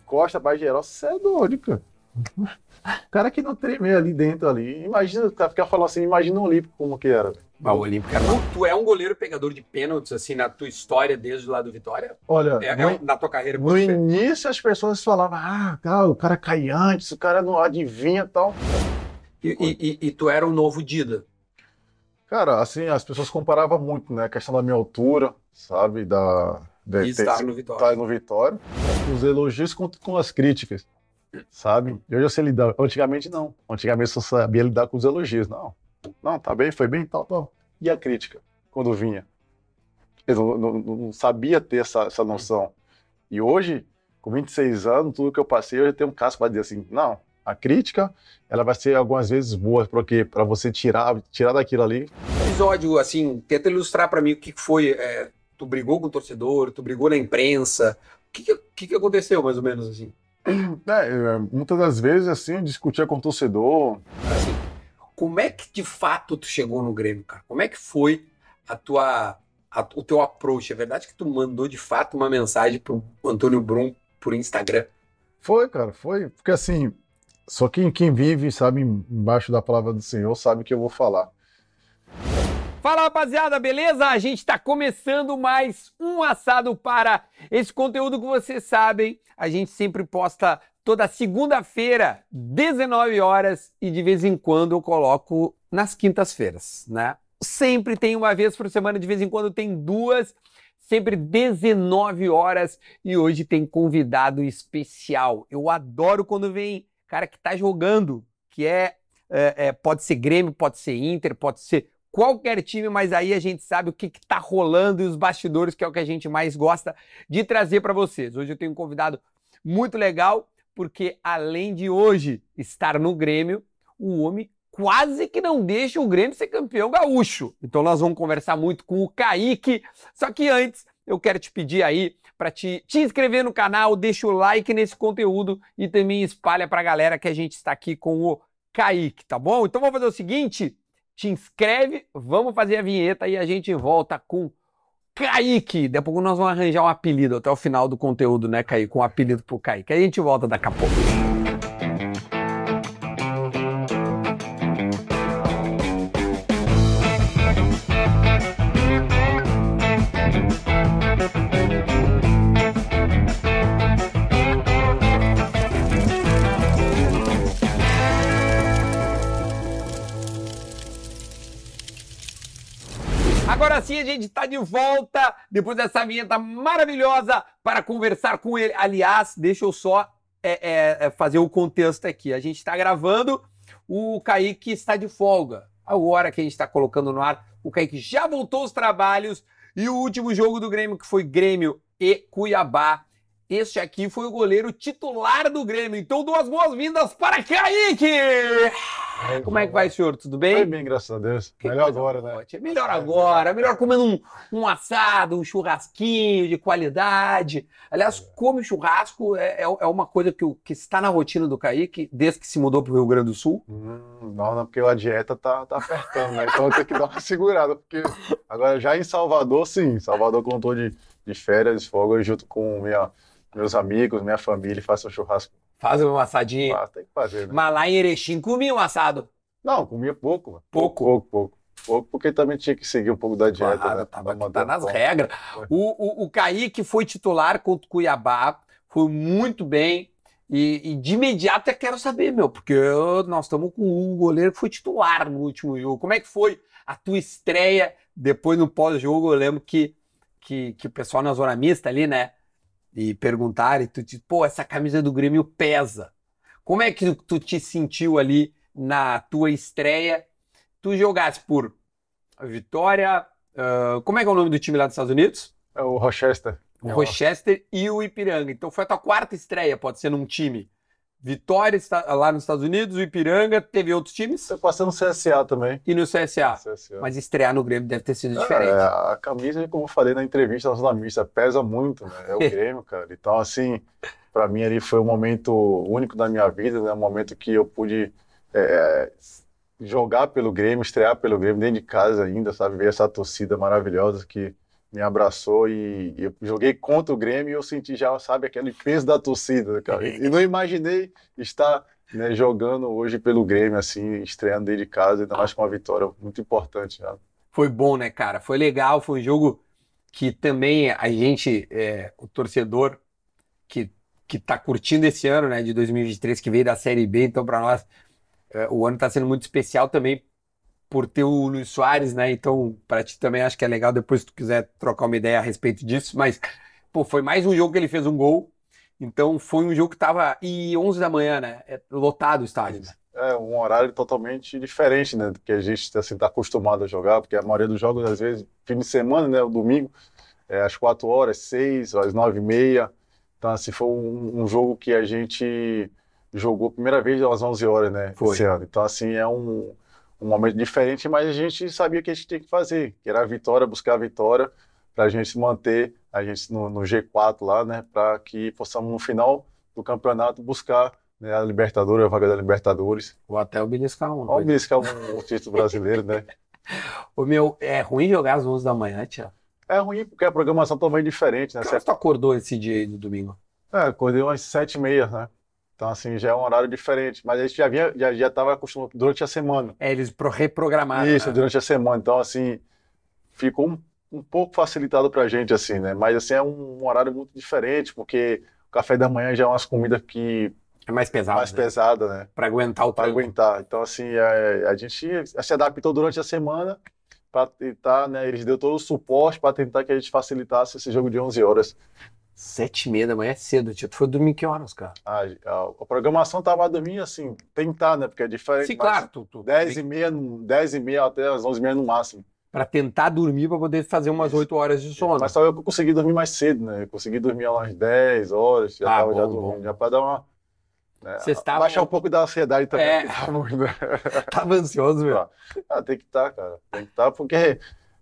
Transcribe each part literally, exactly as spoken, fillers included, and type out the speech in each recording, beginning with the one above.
costas pra geral, você é doido, cara. O cara que não tremer ali dentro ali, imagina, o cara ficar falando assim, imagina o Olímpico como que era. Ah, o Olímpico era bom. Tu é um goleiro pegador de pênaltis, assim, na tua história desde lá do Vitória? Olha, É, no, é, na tua carreira? no início as pessoas falavam, ah, cara, o cara cai antes, o cara não adivinha e tal. E, e, e, e tu era um novo Dida? Cara, assim, as pessoas comparavam muito, né, a questão da minha altura, sabe, da... De, E estar no Vitória. Estar no Vitória, os elogios com, com as críticas, sabe? Eu já sei lidar, antigamente não, antigamente eu só sabia lidar com os elogios, não, não, tá bem, foi bem, tal, tal. E a crítica, quando vinha? Eu não, não, não sabia ter essa, essa noção. E hoje, com vinte e seis anos, tudo que eu passei, eu já tenho um casco para dizer assim, não, a crítica, ela vai ser algumas vezes boa, porque para você tirar, tirar daquilo ali. Episódio, assim, tenta ilustrar para mim o que foi, é, tu brigou com o torcedor, tu brigou na imprensa, o que, que, que aconteceu mais ou menos assim? É, muitas das vezes, assim, eu discutia com o torcedor. Assim, como é que de fato tu chegou no Grêmio, cara? Como é que foi a tua, a, o teu approach? É verdade que tu mandou de fato uma mensagem pro Antônio Brum por Instagram? Foi, cara, foi. Porque assim, só quem, quem vive, sabe, embaixo da palavra do Senhor, sabe o que eu vou falar. Fala, rapaziada, beleza? A gente tá começando mais um assado para esse conteúdo que vocês sabem. A gente sempre posta toda segunda-feira, dezenove horas, e de vez em quando eu coloco nas quintas-feiras, né? Sempre tem uma vez por semana, de vez em quando tem duas, sempre dezenove horas, e hoje tem convidado especial. Eu adoro quando vem cara que tá jogando, que é, é, é pode ser Grêmio, pode ser Inter, pode ser qualquer time, mas aí a gente sabe o que que tá rolando e os bastidores, que é o que a gente mais gosta de trazer para vocês. Hoje eu tenho um convidado muito legal, porque além de hoje estar no Grêmio, o homem quase que não deixa o Grêmio ser campeão gaúcho. Então nós vamos conversar muito com o Kaique, só que antes eu quero te pedir aí para te, te inscrever no canal, deixa o like nesse conteúdo e também espalha pra galera que a gente está aqui com o Kaique, tá bom? Então vamos fazer o seguinte, te inscreve, vamos fazer a vinheta e a gente volta com Kaique. Daqui a pouco nós vamos arranjar um apelido até o final do conteúdo, né, Kaique? Um apelido pro Kaique. Aí a gente volta daqui a pouco. Agora sim a gente está de volta, depois dessa vinheta maravilhosa, para conversar com ele. Aliás, deixa eu só é, é, fazer o contexto aqui. A gente está gravando, o Kaique está de folga. Agora que a gente está colocando no ar, o Kaique já voltou aos trabalhos e o último jogo do Grêmio, que foi Grêmio e Cuiabá, este aqui foi o goleiro titular do Grêmio. Então, duas boas-vindas para Kaique! É, Como é que vai, senhor? Tudo bem? Foi bem, graças a Deus. Que melhor agora, né? É melhor agora, melhor comendo um, um assado, um churrasquinho de qualidade. Aliás, come churrasco é, é, é uma coisa que, que está na rotina do Kaique, desde que se mudou para o Rio Grande do Sul. Hum, não, não, porque a dieta tá, tá apertando, né? Então eu tenho que dar uma segurada, porque agora já em Salvador, sim. Salvador, quando eu tô de, de férias, de folga, eu junto com minha, meus amigos, minha família, faço um churrasco. Faz um assadinho. Ah, tem que fazer, né? Mas lá em Erechim comia um assado. Não, comia pouco, mano. Pouco? Pouco, pouco. Pouco, porque também tinha que seguir um pouco da dieta, Claro, né? tava, Pra tá nas manter regras. O, o, o Kaique foi titular contra o Cuiabá, foi muito bem. E, e de imediato eu quero saber, meu, porque eu- nós estamos com um goleiro que foi titular no último jogo. Como é que foi a tua estreia depois no pós-jogo? Eu lembro que, que, que o pessoal na zona mista ali, né? E perguntaram, e tu disse, pô, essa camisa do Grêmio pesa. Como é que tu te sentiu ali na tua estreia? Tu jogasse por Vitória, ah, como é que é o nome do time lá dos Estados Unidos? É o Rochester. O É o- Rochester e o Ipiranga. Então foi a tua quarta estreia, pode ser num time. Vitória está lá nos Estados Unidos, o Ipiranga, teve outros times? Tô passando no C S A também. E no C S A. C S A. Mas estrear no Grêmio deve ter sido É, diferente. a camisa, como eu falei na entrevista na Zona Mista, pesa muito, né? É o Grêmio, cara. Então, assim, pra mim ali foi um momento único da minha vida, né? Um momento que eu pude é, jogar pelo Grêmio, estrear pelo Grêmio dentro de casa ainda, sabe? Ver essa torcida maravilhosa que me abraçou e, e eu joguei contra o Grêmio e eu senti já, sabe, aquele peso da torcida, cara. E não imaginei estar, né, jogando hoje pelo Grêmio, assim, estreando dentro de casa, ainda mais com uma vitória muito importante, já. Foi bom, né, cara? Foi legal, foi um jogo que também a gente, é, o torcedor que, que tá curtindo esse ano, né, de dois mil e vinte e três, que veio da Série B, então para nós é, o ano tá sendo muito especial também por ter o Luis Soares, né? Então, para ti também acho que é legal depois se tu quiser trocar uma ideia a respeito disso, mas pô, foi mais um jogo que ele fez um gol. Então, foi um jogo que tava e onze da manhã, né? É lotado o estádio, né? É um horário totalmente diferente, né, do que a gente assim, tá acostumado a jogar, porque a maioria dos jogos, às vezes, fim de semana, né, o domingo, é às quatro horas, seis, às nove e meia. Então, assim, foi um, um jogo que a gente jogou a primeira vez às onze horas, né, Foi. esse ano. Então, assim, é um, um momento diferente, mas a gente sabia o que a gente tinha que fazer, que era a vitória, buscar a vitória, para a gente se manter a gente no, no G quatro lá, né, para que possamos, no final do campeonato, buscar, né, a Libertadores, a vaga da Libertadores. Ou até o beliscar uma Ou coisa. beliscar um, um título brasileiro, né? Ô, meu, é ruim jogar às onze da manhã, tia. É ruim porque a programação também é diferente, né? Que horas tu acordou esse dia aí do domingo? É, acordei umas sete e meia, né? Então, assim, já é um horário diferente. Mas a gente já vinha, já, já estava acostumado durante a semana. É, eles pro- reprogramaram, Isso, né? durante a semana. Então, assim, ficou um, um pouco facilitado pra gente, assim, né? Mas, assim, é um, um horário muito diferente, porque o café da manhã já é umas comidas que É mais pesado, mais né? pesada, né? Pra aguentar o Para tranco. aguentar. Então, assim, a, a gente se adaptou durante a semana para tentar, né? Eles deu todo o suporte para tentar que a gente facilitasse esse jogo de onze horas. Sete e meia da manhã é cedo, tia. Tu foi dormir que horas, cara? A, a, a programação tava a dormir, assim, tentar, né? Porque é diferente. Sim, mas claro. Tu, tu, dez e meia, dez e meia até as onze e meia no máximo. Pra tentar dormir pra poder fazer umas Isso. oito horas de sono. Mas só eu que consegui dormir mais cedo, né? Eu consegui dormir umas dez horas, já Ah, tava já bom, dormindo, bom. já para dar uma. Né, Vocês estavam- baixar um pouco da ansiedade também. É. porque tá muito, né? Tava ansioso, meu. Ah, tem que estar, cara. Tem que estar porque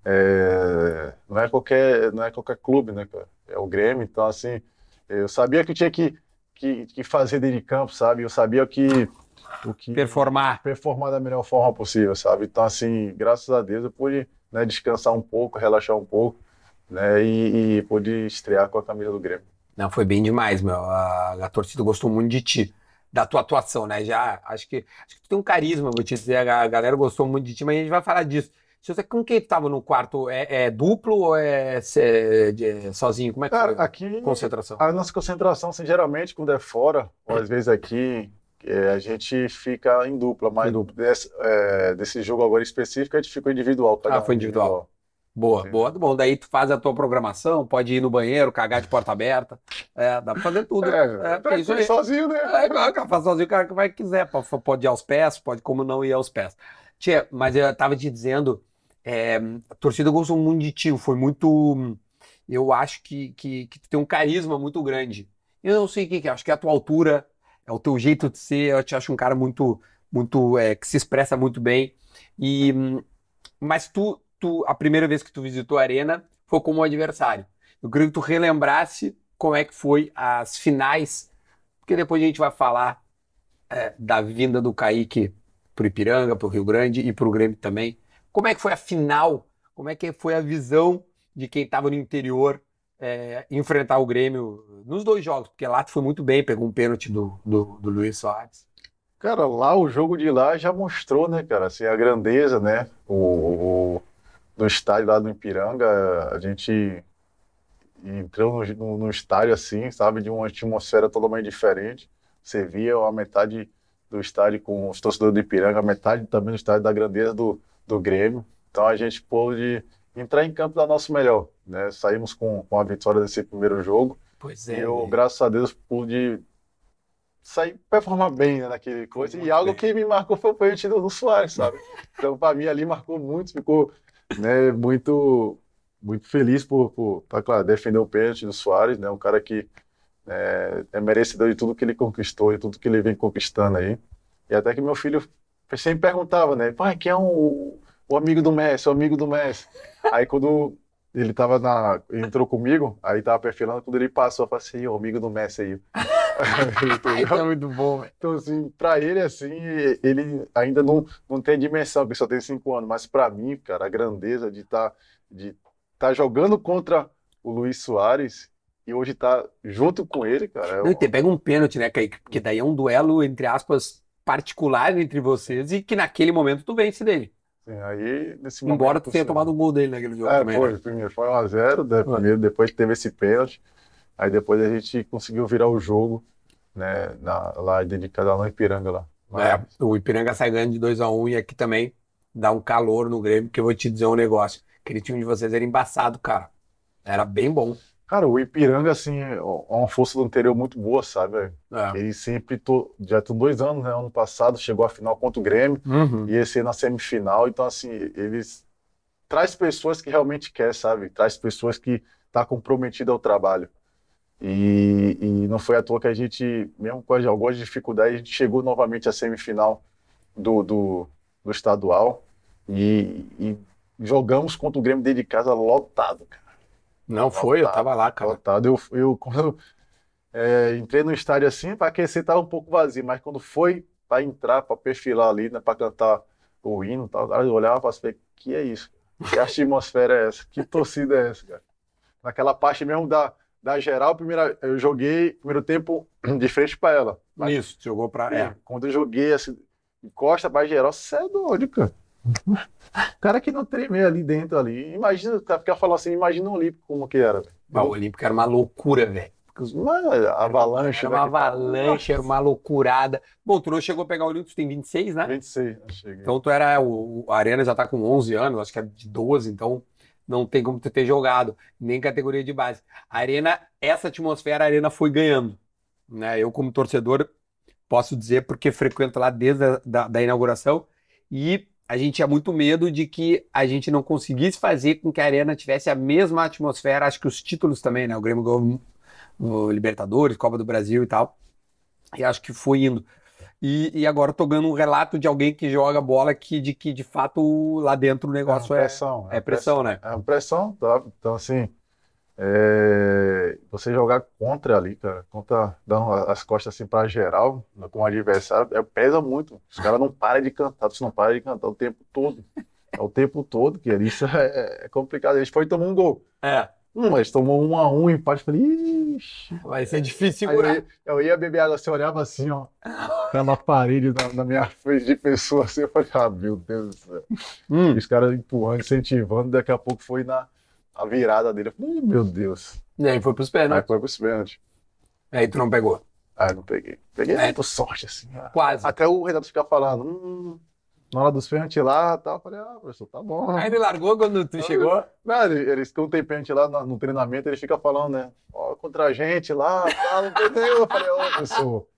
é, não é qualquer, não é qualquer clube, né, cara? É o Grêmio, então assim, eu sabia que eu tinha que, que, que fazer dentro de campo, sabe? Eu sabia o que, o que Performar. performar da melhor forma possível, sabe? Então assim, graças a Deus eu pude, né, descansar um pouco, relaxar um pouco, né, e, e pude estrear com a camisa do Grêmio. Não, foi bem demais, meu. A, a torcida gostou muito de ti, da tua atuação, né? Já acho que, acho que tu tem um carisma, vou te dizer. A, a galera gostou muito de ti, mas a gente vai falar disso. Se você, com quem tu tava no quarto? É, é duplo ou é, é, é sozinho? Como é que Cara, foi? aqui Concentração. a nossa concentração, assim, geralmente quando é fora, ou às vezes aqui, é, a gente fica em dupla, mas Em dupla. Desse, é, desse jogo agora específico a gente ficou individual. cada Ah, foi um individual. Boa, Sim. boa. Bom, daí tu faz a tua programação, pode ir no banheiro, cagar de porta aberta. É, dá pra fazer tudo. É, É, é isso aí. sozinho, né? É, o cara faz sozinho, o cara que vai quiser. Pode, pode ir aos pés, pode como não ir aos pés. Tia, mas eu tava te dizendo, é, a torcida gostou muito de ti, foi muito. Eu acho que, que, que tu tem um carisma muito grande. Eu não sei o que, que é, acho que é a tua altura, é o teu jeito de ser, eu te acho um cara muito, muito, é, que se expressa muito bem. E, hum, mas tu, tu, a primeira vez que tu visitou a Arena foi como adversário. Eu queria que tu relembrasse como é que foi as finais, porque depois a gente vai falar é, da vinda do Kaique pro Ipiranga, pro Rio Grande e pro Grêmio também. Como é que foi a final? Como é que foi a visão de quem estava no interior é, enfrentar o Grêmio nos dois jogos? Porque lá tu foi muito bem, pegou um pênalti do, do, do Luis Soares. Cara, lá o jogo de lá já mostrou, né, cara, assim, a grandeza, né, o, o, do estádio lá do Ipiranga, a gente entrou no, no, no estádio assim, sabe, de uma atmosfera totalmente diferente. Você via a metade do estádio com os torcedores do Ipiranga, a metade também do estádio da grandeza do, do Grêmio. Então a gente pôde entrar em campo da nosso melhor, né? Saímos com, com a vitória desse primeiro jogo. Pois E é. eu, né? graças a Deus, pude sair, performar bem, né, naquele coisa. Muito E algo bem. que me marcou foi o pênalti do, do Soares, sabe? Então, para mim, ali marcou muito, ficou, né, muito, muito feliz por, por, tá, claro, defender o pênalti do Soares, né? Um cara que é, é merecedor de tudo que ele conquistou e tudo que ele vem conquistando aí. E até que meu filho sempre perguntava, né? Pai, quem é o, o amigo do Messi, o amigo do Messi? Aí quando ele tava na, ele entrou comigo, aí tava perfilando, quando ele passou, eu falei assim, o amigo do Messi aí. Isso é muito bom, velho. Então, assim, pra ele, assim, ele ainda não, não tem dimensão, porque só tem cinco anos, mas pra mim, cara, a grandeza de estar, de tá jogando contra o Luis Soares e hoje tá junto com ele, cara. É Não, e um- te pega um pênalti, né, Kaique? Porque daí é um duelo, entre aspas, particular entre vocês e que naquele momento tu vence dele. assim, aí, nesse Embora momento, tu tenha você- tomado um gol dele naquele jogo É, também, foi, né? primeiro foi um a zero, né, Foi. primeiro, depois teve esse pênalti, aí depois a gente conseguiu virar o jogo, né, na, lá dentro de casa, lá no Ipiranga, lá. É, Mas, o Ipiranga sai ganhando de dois a um e aqui também dá um calor no Grêmio, que eu vou te dizer um negócio. Aquele time de vocês era embaçado, cara. Era bem bom. cara, o Ipiranga, assim, é uma força do interior muito boa, sabe, velho? É. Ele sempre, to, já tem dois anos, né, ano passado, chegou à final contra o Grêmio, Uhum. e esse na semifinal, então, assim, eles traz pessoas que realmente quer, sabe? Traz pessoas que tá comprometida ao trabalho. E, e não foi à toa que a gente, mesmo com algumas dificuldades, a gente chegou novamente à semifinal do, do, do estadual e, e jogamos contra o Grêmio dentro de casa lotado, cara. Não foi, eu tava lá, cara. Lotado. Eu, eu, quando eu é, entrei no estádio assim, para aquecer tava um pouco vazio, mas quando foi para entrar, para perfilar ali, né, para cantar o hino, e tal, eu olhava e falei, que é isso? Que atmosfera é essa? Que torcida é essa, cara? Naquela parte mesmo da, da geral, primeira, eu joguei primeiro tempo de frente para ela. Mas, Isso, jogou pra. É. quando eu joguei assim, de costa para geral, você é doido, cara. O cara que não tremeu ali dentro ali. Imagina, o cara ficar falando assim, imagina o Olímpico como que era. Mas o Olímpico era uma loucura, velho. Mas, avalanche, Era uma né? que tava- avalanche, era uma loucurada. Bom, tu não chegou a pegar o Olímpico, tu tem vinte e seis, né? vinte e seis, eu cheguei. Então tu era. O, o- a Arena já tá com onze anos, acho que é de doze, então não tem como tu ter jogado, nem categoria de base. A Arena, essa atmosfera, a Arena foi ganhando. Né? Eu, como torcedor, posso dizer, porque frequento lá desde a da, da inauguração, e a gente tinha muito medo de que a gente não conseguisse fazer com que a Arena tivesse a mesma atmosfera, acho que os títulos também, né? O Grêmio ganhou o Libertadores, Copa do Brasil e tal, e acho que foi indo. E, e agora eu tô ganhando um relato de alguém que joga bola que, de que, de fato, lá dentro o negócio uma é, pressão, é pressão, né? É uma pressão, tá? Então, assim, é, você jogar contra ali, cara, contra, dando as costas assim pra geral, com o adversário, é, pesa muito. Os caras não param de cantar, você não para de cantar o tempo todo. É o tempo todo, que isso é, é complicado. A gente foi tomar um gol. É, Hum, mas tomou um a um, empate, falei, ixi. vai ser difícil Aí eu, segurar. ia, eu ia beber água, você olhava assim, ó, pela parede na, na minha frente de pessoa, assim, eu falei, ah, meu Deus do céu. Hum. Os caras empurrando, incentivando, daqui a pouco foi na a virada dele. Eu falei, meu Deus. E aí foi pros Aí pênaltis. foi pros pênaltis. Aí tu não pegou. Aí não peguei. Peguei É. por sorte, assim. ah. Quase. Até o Renato ficar falando, hum, na hora dos pênaltis lá e tal. Eu falei, ah, professor, tá bom. Aí ele largou quando tu chegou. Não, ele- eles, quando tem pênalti lá no, no treinamento, ele fica falando, né? Ó, contra a gente lá, tá, não tem nenhum. Eu falei, ô, professor.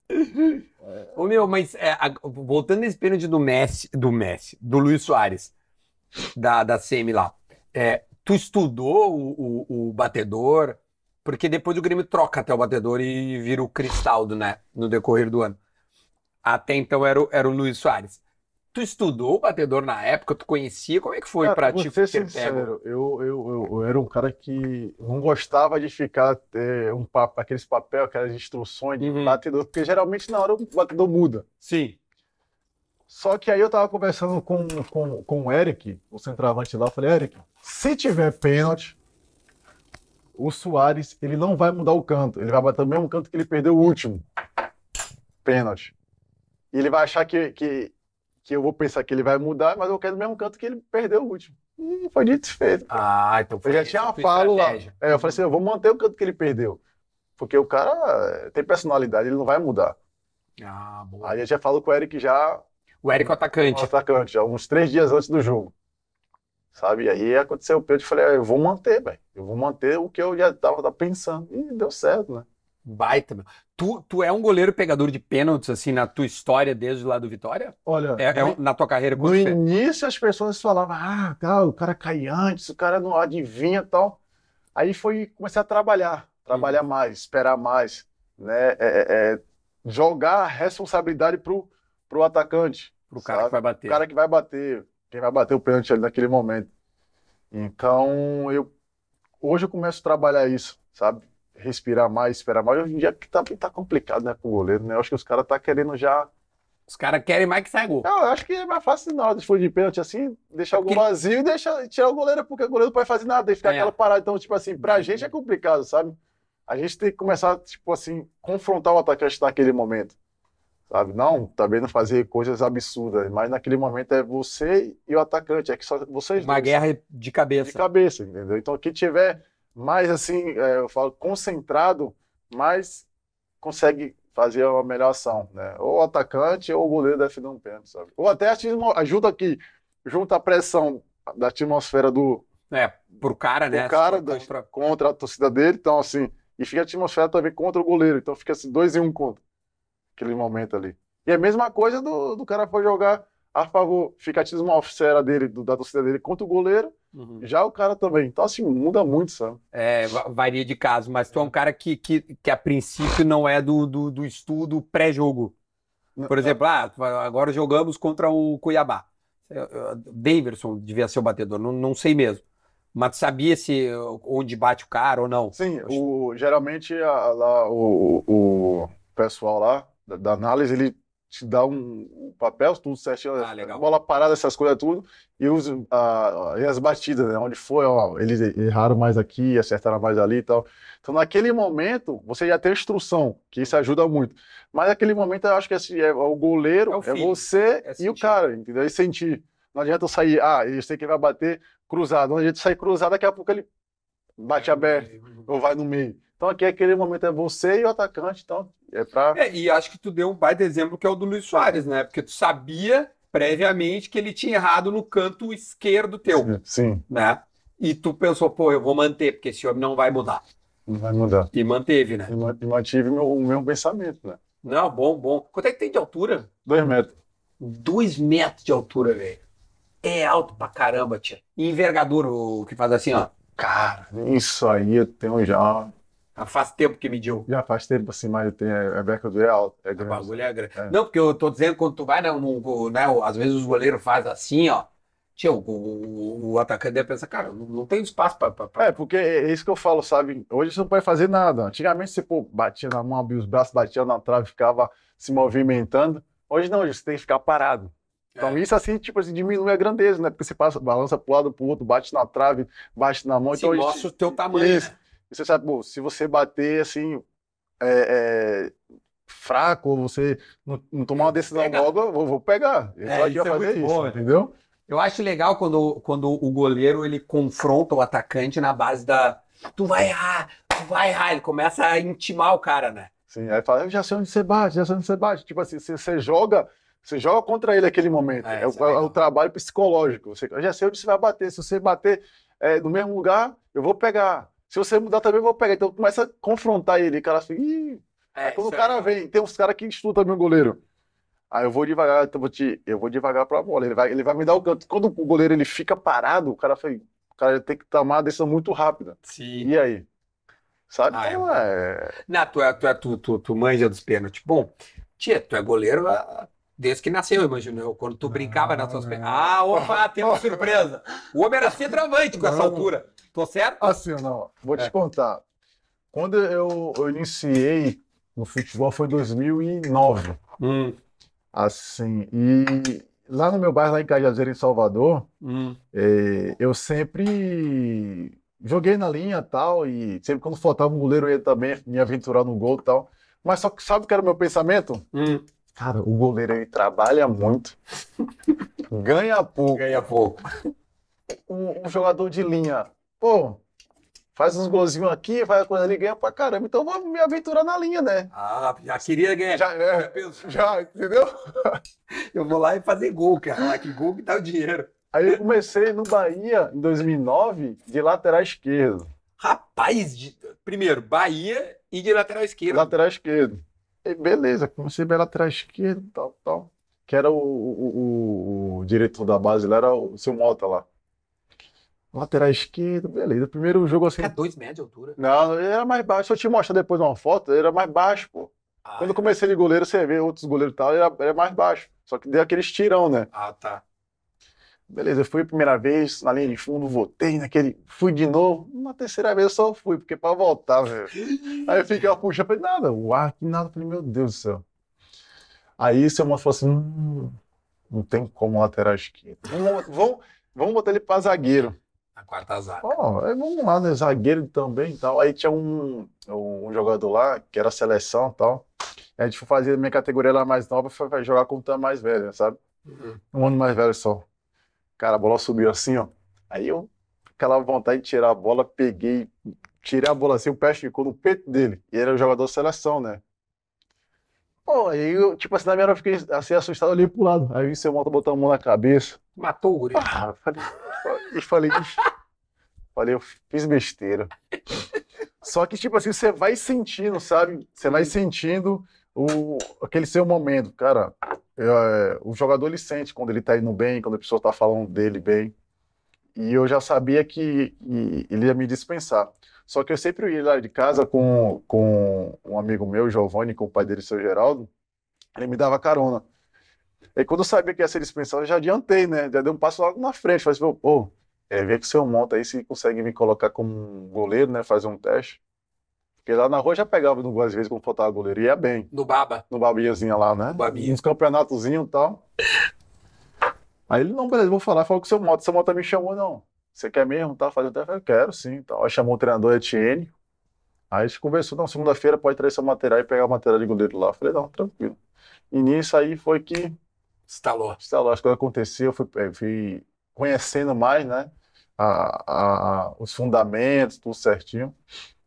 Ô meu, mas é, a- voltando nesse pênalti do Messi, do Messi, do Luis Soares, da, da semi lá, é, tu estudou o, o, o batedor? Porque depois o Grêmio troca até o batedor e vira o Cristaldo, né? No decorrer do ano. Até então era o, era o Luis Soares. Tu estudou o batedor na época? Tu conhecia? Como é que foi Cara, pra vou ti ser ter pego? sincero, eu, eu, eu, eu era um cara que não gostava de ficar é, um papo, aqueles papel, aquelas instruções de Uhum. batedor, porque geralmente na hora o batedor muda. Sim. Só que aí eu tava conversando com, com, com o Eric, o centroavante lá, eu falei, Eric, se tiver pênalti, o Soares, ele não vai mudar o canto, ele vai bater o mesmo canto que ele perdeu o último pênalti. E ele vai achar que, que, que eu vou pensar que ele vai mudar, mas eu quero o mesmo canto que ele perdeu o último. E foi dito e feito. Ah, então Eu foi já essa tinha a uma tua falo lá. estratégia. É, eu falei assim, eu vou manter o canto que ele perdeu. Porque o cara tem personalidade, ele não vai mudar. Ah, boa. Aí eu já falo com o Eric já, O Eric, o o atacante. atacante, já uns três dias antes do jogo. Sabe? E aí aconteceu o pênalti, eu falei, ah, eu vou manter, velho. Eu vou manter o que eu já tava, tava pensando. E deu certo, né? Baita, meu. Tu, tu é um goleiro pegador de pênaltis, assim, na tua história desde lá do Vitória? Olha, É, é um- na tua carreira no quantos pê- início as pessoas falavam, ah, cara, o cara cai antes, o cara não adivinha e tal. Aí foi começar a trabalhar, trabalhar mais, esperar mais, né? É, é, é, jogar a responsabilidade pro, pro atacante, pro cara sabe? que vai bater? O cara que vai bater, quem vai bater o pênalti ali naquele momento. Então, eu hoje eu começo a trabalhar isso, sabe? Respirar mais, esperar mais. Hoje em dia que tá, tá complicado, né, com o goleiro, né? Eu acho que os caras tá querendo já Os caras querem mais que saia gol. Não, eu acho que é mais fácil na hora de for de pênalti assim, deixar o gol Porque- vazio e deixar, tirar o goleiro, porque o goleiro não pode fazer nada, e ficar É. aquela parada. Então, tipo assim, pra gente é complicado, sabe? A gente tem que começar, tipo assim, confrontar o atacante naquele momento, sabe? Não, também não fazer coisas absurdas, mas naquele momento é você e o atacante, é que só vocês Uma dois, guerra de de cabeça. cabeça, entendeu? Então, quem tiver mais assim, é, eu falo, concentrado, mais consegue fazer uma melhor ação, né? Ou o atacante ou o goleiro defender um pênalti, sabe? Ou até ajuda aqui, junta a pressão da atmosfera do, É, pro cara, do né? cara se da- for contra- contra a torcida dele, então assim, e fica a atmosfera também contra o goleiro, então fica assim, dois em um contra aquele momento ali. E é a mesma coisa do, do cara for jogar a favor, fica a atmosfera dele, do- da torcida dele contra o goleiro, Uhum. já o cara também. Então assim, muda muito, sabe? É, va- varia de caso, mas tu é um cara que, que, que a princípio não é do, do, do estudo pré-jogo. Por exemplo, ah, agora jogamos contra o Cuiabá. Eu- eu- Daverson devia ser o batedor, não, não sei mesmo. Mas tu sabia se onde bate o cara ou não? Sim, o, geralmente a- lá, o, o pessoal lá da, da análise, ele te dá um, um papel, tudo certinho, Ah, legal. bola parada, essas coisas tudo, e, os, a, e as batidas, né, onde foi, ó, eles erraram mais aqui, acertaram mais ali e tal. Então, naquele momento, você já tem instrução, que isso ajuda muito. Mas naquele momento, eu acho que assim, é, o goleiro, É o é, feeling, você é e o sentir. cara, entendeu? E sentir. Não adianta eu sair, ah, eu sei que ele vai bater cruzado. Não adianta eu sair cruzado, daqui a pouco ele bate aberto ou vai no meio. Então aqui aquele momento é você e o atacante, então é pra... É, e acho que tu deu um baita exemplo que é o do Luiz Soares, né? Porque tu sabia previamente que ele tinha errado no canto esquerdo teu, Sim, né? E tu pensou, pô, eu vou manter, porque esse homem não vai mudar. não vai mudar. E manteve, né? E ma- e mantive meu, o mesmo pensamento, né? Não, bom, bom. Quanto é que tem de altura? Dois metros. Dois metros de altura, velho. É alto pra caramba, tia. E envergadura, o que faz assim, ó. Cara, isso aí eu tenho já. Ah, faz tempo que mediu. Já faz tempo assim, mas eu tenho. A envergadura é alta, é O grande. bagulho é grande. É. Não, porque eu tô dizendo, quando tu vai, né, num- num- né, às vezes os goleiros fazem assim, ó. Tia, o, o, o atacante deve pensar, cara, não, não tem espaço pra. pra- pra- É, porque é isso que eu falo, sabe? Hoje você não pode fazer nada. Antigamente você pô, batia na mão, abria os braços, batia na trave, ficava se movimentando. Hoje não, hoje você tem que ficar parado. Então É. isso assim, tipo assim, diminui a grandeza, né? Porque você passa, balança pro lado, pro outro, bate na trave, bate na mão. Sim, então, hoje- mostra o teu tamanho, Isso. né? E você sabe, pô, se você bater assim, é, é, fraco, ou você não, não tomar uma decisão Pega. logo, eu vou, vou pegar. Eu É, tô aqui isso pra é fazer muito isso, bom, né? entendeu? Eu acho legal quando, quando o goleiro ele confronta o atacante na base da. Tu vai errar, tu vai errar. Ele começa a intimar o cara, né? Sim, aí fala, eu já sei onde você bate, já sei onde você bate. Tipo assim, você, você joga, você joga contra ele naquele momento. É, É, o, isso é é legal. o trabalho psicológico. Você, eu já sei onde você vai bater. Se você bater é, no mesmo lugar, eu vou pegar. Se você mudar também, eu vou pegar. Então começa a confrontar ele. O cara fica, ih. É, Aí quando o isso é cara legal. vem, tem uns caras que estudam também o goleiro. Aí eu vou devagar, então eu vou, te, eu vou devagar pra bola. Ele vai, ele vai me dar o canto. Quando o goleiro ele fica parado, o cara, foi, o cara tem que tomar uma decisão muito rápida. Sim. E aí? Sabe? Ah, Então, é... Não, tu, é, tu, é, tu, tu, tu manja dos pênaltis. Bom, tia, tu é goleiro ah, desde que nasceu, imagino. eu, Quando tu brincava nas tuas pernas. Ah, opa, tem uma surpresa. O homem era centroavante com essa Não. altura. Tô certo? Assim, não. Vou te É. contar. Quando eu, eu iniciei no futebol foi em dois mil e nove. Hum, Assim, e lá no meu bairro, lá em Cajazeiro, em Salvador, hum. eh, eu sempre joguei na linha e tal, e sempre quando faltava um goleiro eu ia também me aventurar no gol e tal. Mas só que sabe o que era o meu pensamento? Hum. Cara, o goleiro ele trabalha muito, ganha pouco. Ganha pouco. Um, um jogador de linha, pô, faz uns golzinhos aqui, faz a coisa ali, ganha pra caramba. Então eu vou me aventurar na linha, né? Ah, já queria ganhar. Já, é, penso, já, entendeu? eu vou lá e fazer gol, cara. Lá que gol que dá o dinheiro. Aí eu comecei no Bahia, em dois mil e nove, de lateral esquerdo. Rapaz, de- primeiro, Bahia e de lateral esquerdo. Lateral esquerdo. E beleza, comecei bem lateral esquerdo, tal, tal. Que era o, o, o, o diretor da base lá, era o seu Mota lá. Lateral esquerdo, beleza. Primeiro jogo assim. Fica dois metros de altura. Não, ele era mais baixo. Se eu te mostrar depois uma foto, ele era mais baixo, pô. Ah, Quando eu comecei de goleiro, você vê outros goleiros e tal, ele era, ele era mais baixo. Só que deu aquele estirão, né? ah, tá. Beleza, eu fui a primeira vez na linha de fundo, voltei naquele. Fui de novo. Na terceira vez eu só fui, porque pra voltar, velho. Aí eu fiquei puxando, falei, nada, o ar, que nada. Falei, meu Deus do céu. Aí seu moço falou assim, hum, não tem como lateral esquerdo. Vamos, vamos, vamos botar ele para zagueiro. A quarta zaga. Ó, aí vamos lá, né? Zagueiro também e tal. Aí tinha um, um jogador lá, que era seleção e tal. A gente foi fazer a minha categoria lá mais nova, foi jogar contra a mais velha, sabe? Uhum. Um ano mais velho só. Cara, a bola subiu assim, ó. Aí eu, aquela vontade de tirar a bola, peguei, tirei a bola assim, o pé ficou no peito dele. E ele era o jogador de seleção, né? Pô, aí eu, tipo assim, na minha hora eu fiquei assim, assustado, olhei pro lado. Aí vi seu moto botar a mão na cabeça. Matou o guri. Ah, eu falei, e falei, ixi, falei, eu fiz besteira. Só que, tipo assim, você vai sentindo, sabe? Você vai sentindo o, aquele seu momento. Cara, eu, é, o jogador ele sente quando ele tá indo bem, quando a pessoa tá falando dele bem. E eu já sabia que e, ele ia me dispensar. Só que eu sempre ia lá de casa com, com um amigo meu, Giovanni, com o pai dele, seu Geraldo. Ele me dava carona. Aí quando eu sabia que ia ser dispensado, eu já adiantei, né? Já dei um passo logo na frente. Falei assim, pô, é, vê que o seu monta aí se consegue me colocar como goleiro, né? Fazer um teste. Porque lá na rua já pegava no gol às vezes quando faltava goleiro. Ia bem. No Baba. No Babiazinha lá, né? No Babia. Uns campeonatozinhos e tal. Aí ele, não, beleza, vou falar. Falou que o seu moto. Seu moto me chamou, não. Você quer mesmo? Tá fazendo teste? Eu quero, sim. Tal. Aí chamou o treinador Etienne. Aí a gente conversou, não, segunda-feira pode trazer seu material e pegar o material de goleiro lá. Eu falei, não, tranquilo. E nisso aí foi que Instalou. instalou, as coisas aconteceram, eu fui, eu fui conhecendo mais, né? A, a, a- os fundamentos, tudo certinho.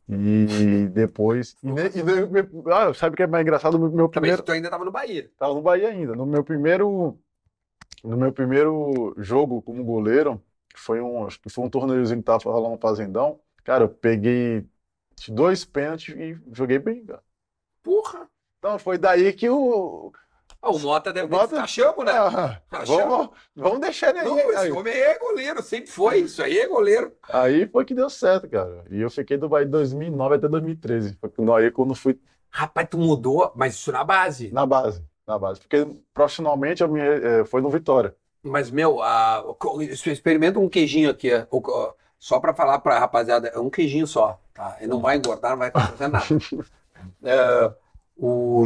E depois. E, ne- e ne- ah, sabe o que é mais engraçado? No meu Também primeiro. tu ainda tava no Bahia. Tava no Bahia ainda. No meu primeiro. No meu primeiro jogo como goleiro, que foi um, acho que foi um torneiozinho que tava rolando no Fazendão. Cara, eu peguei dois pênaltis e joguei bem, cara. Porra. Então foi daí que o. Ah, o Mota deve ter Mota- cachamo, né? Ah, Cachamo. vamos, vamos deixar ele aí. Não, esse aí. homem é goleiro, sempre foi. Isso aí é goleiro. Aí foi que deu certo, cara. E eu fiquei do Bahia de dois mil e nove até dois mil e treze. Foi quando- aí quando fui Rapaz, tu mudou, mas isso na base. na base, na base. Porque profissionalmente eu me, eh, foi no Vitória. Mas, meu, a, o- isso- experimenta um queijinho aqui, ó. O- ó, só pra falar pra rapaziada, é um queijinho só, tá? Ele não vai engordar, não vai acontecer nada. É, o,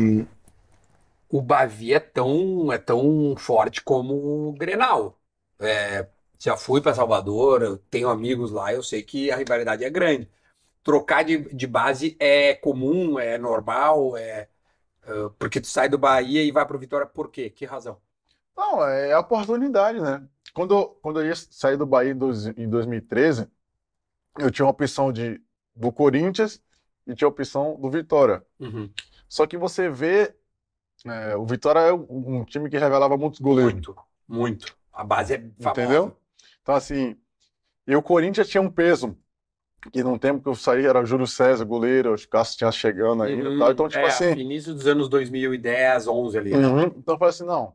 o Bavi é tão, é tão forte como o Grenal. É, já fui pra Salvador, eu tenho amigos lá, eu sei que a rivalidade é grande. Trocar de, de base é comum, é normal, é, é, porque tu sai do Bahia e vai pro Vitória por quê? Que razão? Não, é a oportunidade, né? Quando, eu- quando eu ia sair do Bahia em, dois- em dois mil e treze, eu tinha uma opção de, do Corinthians e tinha a opção do Vitória. Uhum. Só que você vê, é, o Vitória é um um time que revelava muitos goleiros. Muito, muito. A base é famosa. Entendeu? Então, assim, e o Corinthians tinha um peso, que no tempo que eu saí era o Júlio César, goleiro, o Cássio tinha chegando ainda e Uhum. tal. Então, tipo É, assim, início dos anos dois mil e dez, onze ali, né? uhum. Então eu falei assim, não,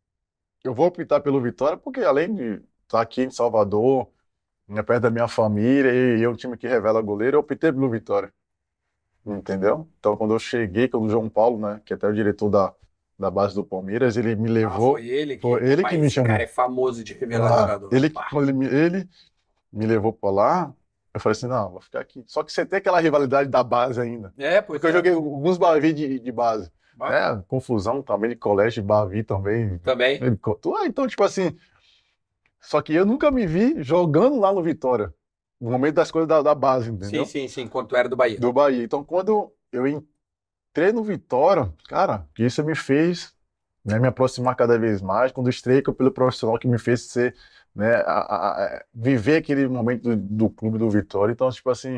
eu vou optar pelo Vitória, porque além de estar aqui em Salvador, né, perto da minha família, e eu, um time que revela goleiro, eu optei pelo Vitória. Entendeu? Então, quando eu cheguei, quando o João Paulo, né, que é até o diretor da, da base do Palmeiras, ele me Ah, levou. foi ele que, foi ele Pai, que me esse chamou. cara é famoso de revelar Ah, jogador. ele, Pá. quando ele, me- ele me levou pra lá, eu falei assim, não, vou ficar aqui. Só que você tem aquela rivalidade da base ainda. É, pois Porque eu é. joguei alguns Bavi de, de base. Bah, É, confusão também de colégio de Bavi também. Também. Ele contou. Ah, então, tipo assim, só que eu nunca me vi jogando lá no Vitória. No momento das coisas da, da base, entendeu? Sim, sim, sim, quando tu era do Bahia. Do Bahia. Então, quando eu entrei no Vitória, cara, isso me fez, né, me aproximar cada vez mais. Quando eu estreiei pelo profissional que me fez ser, né, a- a- a- viver aquele momento do, do clube do Vitória. Então, tipo assim,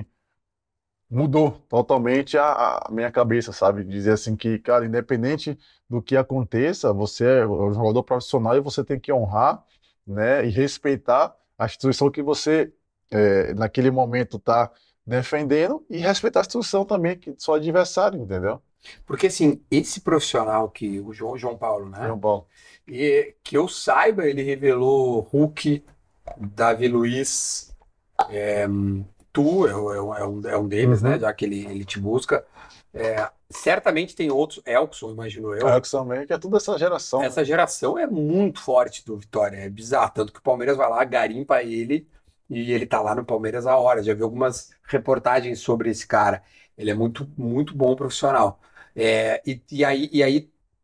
mudou totalmente a, a minha cabeça, sabe? Dizer assim que, cara, independente do que aconteça, você é um jogador profissional e você tem que honrar, né, e respeitar a instituição que você, é, naquele momento, está defendendo e respeitar a instituição também, que só adversário, entendeu? Porque, assim, esse profissional que o João, João Paulo, né? João Paulo. E que eu saiba, ele revelou Hulk, Davi Luiz, é, tu é, um- é um, é um é um deles, Uhum. né? Já que ele, ele te busca. É, certamente tem outros, Elkson, imagino eu. É, que também, que é tudo essa geração. Essa geração é muito forte do Vitória, é bizarro. Tanto que o Palmeiras vai lá, garimpa ele e ele tá lá no Palmeiras há horas. Já vi algumas reportagens sobre esse cara. Ele é muito, muito bom profissional. É, e, e aí, e aí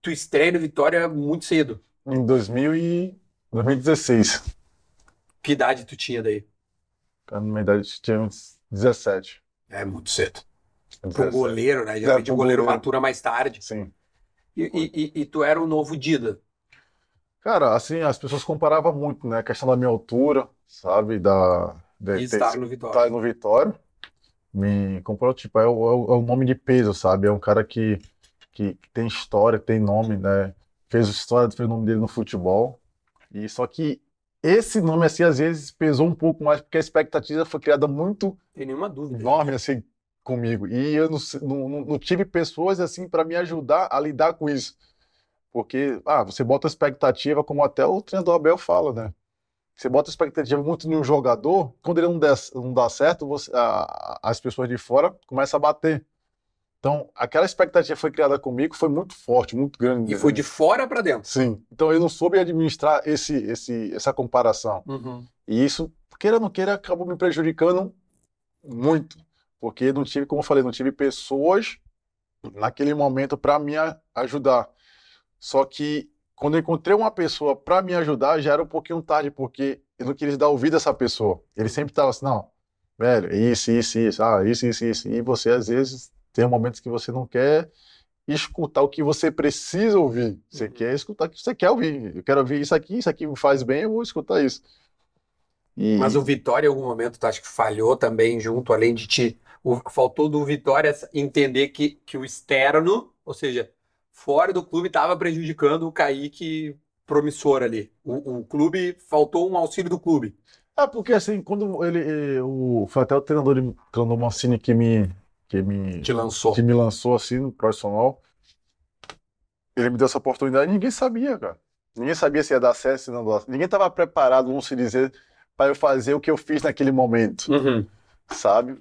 tu estreia no Vitória muito cedo. Em dois mil e... dois mil e dezesseis. Que idade tu tinha daí? Na minha idade tinha uns dezessete. É muito cedo. Para um dezessete. goleiro, né? Geralmente É, o pro goleiro goleiro. matura mais tarde. Sim. E, e, e, e tu era o novo Dida. Cara, assim, as pessoas comparavam muito, né? A questão da minha altura, sabe? Da, de E ter- estar no Vitória. estar no Vitória. Me comparou, tipo, é o, é o- é o nome de peso, sabe? É um cara que, que tem história, tem nome, né? Fez história, fez o nome dele no futebol. E só que esse nome, assim, às vezes pesou um pouco mais, porque a expectativa foi criada muito Tem nenhuma dúvida. enorme, assim, comigo. E eu não, se- não, não- não tive pessoas, assim, para me ajudar a lidar com isso. Porque, ah, você bota expectativa, como até o treinador Abel fala, né? Você bota expectativa muito em um jogador, quando ele não, der, não dá certo, você- a- a- as pessoas de fora começam a bater. Então, aquela expectativa foi criada comigo, foi muito forte, muito grande. E foi de fora para dentro. Sim. Então, eu não soube administrar esse, esse, essa comparação. Uhum. E isso, queira ou não queira, acabou me prejudicando muito. Porque não tive, como eu falei, não tive pessoas naquele momento para me a- ajudar. Só que quando eu encontrei uma pessoa para me ajudar, já era um pouquinho tarde, porque eu não queria dar ouvido a essa pessoa. Ele sempre estava assim, não, velho, isso, isso, isso, ah, isso, isso, isso. E você, às vezes, tem momentos que você não quer escutar o que você precisa ouvir. Você Uhum. quer escutar o que você quer ouvir. Eu quero ouvir isso aqui, isso aqui me faz bem, eu vou escutar isso. E... Mas o Vitória, em algum momento, tu acha que falhou também junto, além de ti? O, faltou do Vitória entender que, que o externo, ou seja, fora do clube, estava prejudicando o Kaique promissor ali. O, o clube, faltou um auxílio do clube. É porque assim, quando ele, eh, o, foi até o treinador, o treinador Mancini que me, que me, Te lançou. que me lançou assim no profissional, ele me deu essa oportunidade e ninguém sabia, cara. Ninguém sabia se ia dar certo, se não dar certo. Ninguém estava preparado, vamos se dizer, para eu fazer o que eu fiz naquele momento, Uhum. sabe?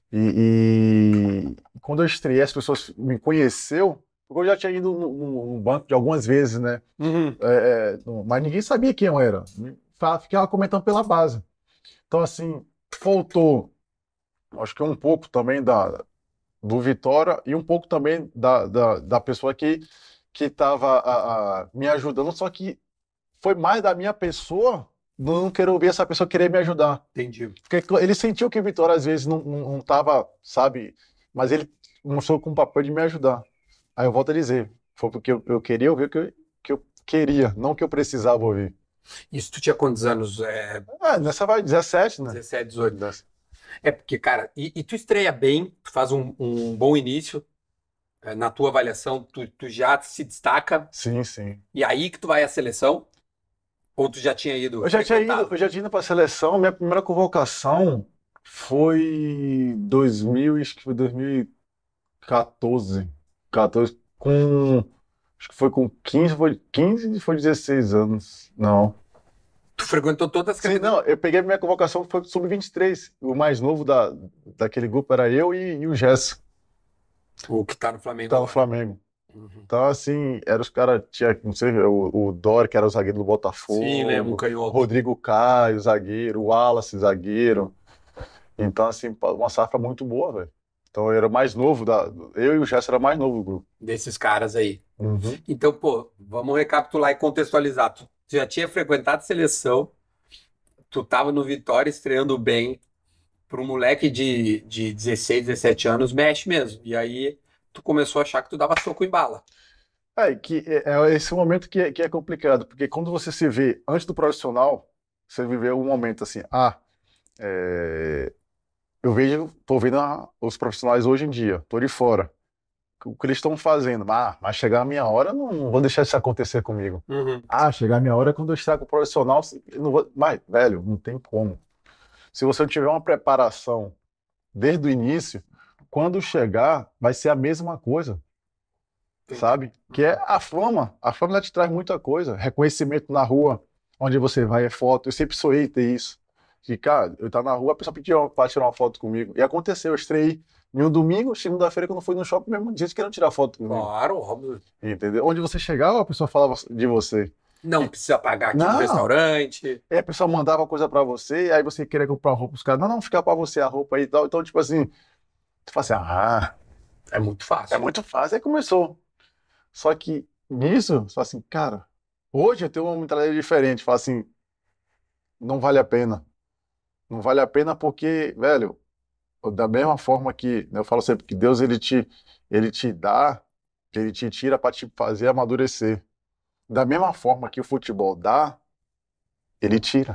E, e quando eu estreiei, as pessoas me conheceu, porque eu já tinha ido no, no- no banco de algumas vezes, né? Uhum. É, é, no- mas ninguém sabia quem eu era. Fa- Ficava comentando pela base. Então, assim, faltou, acho que um pouco também da, do Vitória e um pouco também da, da, da pessoa que que estava me ajudando, só que foi mais da minha pessoa não querer ouvir essa pessoa querer me ajudar. Entendi. Porque ele sentiu que o Vitória às vezes não, não, não tava, sabe, mas ele mostrou com o papel de me ajudar. Aí eu volto a dizer, foi porque eu, eu queria ouvir o que eu, que eu queria, não o que eu precisava ouvir. Isso tu tinha quantos anos? É, Ah, nessa vai dezessete, né? dezessete, dezoito. É porque, cara, e, e tu estreia bem, tu faz um, um bom início, é, na tua avaliação, tu, tu já se destaca, Sim, sim. e aí que tu vai à seleção? Ou tu já tinha ido? Eu já tinha ido, frequentado? eu já tinha ido para a seleção. Minha primeira convocação foi dois mil, acho que foi dois mil e quatorze. quatorze com acho que foi com quinze, foi quinze, foi dezesseis anos. Não. Tu frequentou todas as Sim, categorias? não, eu peguei a minha convocação foi sub vinte e três. O mais novo da, daquele grupo era eu e, e o Gerson, O que tá no que Flamengo tá no agora. Flamengo. Uhum. Então, assim, eram os caras, tinha, não sei, o, o Dori, que era o zagueiro do Botafogo. Sim, lembro, um O canhoto. Rodrigo Caio, zagueiro, o Wallace, zagueiro. Então, assim, uma safra muito boa, velho. Então, eu era o mais novo, da, eu e o Gerson era mais novo do grupo. Desses caras aí. Uhum. Então, pô, vamos recapitular e contextualizar. Tu já tinha frequentado seleção, tu tava no Vitória estreando bem, para um moleque de, de dezesseis, dezessete anos, mexe mesmo. E aí tu começou a achar que tu dava soco em bala. É, que é, é esse momento que é, que é complicado, porque quando você se vê antes do profissional, você viveu um momento assim, ah, é, eu vejo, tô vendo a- os profissionais hoje em dia, tô de fora, o que eles estão fazendo, ah, mas chegar a minha hora, não, não vou deixar isso acontecer comigo. Uhum. Ah, chegar a minha hora é quando eu estiver com o profissional, eu não vou, mas, velho, não tem como. Se você não tiver uma preparação desde o início, quando chegar, vai ser a mesma coisa. Sabe? Que é a fama. A fama ela te traz muita coisa. Reconhecimento na rua, onde você vai, é foto. Eu sempre sonhei ter isso. Que, cara, eu tava na rua, a pessoa pediu para tirar uma foto comigo. E aconteceu, eu estreiei em um domingo, segunda-feira, quando eu fui no shopping, mesmo dia, eles queriam tirar foto comigo. Claro, óbvio. Entendeu? Onde você chegava, a pessoa falava de você. Não precisa pagar aqui Não. no restaurante. Aí a pessoa mandava coisa pra você, aí você queria comprar roupa, os caras, não, não, fica pra você a roupa aí e tal. Então, tipo assim, tu fala assim, ah, É muito fácil. é muito fácil. Aí começou. Só que nisso, só assim, cara, hoje eu tenho uma mentalidade diferente. Falo assim, não vale a pena. Não vale a pena porque, velho, da mesma forma que, né, eu falo sempre que Deus ele te, ele te dá, ele te tira para te fazer amadurecer. Da mesma forma que o futebol dá, ele tira,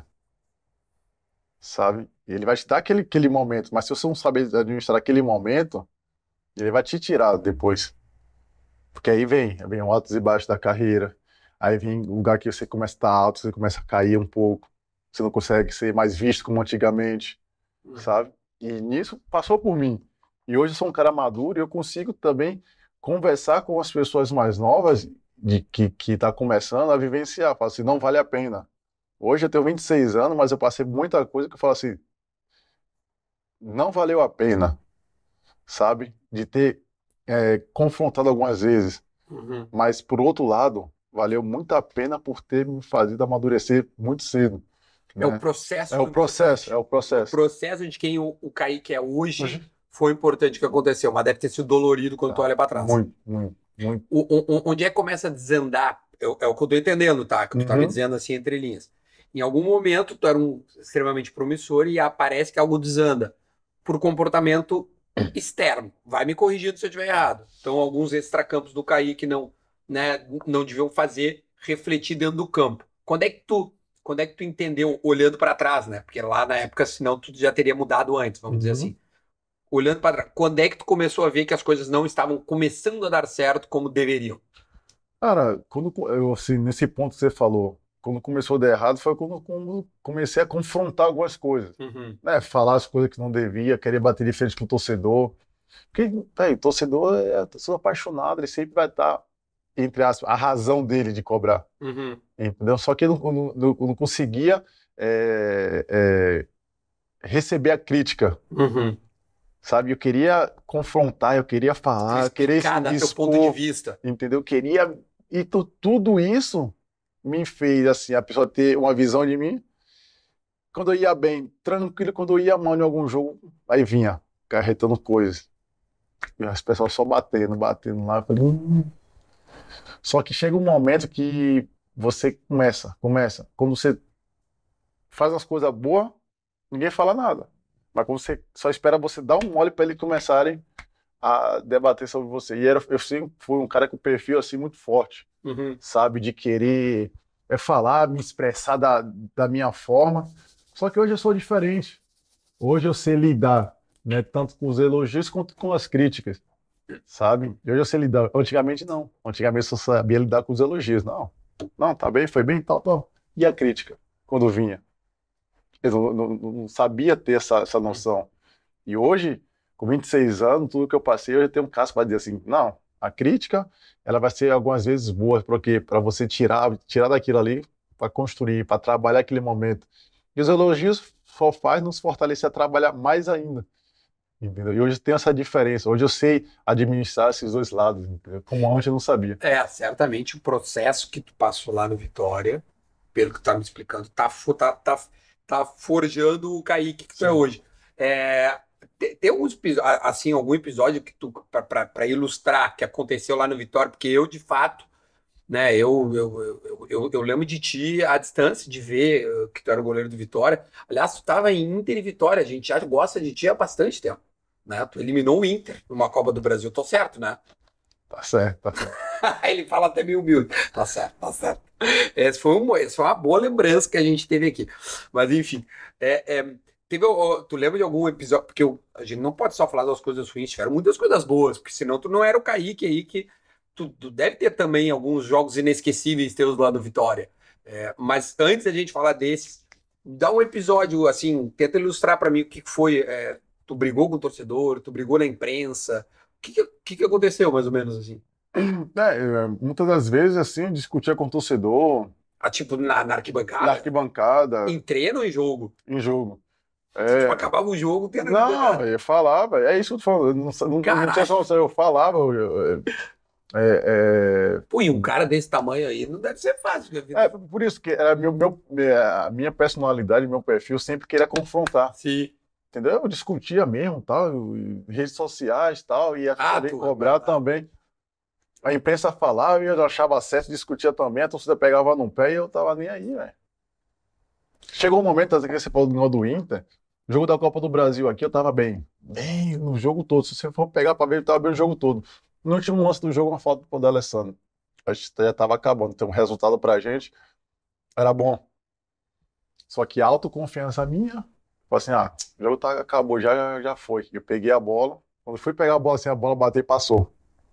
sabe? Ele vai te dar aquele, aquele momento, mas se você não saber administrar aquele momento, ele vai te tirar depois. Porque aí vem, vem o altos e baixos da carreira, aí vem um lugar que você começa a estar alto, você começa a cair um pouco, você não consegue ser mais visto como antigamente, sabe? E nisso passou por mim. E hoje eu sou um cara maduro e eu consigo também conversar com as pessoas mais novas de que que tá começando a vivenciar. Falo assim, não vale a pena. Hoje eu tenho vinte e seis anos, mas eu passei muita coisa que eu falo assim, não valeu a pena, sabe? De ter é, confrontado algumas vezes. Uhum. Mas por outro lado, valeu muito a pena por ter me fazido amadurecer muito cedo, É o né? processo É o processo, importante. é o O processo. processo de quem o, o Kaique é hoje Hoje, foi importante que aconteceu, mas deve ter sido dolorido quando tu tá, olha pra trás. muito, muito, muito. O, o- o- onde é que começa a desandar? É, o é o que eu tô entendendo, tá? Que tu tá me Uhum. dizendo assim entre linhas. Em algum momento tu era um extremamente promissor e aparece que algo desanda por comportamento externo. Vai me corrigindo se eu estiver errado. Então, alguns extracampos do Kaique não, né, não deviam fazer refletir dentro do campo. Quando é que tu, quando é que tu entendeu, olhando para trás, né? Porque lá na época, senão tu já teria mudado antes, vamos dizer Uhum. assim. Olhando para trás, quando é que tu começou a ver que as coisas não estavam começando a dar certo como deveriam? Cara, quando co- eu, assim, nesse ponto que você falou, quando começou a dar errado, foi quando, quando comecei a confrontar algumas coisas, Uhum. né? Falar as coisas que não devia, querer bater de frente com o torcedor. Porque, aí, o torcedor é torcedor apaixonado, ele sempre vai estar, entre aspas, a razão dele de cobrar, Uhum. entendeu? Só que eu não, não- não- não conseguia é, é, receber a crítica, Uhum. sabe? Eu queria confrontar, eu queria falar, eu queria Explicar, me dar teu ponto de expor, vista. entendeu? Eu queria. E tu- tudo isso me fez, assim, a pessoa ter uma visão de mim. Quando eu ia bem, tranquilo, quando eu ia mal em algum jogo, aí vinha, carretando coisas. E as pessoas só batendo, batendo lá. Eu falei, "Hum." Só que chega um momento que você começa, começa. Quando você faz as coisas boas, ninguém fala nada. Mas quando você só espera você dar um mole para eles começarem a debater sobre você. E era, eu sempre fui um cara com perfil assim muito forte, Uhum. sabe? De querer é, falar, me expressar da, da minha forma. Só que hoje eu sou diferente. Hoje eu sei lidar, né? Tanto com os elogios quanto com as críticas, sabe? Hoje eu sei lidar. Antigamente não. Antigamente eu só sabia lidar com os elogios. Não, não, tá bem, foi bem, tal, tal. E a crítica, quando vinha? Eu não, não- não sabia ter essa, essa noção. E hoje, com vinte e seis anos, tudo que eu passei, eu já tenho um caso para dizer assim, não, a crítica, ela vai ser algumas vezes boa, porque para você tirar, tirar daquilo ali, para construir, para trabalhar aquele momento. E os elogios só faz nos fortalecer a trabalhar mais ainda, entendeu? E hoje tem essa diferença. Hoje eu sei administrar esses dois lados, entendeu? Como antes eu não sabia. É, certamente o processo que tu passou lá no Vitória, pelo que tu tá me explicando, tá, fo- tá, tá, tá forjando o Kaique que tu é Sim. hoje. É, te- tem alguns episo- a- assim, algum episódio que tu para ilustrar que aconteceu lá no Vitória, porque eu de fato, né, eu, eu, eu, eu, eu lembro de ti à distância, de ver eh, que tu era o goleiro do Vitória. Aliás, tu tava em Inter e Vitória, a gente já gosta de ti há bastante tempo, né? Tu eliminou o Inter numa Copa do Brasil, tô certo, né? Tá certo, tá certo. Ele fala até meio humilde. Tá certo, tá certo. Essa foi, uma, essa foi uma boa lembrança que a gente teve aqui. Mas, enfim, é, é, teve, ó, tu lembra de algum episódio? Porque eu- a gente não pode só falar das coisas ruins, tiveram muitas coisas boas, porque senão tu não era o Kaique aí que. Tu, tu deve ter também alguns jogos inesquecíveis teus lá no Vitória. É, mas antes da gente falar desses, dá um episódio assim, tenta ilustrar pra mim o que que foi. É, tu brigou com o torcedor, tu brigou na imprensa. O que, que, que que aconteceu, mais ou menos assim? É, é, muitas das vezes, assim, eu discutia com o torcedor, Ah, tipo, na, na na arquibancada? arquibancada, Em treino ou em jogo? em jogo. Tipo, É, acabava o jogo, tendo... não, eu falava, é isso que eu tô falando, eu não, sa- não, não tinha Caralho! só noção, eu falava, eu- eu- é, Pô, e um cara desse tamanho aí não deve ser fácil, minha é, é, vida. por isso que era meu, meu, minha- a minha personalidade, meu perfil sempre queria confrontar, Sim. entendeu? Eu discutia mesmo, tal, em redes sociais, tal, e ia Ah, querer tu... cobrar também. A imprensa falava e eu achava certo, discutia também, a torcida pegava no pé e eu tava nem aí, velho. Chegou um momento, até que você falou do negócio do Inter, o jogo da Copa do Brasil aqui, eu tava bem. Bem no jogo todo. Se você for pegar pra ver, eu tava bem o jogo todo. No último lance do jogo, uma falta do D'Alessandro. A gente já tava acabando. Então, o resultado pra gente era bom. Só que a autoconfiança minha, falei assim, ah, o jogo tá, acabou, já, já foi. Eu peguei a bola. Quando fui pegar a bola, assim, a bola bateu e passou.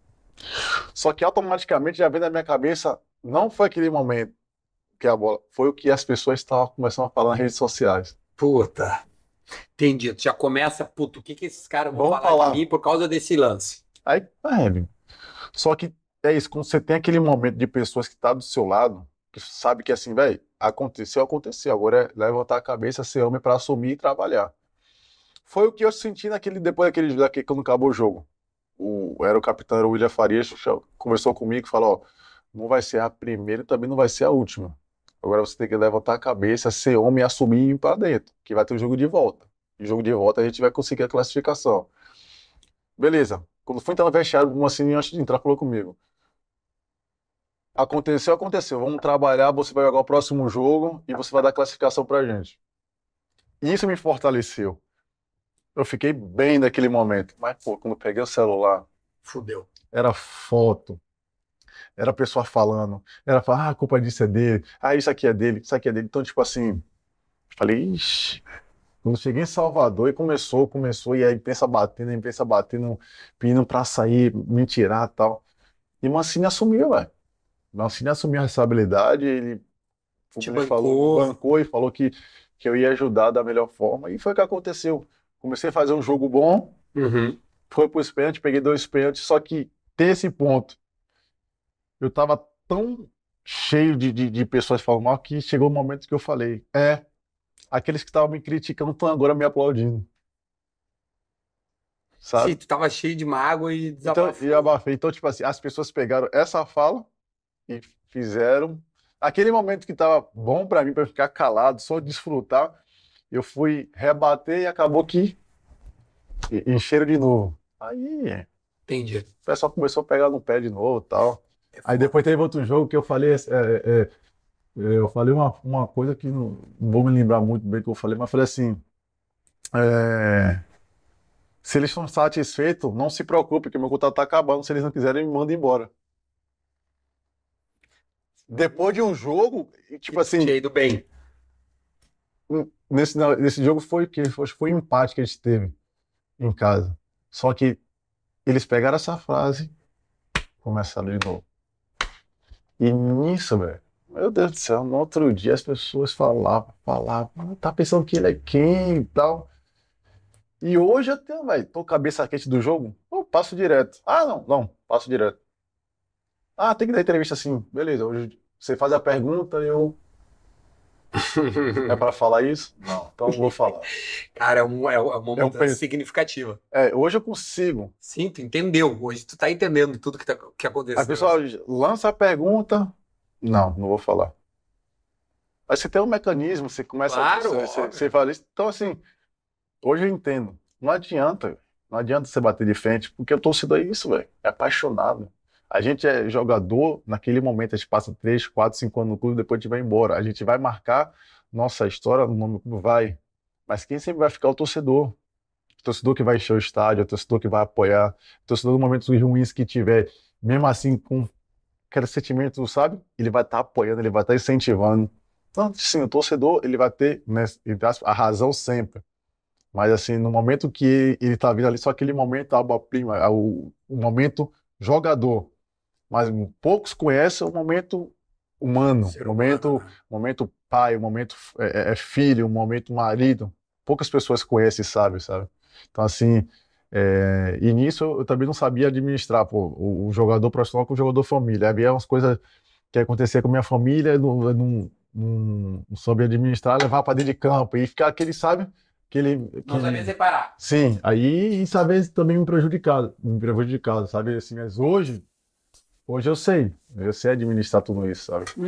Só que automaticamente já veio na minha cabeça, não foi aquele momento que a bola, foi o que as pessoas estavam começando a falar nas redes sociais. Puta. Entendi. Tu já começa, puto, o que que esses caras vão Vamos falar, falar. de mim por causa desse lance? Aí, velho, só que é isso, quando você tem aquele momento de pessoas que estão do seu lado, que sabe que assim, velho, aconteceu, aconteceu, agora é levantar a cabeça, ser homem pra assumir e trabalhar. Foi o que eu senti naquele, depois daquele, daquele quando acabou o jogo. O, era o capitão, era o William Farias, conversou comigo e falou, ó, não vai ser a primeira e também não vai ser a última. Agora você tem que levantar a cabeça, ser homem e assumir e ir pra dentro, que vai ter um jogo de volta. E jogo de volta a gente vai conseguir a classificação. Beleza. Quando foi entrar no vestiário, uma assim, antes de entrar, falou comigo. Aconteceu, aconteceu. Vamos trabalhar, você vai jogar o próximo jogo e você vai dar classificação pra gente. Isso me fortaleceu. Eu fiquei bem naquele momento. Mas, pô, quando eu peguei o celular, Fudeu. era foto, era a pessoa falando, era falar, ah, a culpa disso é dele, ah, isso aqui é dele, isso aqui é dele. Então, tipo assim, falei, ixi. Quando cheguei em Salvador e começou, começou, e a imprensa batendo, a imprensa batendo, pedindo pra sair, me tirar e tal. E o Mancini assumiu, velho. O Mancini assumiu a responsabilidade, ele, Te como ele falou, bancou. bancou e falou que, que eu ia ajudar da melhor forma. E foi o que aconteceu. Comecei a fazer um jogo bom, Uhum. foi pros pênaltis, peguei dois pênaltis, só que ter esse ponto, eu tava tão cheio de, de, de pessoas falando mal que chegou o momento que eu falei, é, aqueles que estavam me criticando estão agora me aplaudindo. Sabe? Sim, tu tava cheio de mágoa e Então, desabafou. e abafei. Então, tipo assim, as pessoas pegaram essa fala e fizeram. Aquele momento que tava bom pra mim, pra eu ficar calado, só desfrutar, eu fui rebater e acabou que e- encheram de novo. Aí, Entendi. o pessoal começou a pegar no pé de novo e tal. É Aí foda. depois teve outro jogo que eu falei, é, é, é, eu falei uma, uma coisa que não, não vou me lembrar muito bem que eu falei, mas falei assim, é, se eles estão satisfeitos, não se preocupe, que meu contrato tá acabando, se eles não quiserem, me mandem embora. Depois de um jogo, e, tipo assim, Tinha ido bem. nesse, nesse jogo foi que foi, foi um empate que a gente teve em casa. Só que eles pegaram essa frase, começaram de novo. E nisso, velho, meu Deus do céu, no outro dia as pessoas falavam, falavam, tá pensando que ele é quem e tal. E hoje eu tenho, velho, tô cabeça quente do jogo, eu passo direto. Ah, não, não, passo direto. Ah, tem que dar entrevista assim, beleza, hoje você faz a pergunta, eu. É pra falar isso? Não, então não vou falar. Cara, é, um- é uma É um mudança penso. significativa. É, hoje eu consigo. Sim, tu entendeu. Hoje tu tá entendendo tudo que, tá, que aconteceu. A pessoa lança a pergunta, não, não vou falar. Mas você tem um mecanismo, você começa, Claro, você, você, óbvio. você fala isso. Então, assim, hoje eu entendo. Não adianta, não adianta você bater de frente, porque o torcedor é isso, velho. É apaixonado. A gente é jogador, naquele momento a gente passa três, quatro, cinco anos no clube, depois a gente vai embora. A gente vai marcar nossa história no nome do clube, vai. Mas quem sempre vai ficar é o torcedor. O torcedor que vai encher o estádio, o torcedor que vai apoiar, o torcedor no momentos ruins que tiver, mesmo assim, com aquele sentimento, sabe? Ele vai estar apoiando, ele vai estar incentivando. Então, sim, o torcedor, ele vai ter, né, entre aspas, a razão sempre. Mas, assim, no momento que ele tá vindo ali, só aquele momento, a obra-prima, o, o momento jogador. Mas poucos conhecem o momento humano, Ser o momento, humano, né? momento pai, o momento é, é filho, o momento marido. Poucas pessoas conhecem e sabem, sabe? Então, assim, é, e nisso eu também não sabia administrar, pô, o, o jogador profissional com o jogador família. Havia umas coisas que acontecia com a minha família, eu não, eu não, não, não sabia administrar, levar para dentro de campo e ficar aquele, sabe? Aquele, Não aquele... sabia separar. Sim, aí isso às vezes também me prejudicado, me prejudicado, sabe? Assim, mas hoje, hoje eu sei, eu sei administrar tudo isso, sabe? Hum.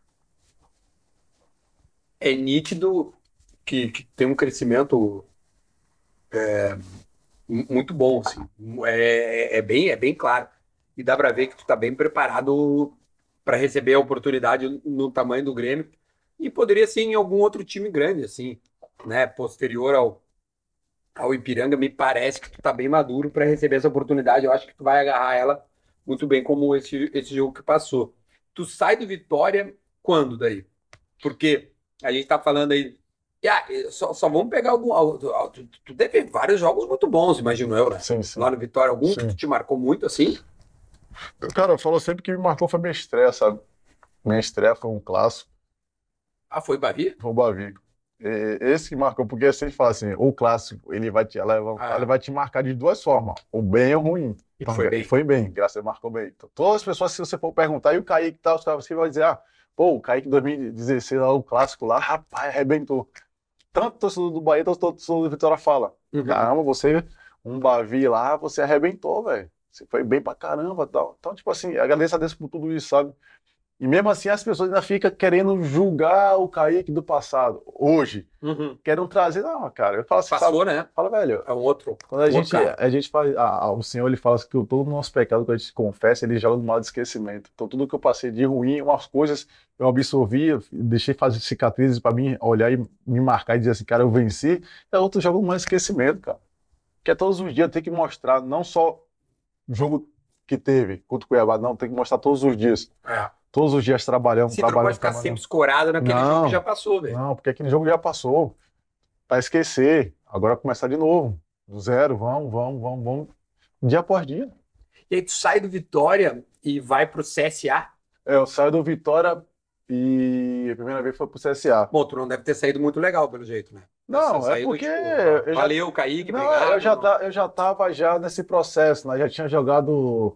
É nítido que, que tem um crescimento é, mu- muito bom, assim. É, é bem, é bem claro. e dá pra ver que tu tá bem preparado para receber a oportunidade no tamanho do Grêmio e poderia ser em algum outro time grande, assim, né? Posterior ao, ao Ipiranga, me parece que tu tá bem maduro para receber essa oportunidade. Eu acho que tu vai agarrar ela muito bem, como esse, esse jogo que passou. Tu sai do Vitória quando daí? Porque a gente tá falando aí. E, ah, só, só vamos pegar algum. Tu, tu teve vários jogos muito bons, imagino eu, né? Sim, sim. Lá no Vitória, algum que Sim. te marcou muito assim? Cara, falou sempre que me marcou foi minha estreia, sabe? Minha estreia foi um clássico, Ah, foi Bavi? foi o Bavi. E- Esse que marcou, porque sempre fala assim, o clássico, ele vai te levantar, Ah. ele vai te marcar de duas formas, o bem e o ruim. E foi bem. Foi bem, graças a Deus, marcou bem. Então, todas as pessoas, se você for perguntar, e o Kaique e tal, os caras, você vai dizer, ah, pô, o Kaique em dois mil e dezesseis, lá, o clássico lá, rapaz, arrebentou. Tanto o torcedor do Bahia, tanto o torcedor do Vitória fala, Uhum. caramba, você, um Bavi lá, você arrebentou, velho. Você foi bem pra caramba e tal. Então, tipo assim, agradeço a Deus por tudo isso, sabe? E mesmo assim as pessoas ainda ficam querendo julgar o Kaique do passado. Hoje, Uhum. querem trazer, não, cara. Eu falo assim, Passou, sabe? né? Fala, velho, É um outro. quando a outro gente, cara. a gente faz, a- a- o Senhor ele fala que o- todo o nosso pecado que a gente confessa, ele joga no mal de esquecimento. Então tudo que eu passei de ruim, umas coisas eu absorvi, eu deixei fazer cicatrizes para mim olhar e me marcar e dizer assim, cara, eu venci. É outro jogo no mal de esquecimento, cara. Que é todos os dias tem que mostrar, não só o jogo que teve contra o Cuiabá, não, tem que mostrar todos os dias. É. Todos os dias trabalhando, Se tu não trabalhando, pode ficar trabalhando. sempre escorado naquele Não. jogo que já passou, velho. Não, porque aquele jogo já passou. Pra esquecer. Agora começar de novo. Do zero, vamos, vamos, vamos, vamos. Dia após dia. E aí tu sai do Vitória e vai pro C S A. É, eu saio do Vitória e a primeira vez foi pro C S A. Bom, tu não deve ter saído muito legal, pelo jeito, né? Não, Você é saiu, porque tipo, eu já- valeu, Kaique, Não, obrigado. eu já, tá, eu já tava já nesse processo, né? Já tinha jogado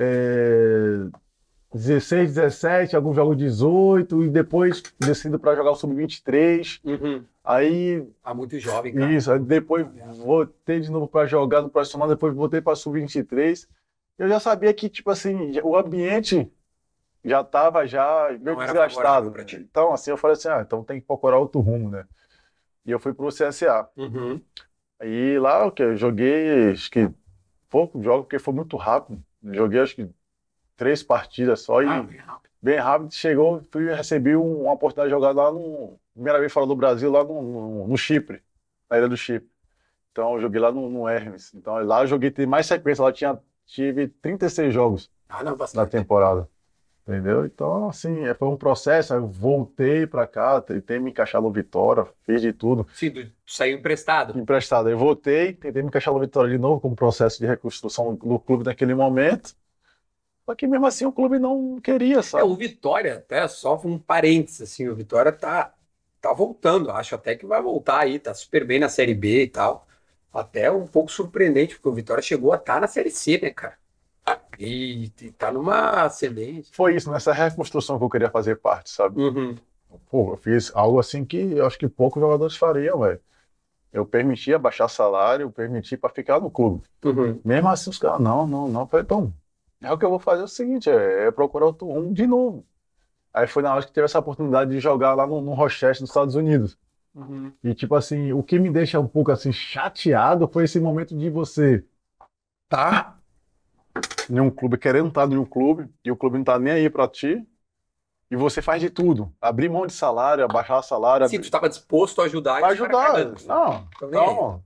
é, dezesseis, dezessete, alguns jogos dezoito, e depois decido para jogar o sub vinte e três. Uhum. Aí, Ah, muito jovem, cara. isso, aí depois voltei de novo para jogar no profissional, depois voltei para sub vinte e três. Eu já sabia que, tipo assim, o ambiente já estava já meio Não era desgastado. favorável pra ti. Então, assim, eu falei assim, ah, então tem que procurar outro rumo, né? E eu fui pro C S A. Uhum. Aí lá, o que eu joguei, acho que pouco jogo, porque foi muito rápido. Joguei, acho que três partidas só e Ah, bem rápido. bem rápido. Chegou, fui recebi um- uma oportunidade de jogar lá no. Primeira vez fora do Brasil, lá no, no, no Chipre, na ilha do Chipre. Então eu joguei lá no, no Hermes. Então lá eu joguei, teve mais sequência, lá tinha, tive trinta e seis jogos Ah, não, na bastante. temporada. Entendeu? Então, assim, é, foi um processo. Aí eu voltei pra cá, tentei me encaixar no Vitória, fiz de tudo. Sim, tu tu saiu emprestado. Emprestado. Aí voltei, tentei me encaixar no Vitória de novo, como processo de reconstrução do clube naquele momento. Só que mesmo assim o clube não queria, É, sabe? o Vitória, até só um parênteses, assim, o Vitória tá, tá voltando, acho até que vai voltar aí, tá super bem na Série B e tal. Até um pouco surpreendente, porque o Vitória chegou a estar na Série C, né, cara? E, e tá numa ascendente. Foi isso, nessa reconstrução que eu queria fazer parte, sabe? Uhum. Pô, eu fiz algo assim que eu acho que poucos jogadores fariam, velho. Eu permitia baixar salário, permiti para ficar no clube. Uhum. Mesmo assim, os caras, não, não, não. Eu falei, então, é o que eu vou fazer é o seguinte, é, é procurar outro rumo de novo. Aí foi na hora que teve essa oportunidade de jogar lá no, no Rochester, nos Estados Unidos. Uhum. E tipo assim, o que me deixa um pouco assim chateado foi esse momento de você tá em um clube, querendo estar em um clube, e o clube não tá nem aí pra ti, e você faz de tudo. Abrir mão de salário, abaixar salário, Sim, tu abrir... estava disposto a ajudar pra e os caras ajudar. cagando. Não, Tô nem aí. não.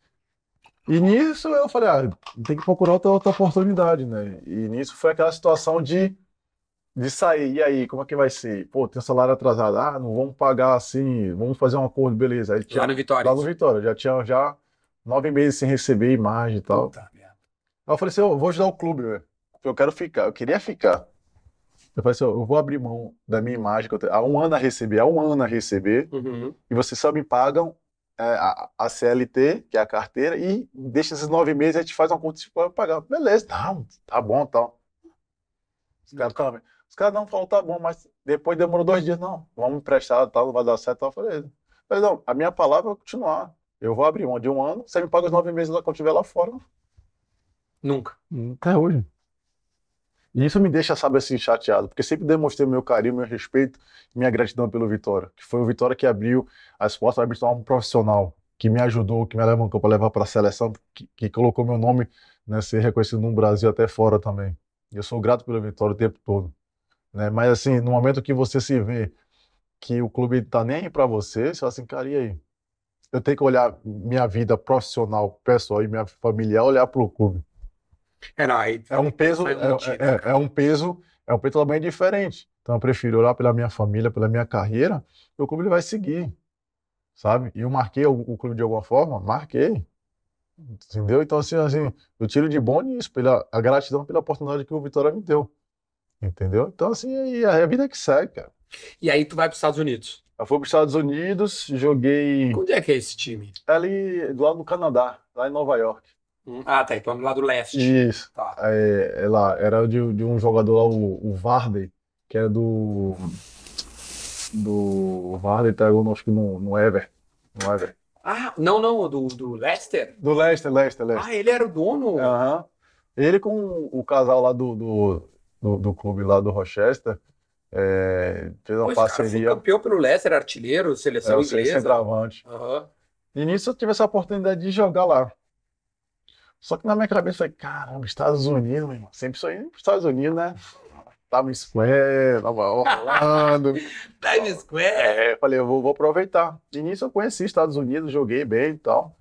E nisso eu falei, ah, tem que procurar outra, outra oportunidade, né? E nisso foi aquela situação de, de sair. E aí, como é que vai ser? Pô, tem salário atrasado. Ah, não vamos pagar assim, vamos fazer um acordo, beleza. Aí tinha, Lá no Vitória. lá no Vitória, já tinha já nove meses sem receber imagem e tal. Puta merda. Aí eu falei assim, eu vou ajudar o clube, velho. Eu quero ficar, eu queria ficar. Eu falei assim, eu vou abrir mão da minha imagem, que eu tenho há um ano a receber, há um ano a receber, Uhum. e vocês só me pagam é, a, a C L T, que é a carteira, e deixa esses nove meses, a gente faz uma conta para pagar. Beleza, não, tá bom, tal. Os caras tá, os caras não falaram, tá bom, mas depois demorou dois dias, não, vamos emprestar, tal, não vai dar certo, tal. Eu falei, eu falei, não, a minha palavra vai continuar. Eu vou abrir mão de um ano, você me paga os nove meses lá quando eu estiver lá fora. Nunca. Até hoje. E isso me deixa, sabe, assim, chateado, porque sempre demonstrei o meu carinho, meu respeito e minha gratidão pelo Vitória, que foi o Vitória que abriu as portas para me tornar um profissional, que me ajudou, que me alavancou para levar para a seleção, que, que colocou meu nome, né, ser reconhecido no Brasil até fora também. Eu sou grato pela vitória o tempo todo, né? Mas assim, no momento que você se vê que o clube tá nem aí pra você, você fala assim, cara, e aí? Eu tenho que olhar minha vida profissional, pessoal e minha familiar, olhar pro clube. É, não, aí É um peso, sai um motivo. é, é, é um peso, é um peso totalmente diferente. Então eu prefiro olhar pela minha família, pela minha carreira, e o clube ele vai seguir, sabe? E eu marquei o, o clube de alguma forma, marquei, entendeu? Então assim, assim, eu tiro de bom nisso, pela a gratidão pela oportunidade que o Vitória me deu, entendeu? Então assim, aí é a vida que segue, cara. E aí tu vai para os Estados Unidos. Eu fui para os Estados Unidos, joguei Onde é que é esse time? ali do lado do Canadá, lá em Nova York. Hum, Ah, tá. Então lá do leste. Isso. Tá. É, é lá, era de, de um jogador lá, o, o Vardy, que era do. Do Vardy, tá, eu acho que no, no Ever. No Ever. Ah, não, não, do, do Leicester. Do Leicester, Leicester, Leicester. Ah, ele era o dono. Aham. Ele com o casal lá do, do, do, do clube lá do Rochester, é, fez uma Pô, esse cara foi parceria. campeão pelo Leicester, artilheiro, É, seleção o inglesa. centroavante. Aham. E nisso eu tive essa oportunidade de jogar lá. Só que na minha cabeça eu falei, caramba, Estados Unidos, meu irmão. Sempre sonhei para os Estados Unidos, né? Times Square, Nova Orlando. Times Square. É, eu falei, eu vou, vou aproveitar. E nisso eu conheci Estados Unidos, joguei bem e tal.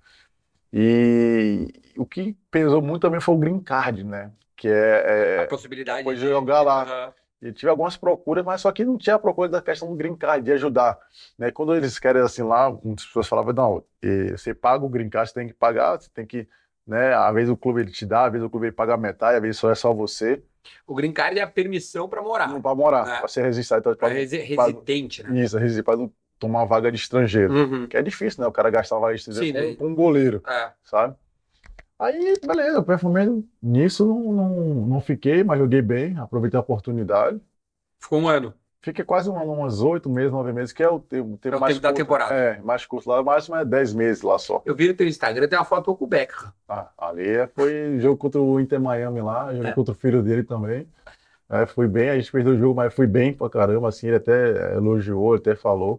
E o que pesou muito também foi o Green Card, né? Que é, A é possibilidade depois de de jogar lá. Aham. E tive algumas procuras, mas só que não tinha a procura da questão do Green Card, de ajudar, né? Quando eles querem assim lá, muitas pessoas falavam, não, eh, você paga o Green Card, você tem que pagar, você tem que, né? Às vezes o clube ele te dá, às vezes o clube ele paga metade, às vezes só é só você, O Green Card é a permissão para morar. não para morar, É. para ser registrado, então, Para pra- resi- pra- residente, né? isso, resi- para não tomar uma vaga de estrangeiro, Uhum. que é difícil, né? O cara gastar uma vaga de estrangeiro Sim, né? com, com um goleiro, É. sabe? Aí, beleza, eu perfumei nisso, não, não, não fiquei, mas joguei bem, aproveitei a oportunidade. Ficou um ano. Fiquei quase um ano, umas oito meses, nove meses, que é o tempo, o tempo É o mais tempo da curto. temporada. É, mais curto lá, o máximo é dez meses lá só. Eu vi no teu Instagram, tem uma foto com o Beckham. Ah, ali é- foi jogo contra o Inter Miami lá, joguei É. contra o filho dele também. É, fui bem, a gente perdeu o jogo, mas fui bem pra caramba, assim, ele até elogiou, ele até falou.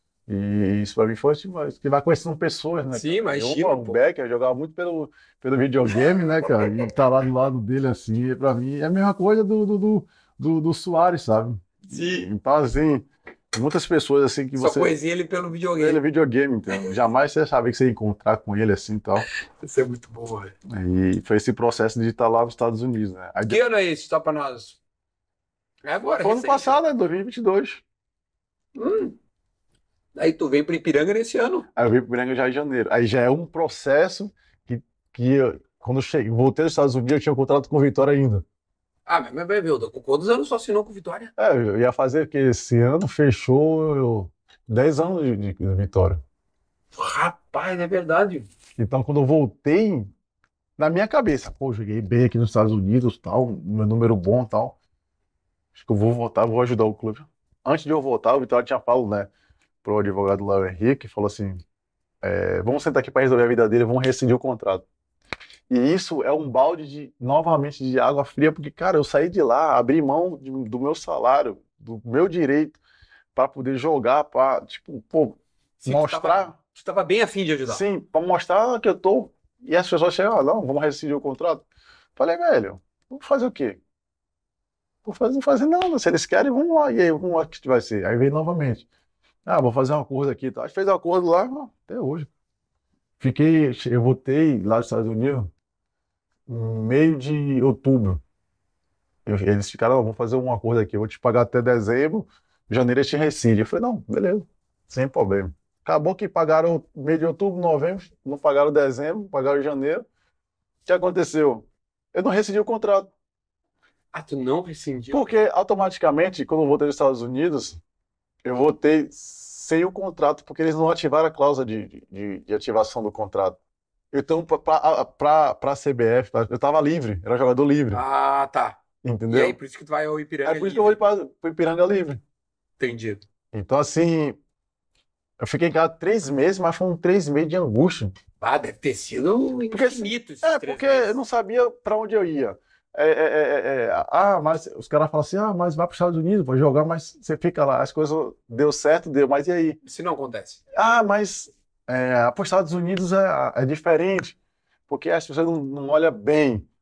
E isso pra mim foi assim, mas que vai conhecendo pessoas, né? Sim, cara? imagina, Eu, o pô. Becker, eu jogava muito pelo, pelo videogame, né, cara? E tá lá do lado dele, assim, e pra mim é a mesma coisa do, do, do, do, do Soares, sabe? Sim. Então, assim, muitas pessoas, assim, que Só você... conhecia ele pelo Ele é videogame. videogame, então. Jamais você sabia que você ia encontrar com ele assim e tal. Isso é muito bom, velho. E foi esse processo de estar lá nos Estados Unidos, né? Aí, Que ano é esse? Só pra nós. É agora, foi ano recente. passado, né? dois mil e vinte e dois. Hum. Aí tu veio pro Ipiranga nesse ano. Aí eu vim pro Piranga já em janeiro. Aí já é um processo que, que eu, quando eu cheguei, voltei dos Estados Unidos, eu tinha um contrato com o Vitória ainda. Ah, mas, mas, mas, meu, com quantos anos só assinou com o Vitória? É, eu ia fazer que esse ano fechou eu, dez anos de, de- de Vitória. Rapaz, é verdade. Então, quando eu voltei, na minha cabeça, pô, joguei bem aqui nos Estados Unidos, tal, meu número bom, tal. Acho que eu vou voltar, vou ajudar o clube. Antes de eu voltar, o Vitória tinha falado, né, pro advogado lá, o Henrique, falou assim, é, vamos sentar aqui para resolver a vida dele, vamos rescindir o contrato. E isso é um balde de, novamente, de água fria, porque, cara, eu saí de lá, abri mão de- do meu salário, do meu direito, para poder jogar, para, tipo, pô, Sim, tu mostrar, tava, tu tava bem afim de ajudar. sim, para mostrar que eu tô. E as pessoas chegam, ah, não, vamos rescindir o contrato. Falei, velho, vou fazer o quê? Vou fazer, não fazer nada, se eles querem, vamos lá, e aí, vamos lá o que vai ser. Aí veio novamente. Ah, vou fazer um acordo aqui e tal. A gente fez um acordo lá, até hoje. Fiquei, eu voltei lá dos Estados Unidos em meio de outubro. Eu- eles ficaram, "Ó, vamos fazer um acordo aqui, eu vou te pagar até dezembro, janeiro a gente rescinde." Eu falei, não, beleza, sem problema. Acabou que pagaram meio de outubro, novembro, não pagaram dezembro, pagaram janeiro. O que aconteceu? Eu não rescindi o contrato. Ah, tu não rescindiu? Porque automaticamente, quando eu voltei dos Estados Unidos, eu voltei sem o contrato, porque eles não ativaram a cláusula de, de, de ativação do contrato. Então, para a C B F, pra- eu estava livre, era jogador livre, Ah, tá. E entendeu? aí, por isso que tu vai ao Ipiranga É por isso que eu vou livre. para o Ipiranga livre. Entendido. Então, assim, eu fiquei em casa três meses, mas foram três meses de angústia. Ah, deve ter sido Porque, infinito esses É, três porque meses. eu não sabia para onde eu ia. É, é, é, é, ah, mas os caras falam assim, ah, mas vai para os Estados Unidos, vai jogar, mas você fica lá, as coisas deu certo, deu, mas e aí? Isso não acontece. Ah, mas é, para os Estados Unidos é, é diferente, porque as pessoas não, não olham bem,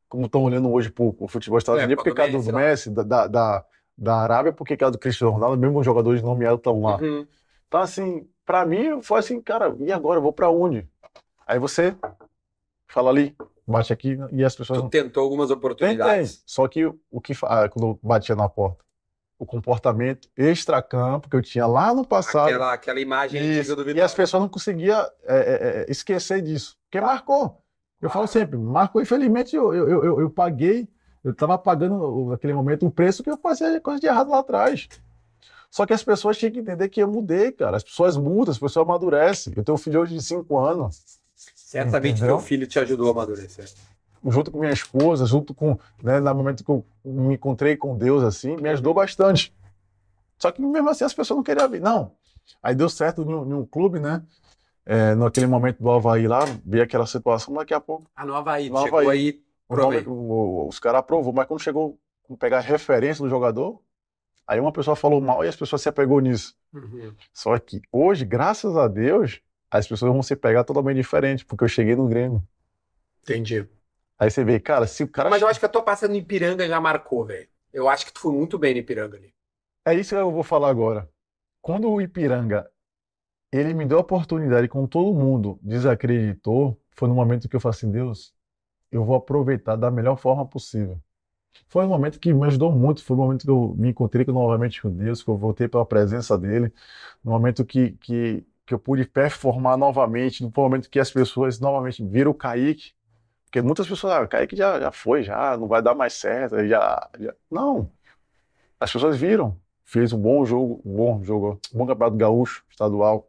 como estão olhando hoje pro, pro futebol dos Estados É, Unidos, por porque causa cada do do Messi, Messi, da, da, da, da Arábia, porque cada do Cristiano Ronaldo, mesmo os jogadores nomeados estão lá. Uhum. Então, assim, pra mim, foi assim, cara, e agora? Eu vou pra onde? Aí você fala ali, bate aqui, e as pessoas Tu não tentou algumas têm. oportunidades. Só que o que, fa- ah, quando eu batia na porta, o comportamento extracampo que eu tinha lá no passado, Aquela, aquela imagem antiga isso, do e Vitória. as pessoas não conseguiam é, é, é, esquecer disso, porque Tá. marcou. Eu falo sempre, marcou, infelizmente eu, eu, eu, eu- eu paguei, eu estava pagando naquele momento o preço que eu fazia coisa de errado lá atrás. Só que as pessoas tinham que entender que eu mudei, cara. As pessoas mudam, as pessoas amadurecem. Eu tenho um filho hoje de cinco anos, Certamente entendeu? teu filho te ajudou a amadurecer. Junto com minha esposa, junto com, né, no momento que eu me encontrei com Deus, assim, me ajudou bastante. Só que mesmo assim as pessoas não queriam vir. Não. Aí deu certo em um, em um clube, né? É, naquele momento do Avaí lá, vi aquela situação, daqui a pouco, Ah, no Havaí, no chegou Avaí, aí, o nome, provei. o- os caras aprovou, mas quando chegou a pegar a referência do jogador, aí uma pessoa falou mal e as pessoas se apegou nisso. Uhum. Só que hoje, graças a Deus, as pessoas vão se pegar totalmente diferente, porque eu cheguei no Grêmio. Entendi. Aí você vê, cara, se o cara. Mas eu acho que a tua passada no Ipiranga já marcou, velho. Eu acho que tu foi muito bem no Ipiranga ali. É isso que eu vou falar agora. Quando o Ipiranga, ele me deu a oportunidade, com todo mundo desacreditou, foi no momento que eu falei assim, Deus, eu vou aproveitar da melhor forma possível. Foi um momento que me ajudou muito, foi um momento que eu me encontrei novamente com Deus, que eu voltei pela presença dele, no momento que, que, que eu pude performar novamente, no momento que as pessoas novamente viram o Kaique, porque muitas pessoas, ah, o Kaique já, já foi, já não vai dar mais certo, já, já... Não, as pessoas viram, fez um bom jogo, um bom jogo, um bom campeonato gaúcho, estadual,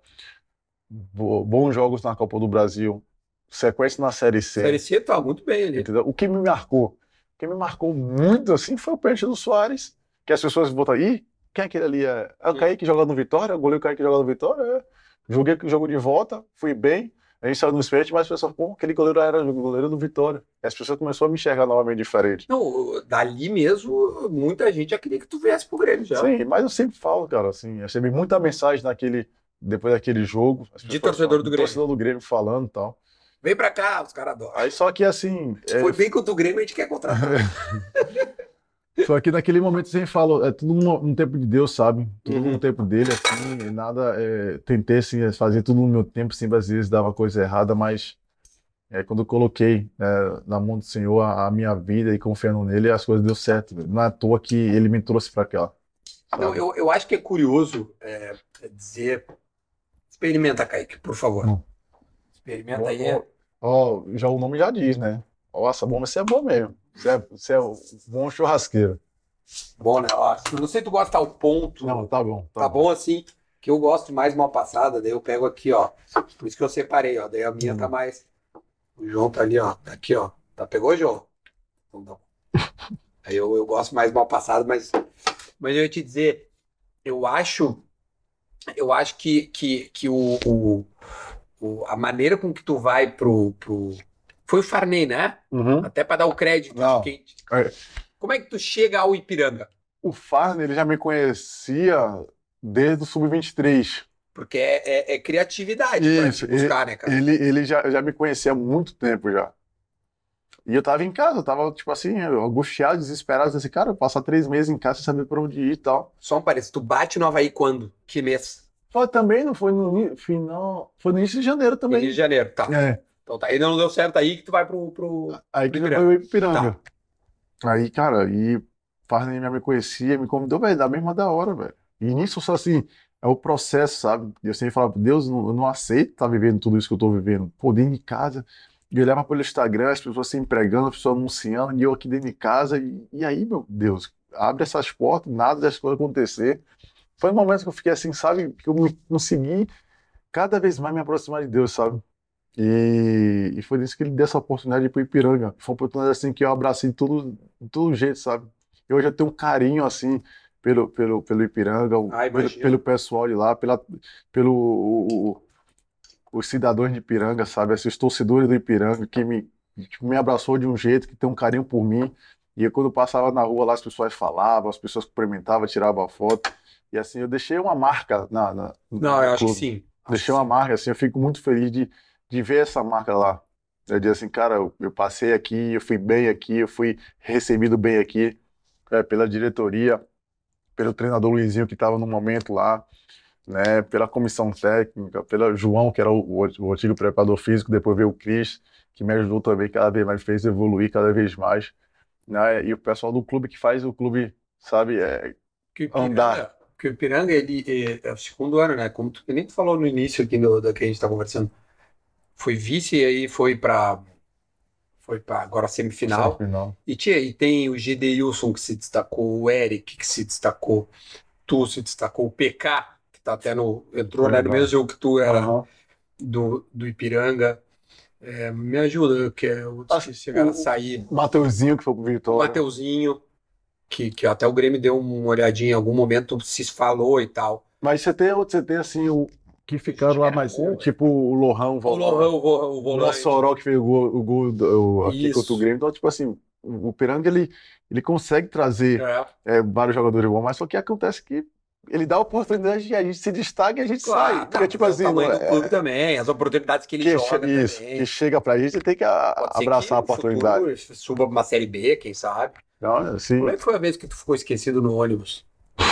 bo- bons jogos na Copa do Brasil, sequência na Série C. Série C tá muito bem ali. Entendeu? O que me marcou, o que me marcou muito assim foi o pênalti do Soares, que as pessoas botam aí, quem é aquele ali? É, é o Kaique joga no Vitória, o goleiro Kaique joga no Vitória, é. Joguei o jogo de volta, fui bem, a gente saiu no pênalti, mas as pessoas, pô, aquele goleiro era o goleiro do Vitória. E as pessoas começaram a me enxergar novamente diferente. Não, dali mesmo, muita gente já queria que tu viesse pro Grêmio já. Sim, mas eu sempre falo, cara, assim, eu recebi muita mensagem naquele, depois daquele jogo, as De pessoas torcedor falam, do Grêmio. torcedor do Grêmio falando e tal. Vem pra cá, os caras adoram. Aí só que assim, é, Foi bem contra o Grêmio, a gente quer contratar. só que naquele momento você fala, é tudo no, no tempo de Deus, sabe? Tudo Uhum. no tempo dele, assim, e nada, é, tentei assim, fazer tudo no meu tempo, sempre às vezes dava coisa errada, mas é, quando eu coloquei é, na mão do Senhor a, a minha vida e confiando nele, as coisas deu certo, velho. Não é à toa que ele me trouxe pra cá, Não, sabe? eu, eu acho que é curioso é, é dizer. Experimenta, Kaique, por favor. Hum. Experimenta Ó, aí. ó, ó, já o nome já diz, né? Nossa, bom, mas você é bom mesmo. Você é, você é um bom churrasqueiro. Bom, né? Ó, eu não sei se tu gosta ao ponto. Não, tá bom. Tá bom assim, que eu gosto de mais uma passada, daí eu pego aqui, ó. Por isso que eu separei, ó. Daí a minha Hum. tá mais. O João tá ali, ó. Tá aqui, ó. Tá, pegou, João? Então tá bom. Aí eu, eu gosto mais mal passado, mas. Mas eu ia te dizer, eu acho. Eu acho que, que, que o, o, o- a maneira com que tu vai pro. pro... Foi o Farney, né? Uhum. Até pra dar o crédito Não. de quem. É. Como é que tu chega ao Ipiranga? O Farner, ele já me conhecia desde o sub vinte e três. Porque é, é, é criatividade pra Isso, te buscar, né, cara? Ele, ele já, já me conhecia há muito tempo já. E eu tava em casa, eu tava, tipo assim, angustiado, desesperado, assim, cara, eu passar três meses em casa sem saber pra onde ir e tal. Só um parênteses, tu bate no Havaí quando? Que mês? Só também não foi no ini- final, foi no início de janeiro também. Início de janeiro, tá. É, Então tá, ainda não deu certo aí que tu vai pro... pro... aí que Ipiranga. foi o Ipiranga. Tá. Aí, cara, e Farner já me conhecia, me convidou, velho, da mesma da hora, velho. E nisso, só assim, é o processo, sabe? Eu sempre falava, Deus, eu não, eu não aceito estar vivendo tudo isso que eu tô vivendo. Pô, dentro de casa, e eu olhava pelo Instagram, as pessoas se empregando, as pessoas anunciando, e eu aqui dentro de casa, e, e aí, meu Deus, abre essas portas, nada dessas coisas acontecer. Foi um momento que eu fiquei assim, sabe, que eu me- consegui cada vez mais me aproximar de Deus, sabe? E, e foi nisso que ele deu essa oportunidade de ir pro Ipiranga. Foi uma oportunidade assim que eu abracei de todo, de todo jeito, sabe? Eu hoje eu tenho um carinho assim pelo, pelo, pelo Ipiranga, o- Ah, pelo, imagino. pelo pessoal de lá, pela, pelo o- o- os cidadãos de Ipiranga, sabe? Esses torcedores do Ipiranga que me, que me abraçou de um jeito, que tem um carinho por mim. E eu, quando eu passava na rua lá, as pessoas falavam, as pessoas cumprimentavam, tiravam foto. E assim, eu deixei uma marca na, na, no Não, eu acho que clube. sim. Acho Deixei que uma sim. marca, assim, eu fico muito feliz de, de ver essa marca lá. Eu disse assim, cara, eu, eu passei aqui, eu fui bem aqui, eu fui recebido bem aqui é, pela diretoria, pelo treinador Luizinho que estava no momento lá, né, pela comissão técnica, pelo João, que era o, o, o antigo preparador físico, depois veio o Cris, que me ajudou também cada vez mais, me fez evoluir cada vez mais, né, e o pessoal do clube que faz o clube, sabe, é, Que o andar. Ipiranga, que o Ipiranga, ele é, é o segundo ano, né? Como tu que nem tu falou no início aqui do, da que a gente tá conversando. Foi vice e aí foi pra, foi pra agora semifinal. Final. E, tia, e tem o Gideilson que se destacou, o Eric que se destacou, tu se destacou, o P K, que tá até no. Entrou, né, no mesmo jogo que tu era Aham. do, do Ipiranga. É, me ajuda, que é o Ah, que chegaram a o- sair. Mateuzinho, que foi pro O Vitória. Mateuzinho, que, que até o Grêmio deu uma olhadinha em algum momento, se falou e tal. Mas você tem, você tem assim, o que ficaram lá mais cedo, tipo o Lohan, O Lohan, o, vo- o o volante. Mossoró que fez o gol, o gol do- o- aqui Isso. contra o Grêmio. Então, tipo assim, o o Piranga, ele, ele consegue trazer É, é, vários jogadores bons, mas só que acontece que ele dá oportunidade e a gente se destaca e a gente claro, sai. Porque, não, tipo mas assim, é o tamanho não do é- clube também, as oportunidades que ele que, joga che- isso, também. que chega pra gente, você tem que a- Pode ser abraçar a que no oportunidade. futuro suba pra uma Série B, quem sabe. Então, assim, Como é que foi a vez que tu ficou esquecido no ônibus?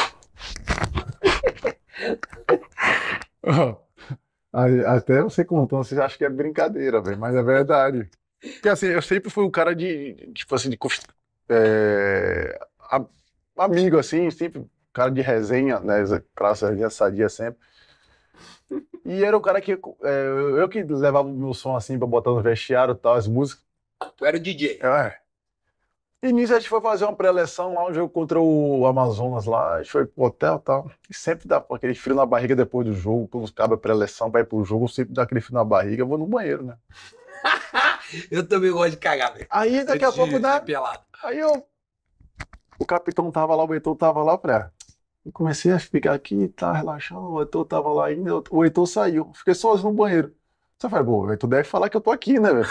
Aí, até você contando, você acha que é brincadeira, velho, mas é verdade. Porque assim, eu sempre fui um cara de, de, tipo assim, de cons- é, a- amigo, assim, sempre um cara de resenha, né, classe resenha sadia sempre. E era o cara que, é, eu que levava o meu som assim pra botar no vestiário e tal, as músicas. Tu era o D J. É. E nisso a gente foi fazer uma pré-eleção lá, um jogo contra o Amazonas lá, a gente foi pro hotel e tal. E sempre dá aquele frio na barriga depois do jogo, quando acaba a pré-eleção pra ir pro jogo, sempre dá aquele frio na barriga, eu vou no banheiro, né? Eu também gosto de cagar, velho. Aí daqui a Antes de- pouco dá. de pelado. Aí eu. O capitão tava lá, o Heitor tava lá, eu falei, ah, eu comecei a ficar aqui, tá relaxando, o Heitor tava lá ainda, o Heitor saiu, fiquei sozinho no banheiro. Você falei, pô, o Heitor deve falar que eu tô aqui, né, velho?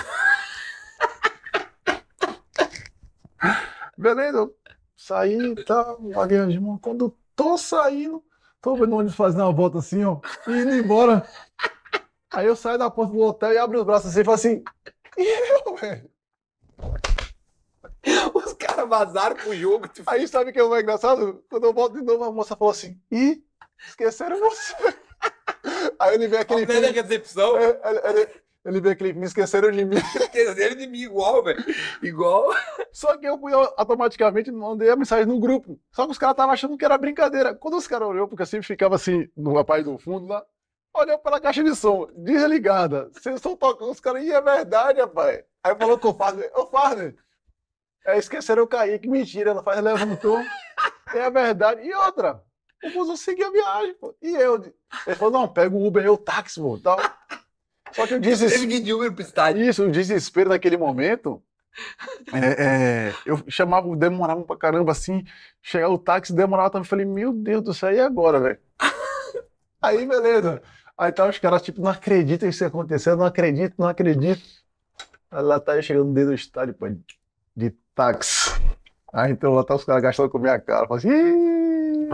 Beleza, eu saí, tá, vaguei as mãos. Quando eu tô saindo, tô vendo o ônibus fazendo uma volta assim, ó, e indo embora. Aí eu saio da porta do hotel e abro os braços assim e falo assim, e eu, velho? Os caras vazaram pro jogo. Tu... Aí sabe o que é o mais engraçado? Quando eu volto de novo, a moça falou assim, ih, esqueceram você. Aí ele vê aquele A plena filme, recepção. é, ele, ele, ele vê aquele filme, esqueceram de mim. Esqueceram de mim igual, velho. Igual. Só que eu fui eu, automaticamente mandei a mensagem no grupo. Só que os caras estavam achando que era brincadeira. Quando os caras olhou, porque eu sempre ficava assim, no rapaz do fundo lá, olhou pela caixa de som, desligada. Vocês estão tocando, os caras, ih, é verdade, rapaz. Aí falou com o Farner, ô Farner, é, esqueceram o Kaique, mentira, ela faz, levantou. É verdade. E outra, o busão seguia a viagem, pô. E eu, ele falou, não, pega o Uber aí, o táxi, pô, tal. Só que eu disse Teve que ir de Uber pro estádio. isso, o desespero naquele momento, é, é, eu chamava, demorava pra caramba assim, chegava o táxi, demorava também, falei, meu Deus do céu, e agora, velho? Aí, beleza. Aí tá os caras, tipo, não acreditam que isso aconteceu, não acredito, não acredito. Aí lá tá eu chegando dentro do estádio, pô, de táxi. Aí então lá tá os caras gastando com a minha cara, falei assim, "Ih".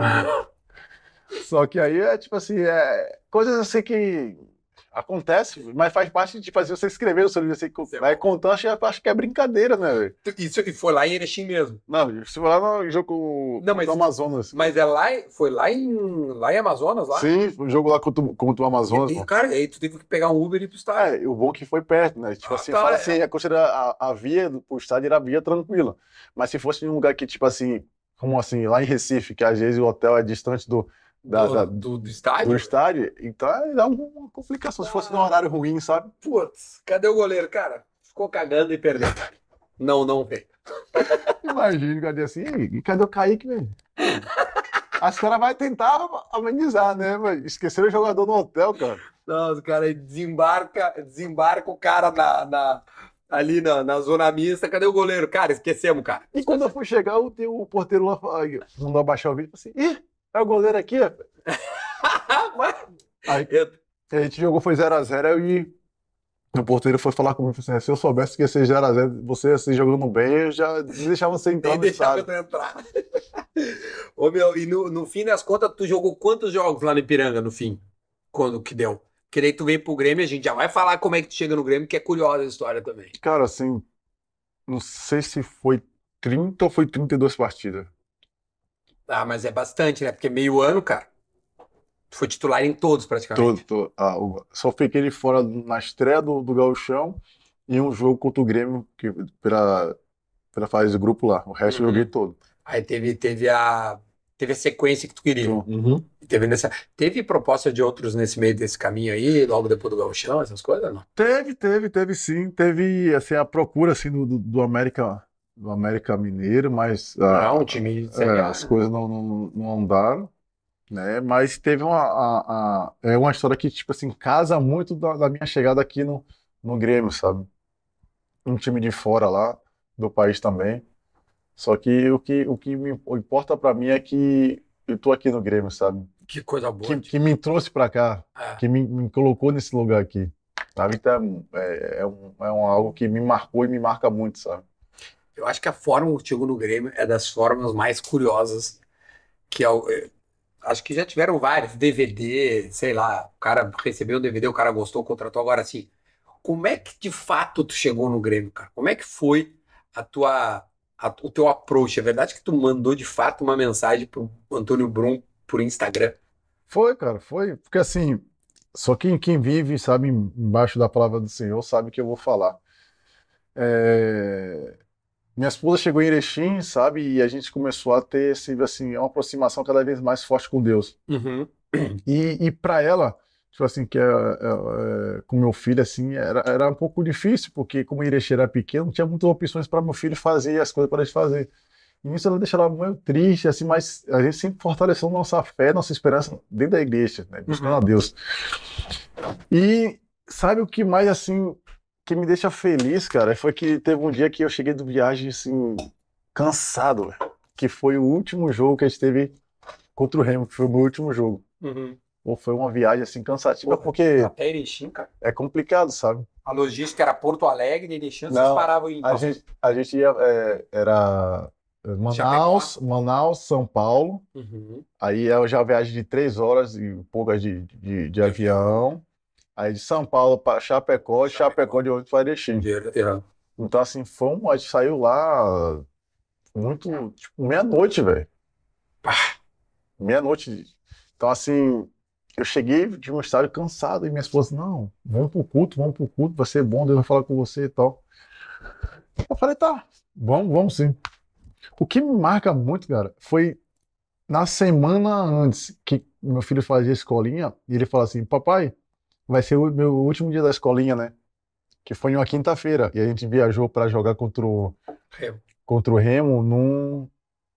Só que aí é tipo assim, é coisas assim que acontece, mas faz parte de, tipo assim, você escrever o seu livro assim, Certo. vai contando, acho, que- acho que é brincadeira, né, velho? Isso e foi lá em Erechim mesmo. Não, se for lá no jogo Não, mas- do Amazonas. Mas é lá, foi lá em, lá em Amazonas, lá? Sim, o jogo lá contra, o- contra o Amazonas. E, pô. cara, aí tu teve que pegar um Uber e ir pro estádio. É, e o bom que foi perto, né? Tipo Ah, assim, tá, fala é. assim, a, considera- a, a via do pro estádio era a via tranquila. Mas se fosse em um lugar que, tipo assim, como assim, lá em Recife, que às vezes o hotel é distante do, da- do, da- do, do estádio? do estádio, então aí dá uma complicação. Se fosse num horário ruim, sabe? Putz, cadê o goleiro, cara? Ficou cagando e perdeu. Não, não veio. Imagina, cadê assim, e cadê o Kaique, velho? As caras vão tentar amenizar, né? Mas esqueceram o jogador no hotel, cara. Não, os caras desembarca, desembarca o cara na, na- ali na, na zona mista. Cadê o goleiro? Cara, esquecemos, cara. E quando eu fui chegar, o, teu- o porteiro lá aí, mandou abaixar o vídeo e falou assim: ih, é o goleiro aqui? ó." Aí Eu- a gente jogou, foi zero a zero e o porteiro foi falar comigo, falou assim: se eu soubesse que ia ser zero a zero, você assim, jogando bem, eu já deixava você entrar Nem no deixava estádio. eu entrar. Ô, meu, e no, no fim das contas, tu jogou quantos jogos lá no Ipiranga, no fim? Quando que deu? Porque daí tu vem pro Grêmio, a gente já vai falar como é que tu chega no Grêmio, que é curiosa a história também. Cara, assim, não sei se foi trinta ou foi trinta e duas partidas. Ah, mas é bastante, né? Porque meio ano, cara, tu foi titular em todos Todo, praticamente. todo, ah, o- só fiquei ele fora na estreia do, do Gauchão e um jogo contra o Grêmio que, pela, pela fase de grupo lá. O resto eu Uhum. joguei todo. Aí teve, teve a teve a sequência que tu queria. Então, Uhum. E Teve, nessa, teve proposta de outros nesse meio desse caminho aí, logo depois do Gauchão, essas coisas, não? teve, teve, teve sim. Teve assim, a procura assim, do, do, do América, do América Mineiro, mas ah, Não, um time de é, Série A, as né? coisas não, não, não andaram, né? Mas teve uma, a, a- é uma história que, tipo assim, casa muito da, da minha chegada aqui no, no Grêmio, sabe? Um time de fora lá, do país também. Só que o que, o que me importa pra mim é que eu tô aqui no Grêmio, sabe? Que coisa boa. Que, tio. que me trouxe pra cá, É. que me, me colocou nesse lugar aqui, sabe? Então, é, é, um, é um, algo que me marcou e me marca muito, sabe? Eu acho que a forma que tu chegou no Grêmio é das formas mais curiosas que é o- é, acho que já tiveram vários, D V D, sei lá, o cara recebeu um D V D, o cara gostou, contratou. Agora assim, como é que de fato tu chegou no Grêmio, cara? Como é que foi a tua, a- o teu approach? É verdade que tu mandou de fato uma mensagem pro Antônio Brum por Instagram? Foi, cara, foi. Porque assim, só quem, quem vive, sabe, embaixo da palavra do Senhor, sabe o que eu vou falar. É, minha esposa chegou em Erechim, sabe, e a gente começou a ter esse, assim, uma aproximação cada vez mais forte com Deus. Uhum. E, e para ela, tipo assim, que é, é, é, com meu filho, assim, era, era um pouco difícil, porque como Erechim era pequeno, não tinha muitas opções para meu filho fazer as coisas para ele fazer. E isso ela deixa ela muito triste, assim, mas a gente sempre fortaleceu nossa fé, nossa esperança dentro da igreja, né, buscando Uhum. a Deus. E sabe o que mais, assim, que me deixa feliz, cara, foi que teve um dia que eu cheguei do viagem, assim, cansado, velho, que foi o último jogo que a gente teve contra o Remo, que foi o meu último jogo. Uhum. Ou foi uma viagem, assim, cansativa, Porra, porque até Erechim, cara. é complicado, sabe? A logística era Porto Alegre, Erechim, vocês Não, paravam em a gente, a gente ia, é, era Manaus, Manaus, São Paulo, Uhum. aí é já a viagem de três horas e poucas de, de, de avião. Aí de São Paulo para Chapecó, e Chapecó de ônibus para Erechim. Uhum. Então, assim, foi um, a gente saiu lá muito, tipo, meia-noite, velho. Meia-noite. Então, assim, eu cheguei de um estádio cansado e minha esposa, não, vamos pro culto, vamos pro culto, vai ser bom, Deus vai falar com você e tal. Eu falei, tá, vamos, vamos sim. O que me marca muito, cara, foi na semana antes que meu filho fazia escolinha, e ele fala assim, papai, vai ser o meu último dia da escolinha, né? Que foi em uma quinta-feira. E a gente viajou para jogar contra o, Remo. contra o Remo num,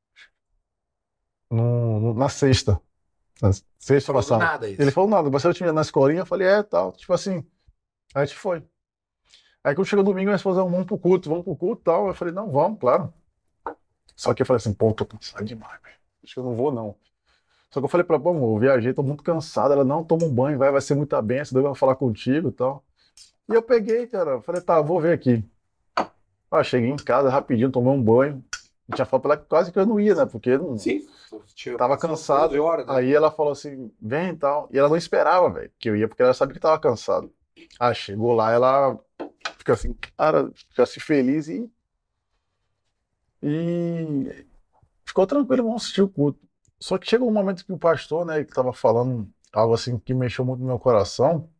num- num- na sexta. Na sexta Falou do passada. nada isso. Ele falou nada, você tinha na escolinha? Eu falei, é, tal. Tipo assim. Aí a gente foi. Aí quando chegou domingo, minha esposa, vamos pro culto, vamos pro culto e tal. Eu falei, não, vamos, claro. Só que eu falei assim, pô, tô cansado demais, velho. Acho que eu não vou, não. Só que eu falei pra ela, pô, amor, eu viajei, tô muito cansado. Ela, não, toma um banho, vai, vai ser muita bênção, Deus vai falar contigo e tal. E eu peguei, cara, eu falei, tá, vou ver aqui. Ah, cheguei em casa rapidinho, tomei um banho. Eu tinha falado pra ela que quase que eu não ia, né? Porque eu não, Sim. Tinha tava passado cansado. doze horas, né? Aí ela falou assim, vem e tal. E ela não esperava, velho, que eu ia, porque ela sabia que tava cansado. Ah, chegou lá, ela fica assim, cara, fica assim feliz e. E ficou tranquilo, vamos assistir o culto. Só que chegou um momento que o pastor, né, que tava falando algo assim que mexeu muito no meu coração,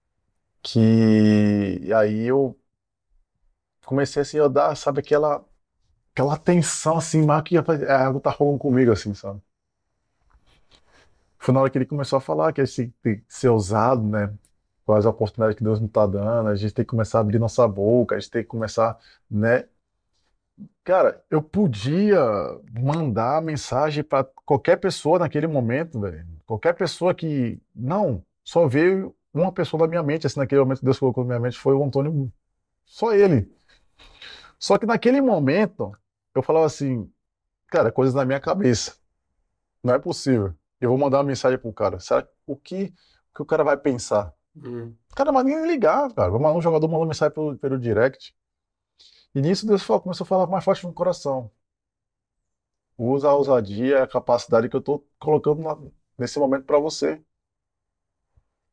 que e aí eu comecei assim a dar, sabe, aquela, aquela tensão assim, mas que é, algo tá rolando comigo, assim, sabe? Foi na hora que ele começou a falar que a gente tem que ser ousado, né? Quais as oportunidades que Deus nos tá dando, a gente tem que começar a abrir nossa boca, a gente tem que começar, né? Cara, eu podia mandar mensagem para qualquer pessoa naquele momento, velho. Qualquer pessoa que. Não, só veio uma pessoa na minha mente, assim, naquele momento que Deus colocou na minha mente, foi o Antônio. Só ele. Só que naquele momento, eu falava assim, cara, coisas na minha cabeça. Não é possível. Eu vou mandar uma mensagem pro cara. Será o que, o que o cara vai pensar? Hum. O cara não vai nem ligar, cara. Vou mandar um jogador mandar mensagem pelo, pelo direct. E nisso Deus falou, começou a falar mais forte no coração. Usa a ousadia, a capacidade que eu tô colocando lá, nesse momento para você.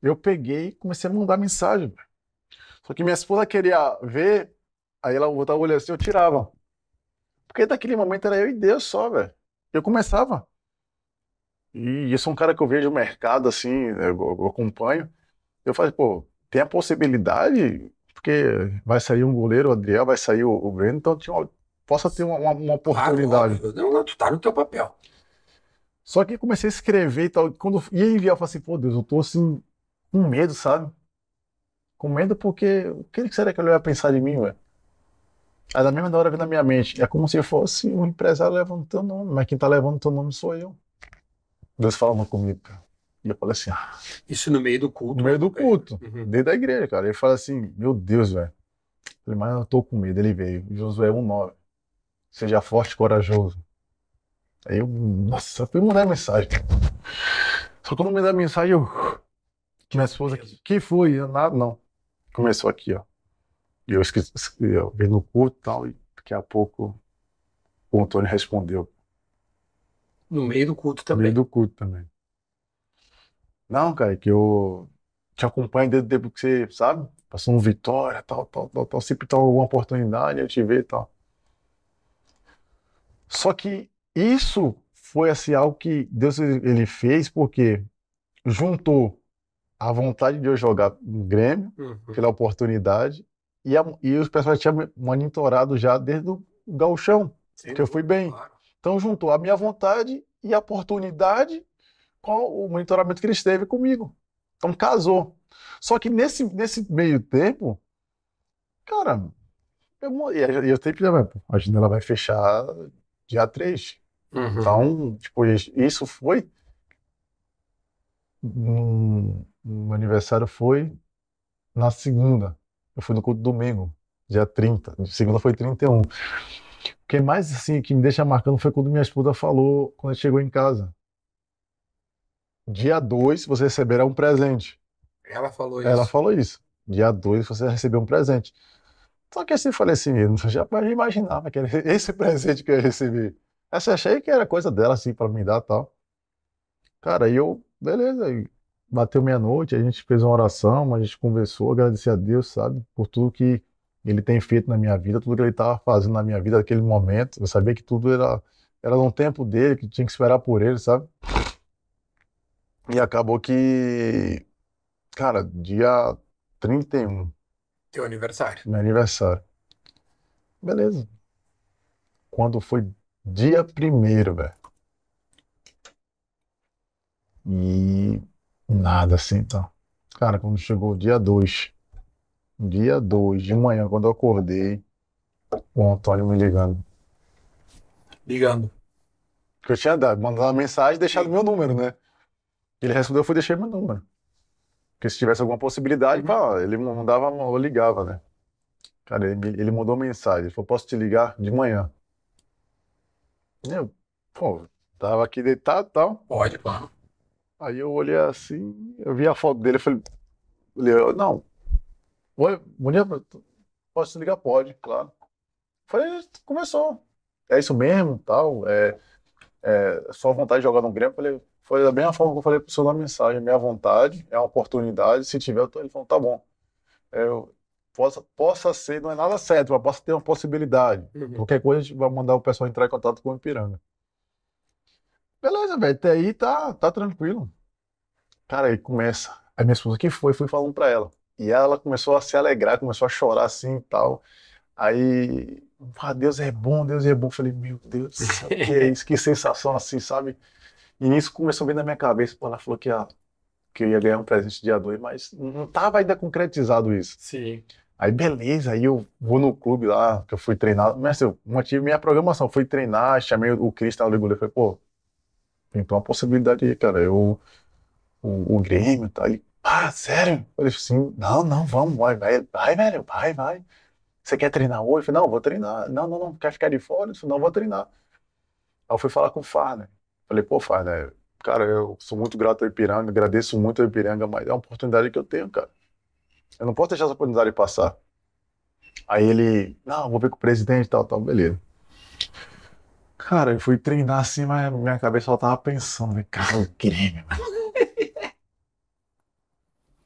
eu peguei e comecei a mandar mensagem. Velho. Só que minha esposa queria ver, aí ela botava o olho assim, eu tirava. Porque naquele momento era eu e Deus só, velho. Eu começava. E eu sou um cara que eu vejo o mercado, assim, eu, eu acompanho. Eu falei, pô, tem a possibilidade, porque vai sair um goleiro, o Adriel, vai sair o, o Breno, então tinha uma, possa ter uma, uma, uma oportunidade. Claro, não, não, tu tá no teu papel. Só que comecei a escrever e tal. Quando eu ia enviar, eu falei assim, pô, Deus, eu tô assim, com medo, sabe? Com medo porque o que será que ele ia pensar de mim, velho? Aí na mesma hora veio na minha mente, é como se fosse um empresário levando teu nome, mas quem tá levando teu nome sou eu. Deus falando comigo, cara. E eu falei assim, ah, Isso no meio do culto. no meio do velho. culto, Uhum. dentro da igreja, cara. Ele fala assim, meu Deus, velho. Eu falei, mas eu tô com medo. Ele veio, Josué um nove. Seja forte e corajoso. Aí eu, nossa, eu fui mandar mensagem. Só que quando eu mandei a mensagem, eu. Minha esposa, que foi? Eu, nada, não. Começou aqui, ó. E eu esqueci, eu vi no culto e tal, e daqui a pouco o Antônio respondeu. No meio do culto No também. meio do culto também. Não, cara, que eu te acompanho desde o tempo que você, sabe? Passou um Vitória, tal, tal, tal, tal. Sempre tem alguma oportunidade, eu te ver e tal. Só que isso foi assim, algo que Deus ele fez porque juntou a vontade de eu jogar no Grêmio, Uhum. pela oportunidade, e, a, e os pessoal tinham monitorado já desde o gauchão, Sem que eu fui dúvida, bem. claro. Então juntou a minha vontade e a oportunidade com o monitoramento que eles teve comigo. Então casou. Só que nesse, nesse meio tempo, cara, eu, eu, eu sempre, né, a janela vai fechar dia três. Uhum. Então, tipo, isso foi. Hum, meu aniversário foi na segunda. Eu fui no culto domingo, dia trinta. Segunda foi trinta e um. O que mais, assim, que me deixa marcando foi quando minha esposa falou, quando a gente chegou em casa. Dia dois você receberá um presente. Ela falou Ela isso. falou isso. Dia dois você recebeu um presente. Só que assim, eu falei assim, eu já imaginava que era esse presente que eu ia receber. Essa achei que era coisa dela, assim, pra me dar e tal. Cara, aí eu, beleza, aí bateu meia-noite, a gente fez uma oração, a gente conversou, agradeci a Deus, sabe, por tudo que Ele tem feito na minha vida, tudo que Ele estava fazendo na minha vida naquele momento. Eu sabia que tudo era, era no tempo dele, que tinha que esperar por Ele, sabe? E acabou que, cara, dia trinta e um, Teu aniversário. meu aniversário. Beleza. Quando foi dia primeiro, velho. E nada assim, então. Cara, quando chegou o dia dois, dia dois de manhã, quando eu acordei, o Antônio me ligando. Ligando. Porque eu tinha dado, mandado uma mensagem e deixado Sim. meu número, né? Ele respondeu, eu fui deixei meu número. Porque se tivesse alguma possibilidade, Uhum. pá, ele mandava, eu ligava, né? Cara, ele, me- ele mandou mensagem, ele falou, posso te ligar de manhã? Eu, pô, tava aqui deitado e tal. Pode, claro. Aí eu olhei assim, eu vi a foto dele, eu falei, eu, não, oi, bom dia, posso te ligar? Pode, claro. Falei, começou. É isso mesmo, tal, é, é só vontade de jogar no Grêmio. Falei, foi da mesma forma que eu falei pro senhor na mensagem, minha vontade, é uma oportunidade, se tiver, eu tô, ele falou, tá bom. Eu, possa, possa ser, não é nada certo, mas possa ter uma possibilidade. Uhum. Qualquer coisa a gente vai mandar o pessoal entrar em contato com o Ipiranga. Beleza, velho, até aí tá, tá tranquilo. Cara, aí começa. Aí minha esposa, que foi? Fui falando pra ela. E ela começou a se alegrar, começou a chorar assim e tal. Aí, ah, Deus é bom, Deus é bom. Eu falei, meu Deus do céu, que é isso? Que sensação assim, sabe? E nisso começou a vir na minha cabeça, pô, ela falou que, ia- que eu ia ganhar um presente dia dois, mas não tava ainda concretizado isso. Sim. Aí beleza, aí eu vou no clube lá, que eu fui treinar, mas eu mantive minha programação, fui treinar, chamei o Cristian Ligolê, falei, pô, pintou uma possibilidade aí, cara, eu, o, o Grêmio, tá aí, ah, sério? Eu falei assim, não, não, vamos, vai, vai, vai, velho, vai, vai. Você quer treinar hoje? Eu falei, não, vou treinar. Não, não, não, quer ficar de fora? Eu falei, não, vou treinar. Aí eu fui falar com o Farner. Falei, pô, Farner, cara, eu sou muito grato ao Ipiranga, agradeço muito ao Ipiranga, mas é uma oportunidade que eu tenho, cara. Eu não posso deixar essa oportunidade passar. Aí ele, não, vou ver com o presidente e tal, tal, beleza. Cara, eu fui treinar assim, mas minha cabeça só tava pensando, cara, o Grêmio, mano.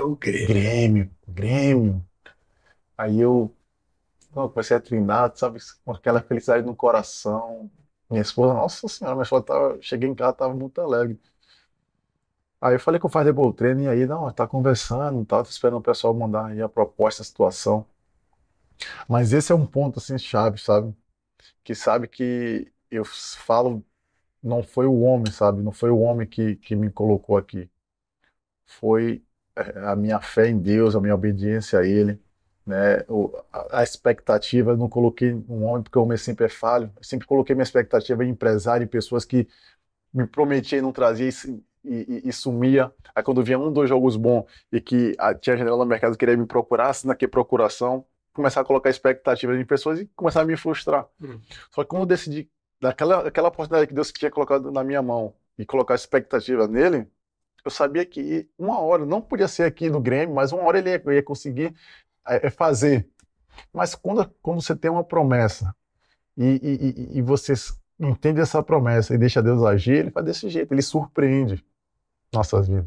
o Grêmio. Grêmio, Grêmio. Aí eu, não, comecei a treinar, sabe, com aquela felicidade no coração. Minha esposa, nossa senhora, minha esposa tava, cheguei em casa, tava muito alegre. Aí eu falei com o Faz Debol Treino, e aí, não, tá conversando, tá, tô esperando o pessoal mandar aí a proposta, a situação. Mas esse é um ponto, assim, chave, sabe? Que sabe que eu falo, não foi o homem, sabe? Não foi o homem que, que me colocou aqui. Foi é, a minha fé em Deus, a minha obediência a Ele, né? O, a, a expectativa, eu não coloquei um homem porque o homem sempre é falho. Eu sempre coloquei minha expectativa em empresário, em pessoas que me prometia e não trazia e, se- e- e- e sumia. Aí quando vinha um, dois jogos bons e que ah, tinha janela no mercado que queria me procurar, assina aqui procuração, começar a colocar expectativas em pessoas e começar a me frustrar. Hum. Só que quando eu decidi, daquela aquela oportunidade que Deus tinha colocado na minha mão e colocar expectativa nele, eu sabia que uma hora, não podia ser aqui no Grêmio, mas uma hora ele ia, eu ia conseguir é, é, fazer. Mas quando, quando você tem uma promessa e, e, e- e você s- entende essa promessa e deixa Deus agir, ele faz desse jeito, ele surpreende nossas vidas.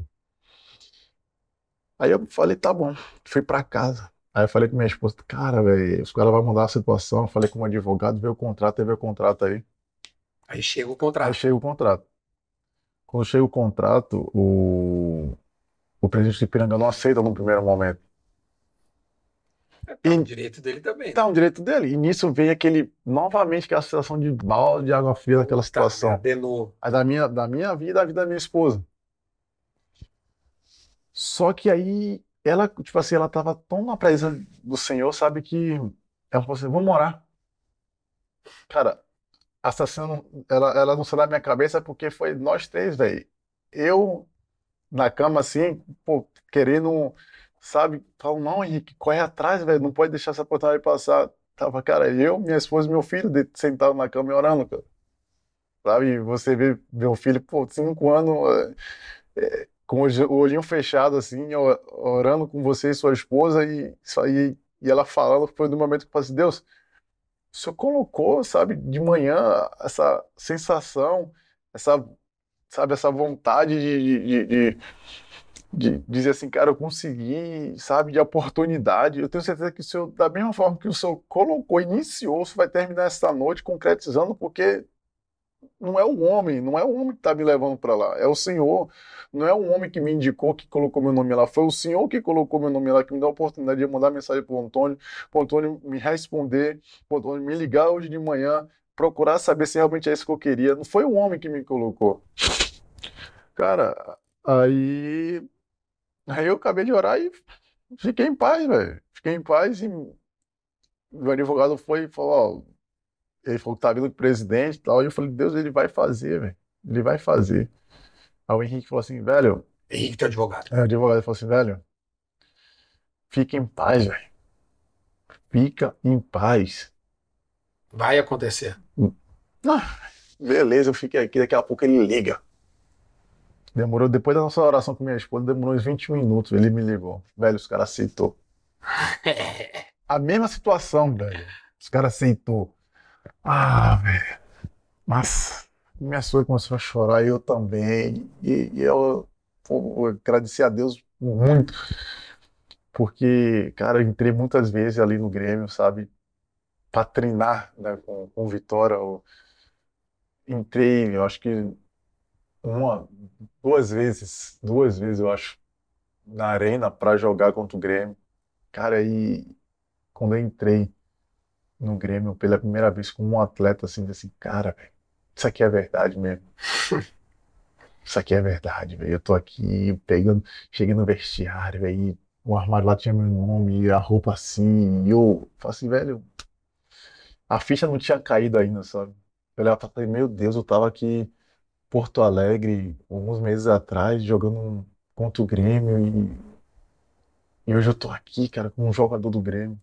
Aí eu falei, tá bom, fui pra casa. Aí eu falei com minha esposa, cara, velho, os caras vão mudar a situação. Eu falei com um advogado, veio o contrato, aí veio o contrato aí. Aí chega o Aí contrato. chega o contrato. Quando chega o contrato, o, o presidente de Ipiranga não aceita no primeiro momento. É o E direito dele também, tá né? um direito dele. E nisso veio aquele, novamente, aquela situação de balde de água fria daquela Tá, situação. de novo. Aí da minha, da minha vida, a vida da minha esposa. Só que aí, ela, tipo assim, ela tava tão na presença do Senhor, sabe, que ela falou assim, vamos orar. Cara, essa cena, não- ela, ela não saiu da minha cabeça porque foi nós três, velho. Eu, na cama, assim, pô, querendo, sabe, falo, não, Henrique, corre atrás, velho, não pode deixar essa oportunidade passar. Tava, cara, eu, minha esposa e meu filho de- sentado na cama e orando, cara. Sabe, e você vê meu filho, pô, cinco anos, é, com o olho- o olhinho fechado, assim, ó, orando com você e sua esposa, e, isso aí, e ela falando, foi no momento que eu falei assim, Deus, o Senhor colocou, sabe, de manhã, essa sensação, essa, sabe, essa vontade de, de, de, de dizer assim, cara, eu consegui, sabe, de oportunidade. Eu tenho certeza que o Senhor, da mesma forma que o Senhor colocou, iniciou, o Senhor vai terminar essa noite concretizando, porque não é o homem, não é o homem que está me levando para lá, é o Senhor. Não é o homem que me indicou, que colocou meu nome lá, foi o Senhor que colocou meu nome lá, que me deu a oportunidade de mandar mensagem para o Antônio, para o Antônio me responder, para o Antônio me ligar hoje de manhã, procurar saber se realmente é isso que eu queria. Não foi o homem que me colocou. Cara, aí, aí eu acabei de orar e fiquei em paz, velho. Fiquei em paz e o advogado foi e falou, ó, ele falou que tá vindo com o presidente e tal, e eu falei, Deus, ele vai fazer, velho. Ele vai fazer. Aí o Henrique falou assim, velho, Henrique, teu advogado. aí o advogado falou assim, velho, fica em paz, velho. Fica em paz. Vai acontecer. Ah, beleza, eu fiquei aqui, daqui a pouco ele liga. Demorou, depois da nossa oração com minha esposa, demorou uns vinte minutos, ele me ligou. Velho, os caras aceitou. A mesma situação, velho. Os caras aceitou. Ah, velho. Mas minha sogra começou a chorar e eu também. E, e eu, pô, eu agradeci a Deus muito, porque, cara, eu entrei muitas vezes ali no Grêmio, sabe, para treinar, né, com, com Vitória. Eu entrei, eu acho que uma, duas vezes, duas vezes, eu acho, na arena para jogar contra o Grêmio. Cara, aí quando eu entrei no Grêmio pela primeira vez como um atleta, assim, assim, cara, velho, isso aqui é verdade mesmo. Isso aqui é verdade, velho. Eu tô aqui pegando, cheguei no vestiário, velho, e o armário lá tinha meu nome, e a roupa assim, e eu falei assim, velho, a ficha não tinha caído ainda, sabe? Eu olhava e falei, meu Deus, eu tava aqui em Porto Alegre, alguns meses atrás, jogando um- contra o Grêmio, e, e hoje eu tô aqui, cara, como um jogador do Grêmio.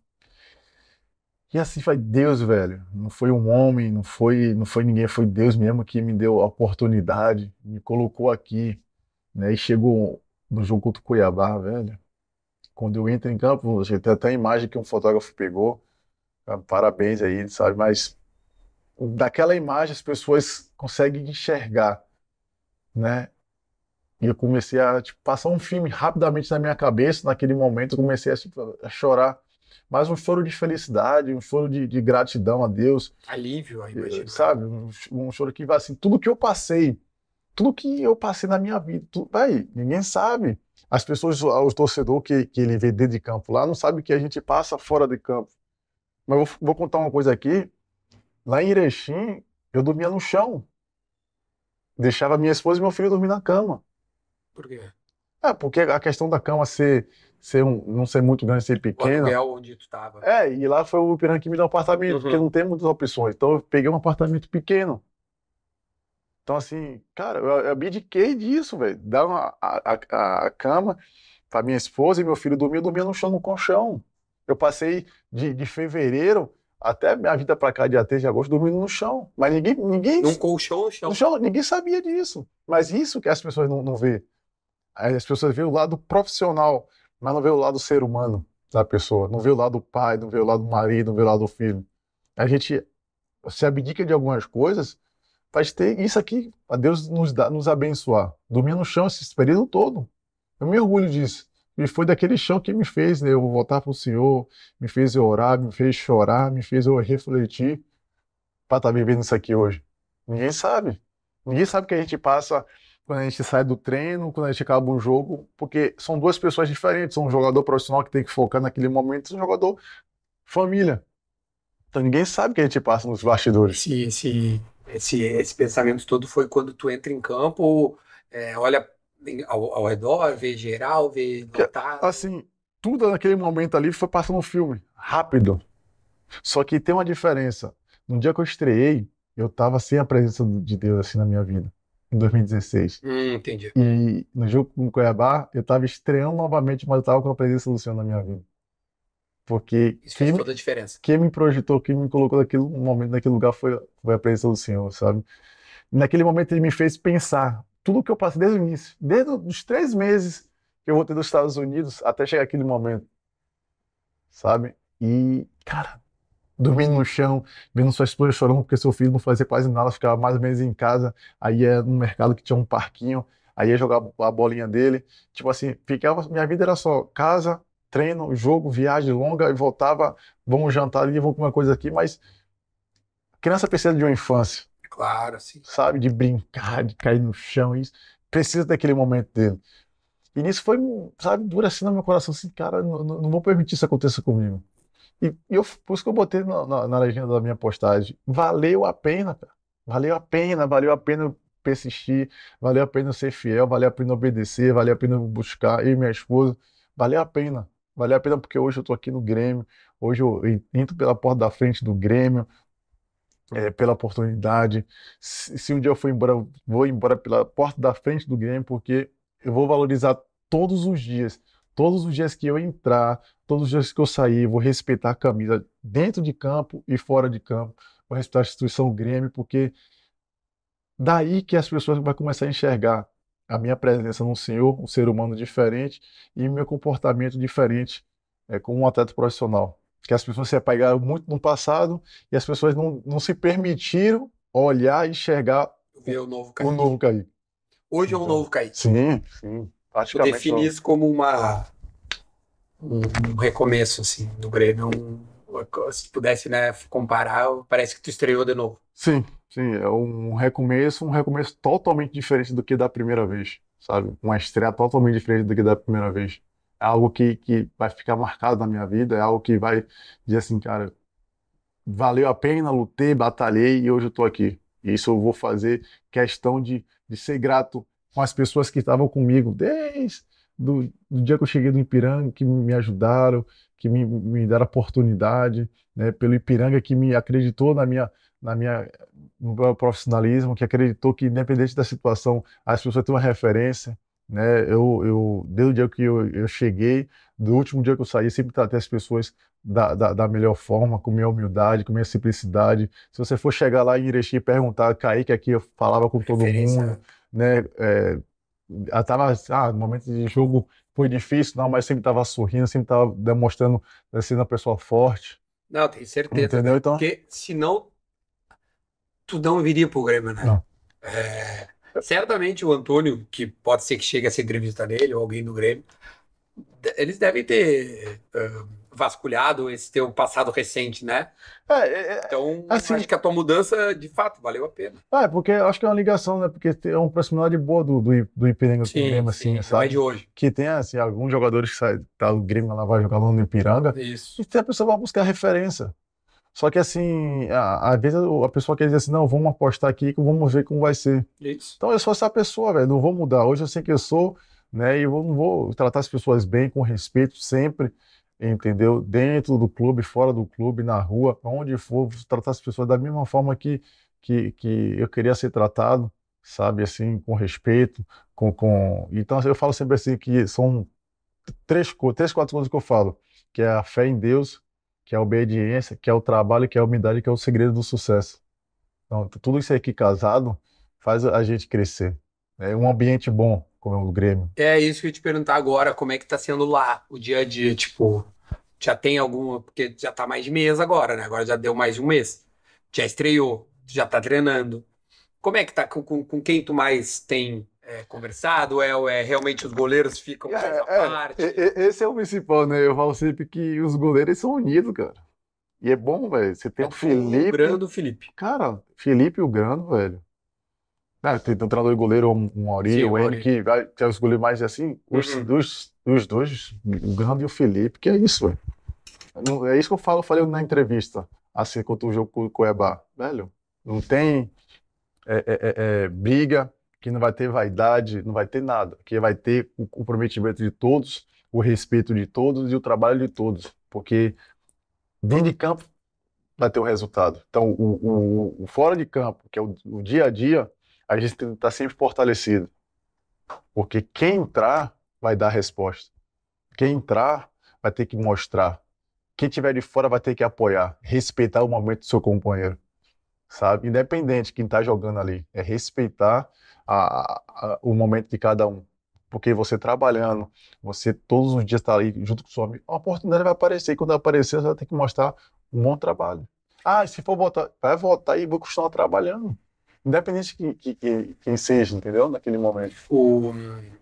E assim foi Deus, velho. Não foi um homem, não foi, não foi ninguém, foi Deus mesmo que me deu a oportunidade, me colocou aqui, né? E chegou no jogo contra o Cuiabá, velho. Quando eu entro em campo, acho que tem até a imagem que um fotógrafo pegou. Ah, parabéns aí, sabe? Mas daquela imagem as pessoas conseguem enxergar, né? E eu comecei a tipo, passar um filme rapidamente na minha cabeça, naquele momento eu comecei a, tipo, a chorar. Mas um choro de felicidade, um choro de, de gratidão a Deus, Alívio, eu eh, imagino. sabe? Um, um choro que vai assim, tudo que eu passei, tudo que eu passei na minha vida, tu, véi, ninguém sabe. As pessoas, os torcedores que, que ele vê dentro de campo lá, não sabem o que a gente passa fora de campo. Mas eu vou, vou contar uma coisa aqui. Lá em Erechim, eu dormia no chão. Deixava minha esposa e meu filho dormir na cama. Por quê? É, porque a questão da cama ser, ser um, não ser muito grande, ser O pequena. aluguel onde tu tava. É, e lá foi o Ipiranga que me deu um apartamento, Uhum. porque não tem muitas opções. Então eu peguei um apartamento pequeno. Então, assim, cara, eu, eu abdiquei disso, velho. Dar uma, a, a, a cama pra minha esposa e meu filho dormir, eu dormia no chão, no colchão. Eu passei de, de fevereiro até minha vida pra cá, dia três de agosto, dormindo no chão. Mas ninguém, ninguém, Num colchão no chão. no chão, ninguém sabia disso. Mas isso que as pessoas não, não vê. Aí as pessoas veem o lado profissional, mas não vê o lado ser humano da pessoa. Não vê o lado do pai, não vê o lado do marido, não vê o lado do filho. A gente se abdica de algumas coisas para ter isso aqui, para Deus nos, dar, nos abençoar. Dormir no chão esse período todo. Eu me orgulho disso. E foi daquele chão que me fez, né, eu voltar para o Senhor, me fez eu orar, me fez chorar, me fez eu refletir para estar vivendo isso aqui hoje. Ninguém sabe. Ninguém sabe o que a gente passa quando a gente sai do treino, quando a gente acaba um jogo, porque são duas pessoas diferentes. Um jogador profissional que tem que focar naquele momento e um jogador família. Então ninguém sabe o que a gente passa nos bastidores. Esse, esse, esse, esse pensamento todo foi quando tu entra em campo, é, olha em- ao, ao redor, vê geral, vê Que, lotado. assim, tudo naquele momento ali foi passando um filme, rápido. Só que tem uma diferença. No dia que eu estreiei, eu tava sem a presença de Deus assim na minha vida, em dois mil e dezesseis. Hum, entendi. E no jogo com o Cuiabá, eu tava estreando novamente, mas eu tava com a presença do Senhor na minha vida. Porque Isso quem fez me, toda a diferença. quem me projetou, quem me colocou naquele momento, naquele lugar foi, foi a presença do Senhor, sabe? E naquele momento ele me fez pensar tudo que eu passei desde o início, desde os três meses que eu voltei dos Estados Unidos até chegar aquele momento, sabe? E, cara, dormindo no chão, vendo sua esposa chorando porque seu filho não fazia quase nada, ficava mais ou menos em casa, aí ia no mercado que tinha um parquinho, aí ia jogar a bolinha dele, tipo assim, ficava, minha vida era só casa, treino, jogo, viagem longa, e voltava, vamos jantar ali, vamos comer uma coisa aqui, mas a criança precisa de uma infância, Claro, sim. sabe, de brincar, de cair no chão, isso, precisa daquele momento dele. E nisso foi, sabe, dura assim no meu coração, assim, cara, não, não não vou permitir isso aconteça comigo. E, e eu, por isso que eu botei na, na, na legenda da minha postagem. Valeu a pena, cara. Valeu a pena, valeu a pena eu persistir, valeu a pena eu ser fiel, valeu a pena obedecer, valeu a pena eu buscar, eu e minha esposa. Valeu a pena. Valeu a pena porque hoje eu tô aqui no Grêmio, hoje eu entro pela porta da frente do Grêmio, é, pela oportunidade. Se, se um dia eu for embora, eu vou embora pela porta da frente do Grêmio, porque eu vou valorizar todos os dias. Todos os dias que eu entrar, todos os dias que eu sair, eu vou respeitar a camisa dentro de campo e fora de campo. Vou respeitar a instituição Grêmio, porque daí que as pessoas vão começar a enxergar a minha presença no Senhor, um ser humano diferente, e meu comportamento diferente, é, como um atleta profissional. Que as pessoas se apegaram muito no passado e as pessoas não, não se permitiram olhar e enxergar Ver o novo o Kaique. novo Kaique. Hoje é um Então, novo Kaique. sim, sim. Tu Praticamente define novo. isso como uma, um, um recomeço, assim, do Grêmio. Um, se pudesse, né, comparar, parece que tu estreou de novo. Sim, sim, é um recomeço, um recomeço totalmente diferente do que da primeira vez, sabe? Uma estreia totalmente diferente do que da primeira vez. É algo que, que vai ficar marcado na minha vida, é algo que vai dizer assim, cara, valeu a pena, lutei, batalhei e hoje eu tô aqui. E isso eu vou fazer questão de, de ser grato com as pessoas que estavam comigo desde do, do dia que eu cheguei do Ipiranga, que me ajudaram, que me, me deram oportunidade, né? Pelo Ipiranga que me acreditou na minha, na minha, no meu profissionalismo, que acreditou que independente da situação, as pessoas têm uma referência, né? Eu, eu, desde o dia que eu, eu cheguei, do último dia que eu saí, sempre tratei as pessoas da, da, da melhor forma, com minha humildade, com minha simplicidade. Se você for chegar lá em Erechim e perguntar, Kaique aqui eu falava com todo Referência. mundo, né? É, eu tava, ah, no momento de jogo foi difícil, não, mas sempre estava sorrindo, sempre estava demonstrando sendo uma pessoa forte, Não, tenho certeza. entendeu? Cara. Então, Porque senão tu não viria pro Grêmio, né? não. É, certamente o Antônio, que pode ser que chegue essa entrevista nele, ou alguém do Grêmio, de- eles devem ter ah, vasculhado esse teu passado recente, né? É, é, é, Então, assim, acho que a tua mudança, de fato, valeu a pena. ah, é porque eu acho que é uma ligação, né? Porque tem uma proximidade boa do, do, I- do Ipiranga com o Grêmio, assim, Não é sabe? de hoje. Que tem, assim, alguns jogadores que saem, tá, o Grêmio lá vai jogar lá no Ipiranga, Isso. e tem a pessoa vai buscar referência. Só que, assim, a- às vezes a pessoa quer dizer assim, não, vamos apostar aqui que vamos ver como vai ser. Isso. Então eu sou essa pessoa, velho, não vou mudar. Hoje eu sei que eu sou, né? E eu não vou tratar as pessoas bem, com respeito, sempre, entendeu? Dentro do clube, fora do clube, na rua, onde for, vou tratar as pessoas da mesma forma que, que, que eu queria ser tratado, sabe? Assim, com respeito, com, com... Então eu falo sempre assim que são três, co- três, quatro coisas que eu falo, que é a fé em Deus, que é a obediência, que é o trabalho, que é a humildade, que é o segredo do sucesso. Então, t- tudo isso aqui casado faz a gente crescer. É um ambiente bom, como é o Grêmio. É isso que eu ia te perguntar agora, como é que tá sendo lá o dia a dia, tipo, já tem alguma, porque já tá mais de mês agora, né? Agora já deu mais de um mês. Já estreou, já tá treinando. Como é que tá? Com, com, com quem tu mais tem é, conversado? É, ou é realmente os goleiros ficam mais à É, parte? é, e- e- esse é o principal, né? Eu falo sempre que os goleiros são unidos, cara. E é bom, velho. Você tem É o tu, o Felipe. Grando, o Felipe. Cara, Felipe e o Grando, velho. Ah, tem, tem um treinador de goleiro, o o Mauri, Sim, o o N, Mauri. que, vai, que é os goleiros mais assim. Os, Uhum. dos, os dois, o Grando e o Felipe, que é isso, velho. Não- É isso que eu falo, eu falei na entrevista, assim, contra o jogo com o Cuiabá. Velho, não tem é, é, é, é, briga, que não vai ter vaidade, não vai ter nada. Que vai ter o comprometimento de todos, o respeito de todos e o trabalho de todos. Porque dentro de campo vai ter o resultado. Então, o, o, o fora de campo, que é o, o dia a dia, a gente tem que estar sempre fortalecido. Porque quem entrar vai dar a resposta. Quem entrar vai ter que mostrar. Quem tiver de fora vai ter que apoiar, respeitar o momento do seu companheiro, sabe? Independente de quem está jogando ali, é respeitar a, a- o momento de cada um. Porque você trabalhando, você todos os dias está ali junto com o seu amigo, a oportunidade vai aparecer, e quando aparecer, você vai ter que mostrar um bom trabalho. Ah, se for votar, vai votar e vou continuar trabalhando. Independente de que, que- que- quem seja, entendeu? Naquele momento. O,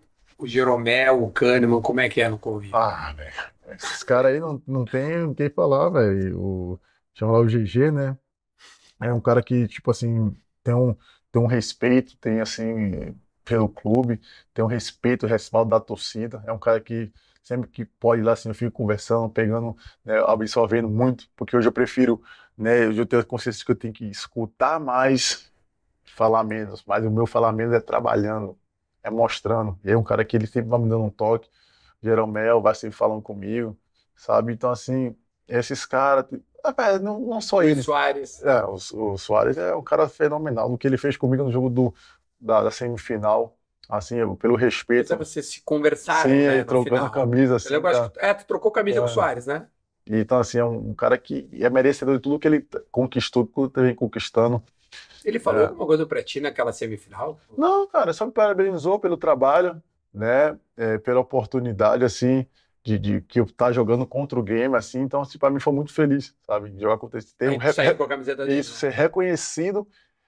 o Jeromel, o Kahneman, como é que é no convívio? Ah, velho, esses caras aí não, não tem o que falar, velho. O, chama lá o G G, né? É um cara que, tipo assim, tem um, tem um respeito, tem assim, pelo clube, tem um respeito, respaldo da torcida. É um cara que sempre que pode ir lá, assim, eu fico conversando, pegando, né, absorvendo muito, porque hoje eu prefiro, né, hoje eu tenho a consciência que eu tenho que escutar mais, falar menos, mas o meu falar menos é trabalhando, é mostrando. E é um cara que ele sempre vai me dando um toque, Jeromel vai sempre falando comigo, sabe? Então, assim, esses caras, ah, não, não só Luiz eles. Soares. É, o, o Soares é um cara fenomenal. O que ele fez comigo no jogo do, da, da semifinal, assim, eu- pelo Mas respeito, é vocês se conversaram, sim, né, aí no trocando a final. camisa, Eu assim, lembro, acho cara. que, é, tu trocou camisa com o É. Soares, né? Então, assim, é um, um cara que é merecedor de tudo que ele conquistou, tudo que ele vem conquistando. Ele falou É. alguma coisa pra ti naquela semifinal? Não, cara, só me parabenizou pelo trabalho, né, é, pela oportunidade, assim, de, de que eu tá jogando contra o game, assim, então, assim, pra mim foi muito feliz, sabe, de jogar contra esse, ter Aí um, tu re- saiu com a camiseta dele. isso, ser reconhecido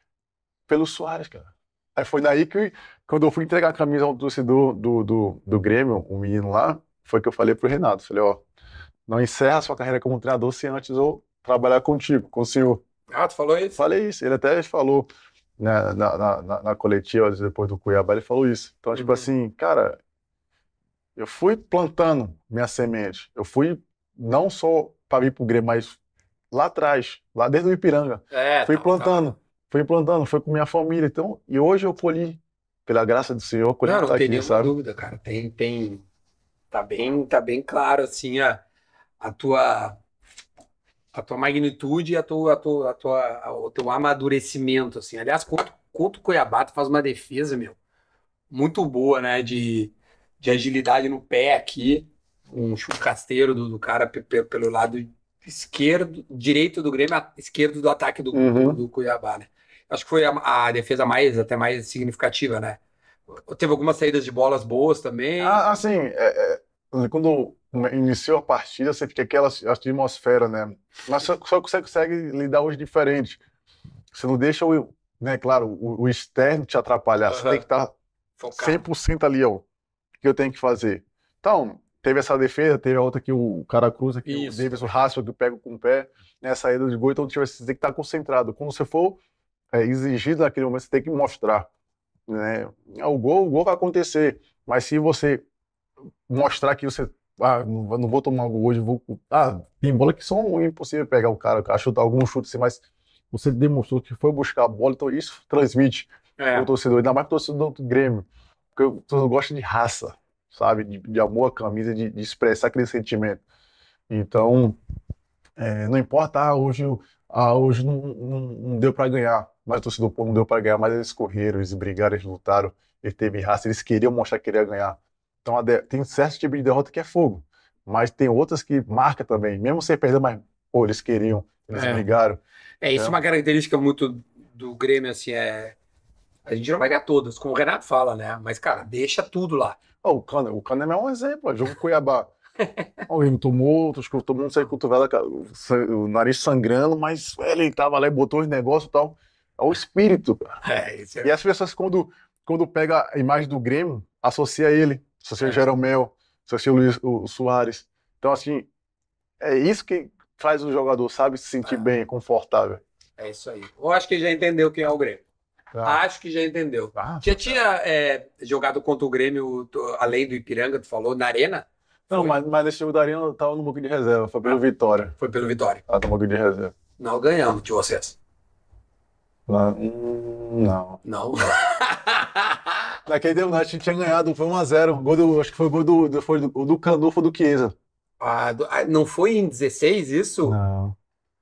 pelo Soares, cara. Aí foi daí que, quando eu fui entregar a camisa ao torcedor do, do, do Grêmio, o menino lá, foi que eu falei pro Renato, falei, ó, não encerra a sua carreira como treinador sem antes eu trabalhar contigo, com o senhor. Ah, tu falou isso? Falei isso, ele até falou, né, na, na, na, na coletiva, depois do Cuiabá, ele falou isso. Então, tipo Uhum. assim, cara, eu fui plantando minha semente, eu fui não só para vir pro Grêmio, mas lá atrás, lá desde o Ipiranga, É, fui tá, plantando, tá. fui plantando, foi com minha família, então, e hoje eu colhi, pela graça do Senhor, colhi Não, estar não tem aqui, nenhuma sabe? dúvida, cara. Tem, tem, tá bem, tá bem claro, assim, a, a tua, a tua magnitude e a tua, a tua, a tua, o teu amadurecimento, assim. Aliás, contra, contra o Cuiabá, tu faz uma defesa, meu, muito boa, né, de, de agilidade no pé aqui, um chute rasteiro do, do cara pe- pe- pelo lado esquerdo, direito do Grêmio, a- esquerdo do ataque do, do, Uhum. do Cuiabá, né? Acho que foi a, a defesa mais, até mais significativa, né? Teve algumas saídas de bolas boas também. Ah, assim, é, é, quando iniciou a partida, você fica aquela atmosfera, né? Mas só, só que você consegue lidar hoje diferente. Você não deixa o, né? Claro, o, o externo te atrapalhar. Você Aham. tem que estar Focado. cem por cento ali, ó. O que eu tenho que fazer? Então, teve essa defesa, teve a outra que o cara cruza, que Isso. o Davidson raspa, que pega com o pé, né? A saída de gol, então você tem que estar concentrado. Quando você for é, exigido naquele momento, você tem que mostrar, né? O gol, o gol vai acontecer, mas se você mostrar que você, ah, não, vou- não vou tomar gol hoje, vou, ah, tem bola que são impossível pegar o cara, o cara chuta algum chute assim, mas você demonstrou que foi buscar a bola, então isso transmite É. o torcedor, ainda mais o torcedor do Grêmio, porque o torcedor gosta de raça, sabe, de, de amor à camisa, de, de expressar aquele sentimento. Então, é, não importa, ah, hoje, ah, hoje não, não, não deu para ganhar, mas o torcedor, pô, não deu para ganhar, mas eles correram, eles brigaram, eles lutaram, eles teve raça, eles queriam mostrar que queriam ganhar. Então, a de- tem certo tipo de derrota que é fogo, mas tem outras que marca também, mesmo sem perder, mas, pô, eles queriam, eles É. brigaram. É, isso é É. uma característica muito do Grêmio, assim, é... A gente não vai ganhar todas, como o Renato fala, né? Mas, cara, deixa tudo lá. Ó, o Cana, o Cana é um exemplo, ó, jogo com o Cuiabá. Ó, ele tomou outros, tomou um sair cotovela, o sa- o nariz sangrando, mas ele tava lá e botou os negócios e tal. É o espírito, cara. É, isso é... E as pessoas, quando, quando pega a imagem do Grêmio, associa ele, associa É. o Jeromel, associa o Luiz o, o Soares. Então, assim, é isso que faz o jogador, sabe, se sentir É. bem, confortável. É isso aí. Eu acho que já entendeu quem é o Grêmio. Tá? Acho que já entendeu. Ah, Já tinha é, jogado contra o Grêmio, tu- além do Ipiranga, tu falou, na Arena? Não, Foi. mas, mas nesse jogo da Arena eu tava no banco de reserva, foi pelo Vitória. Foi pelo Vitória. Tava no banco de reserva. Não ganhamos de vocês. Lá, hum, não. Não. Naquele deu, a gente tinha ganhado, foi um a zero. Gol do, acho que foi o gol do, do, foi do, o do Canu, foi do Chiesa. Ah, do- ah, não foi em dezesseis isso? Não.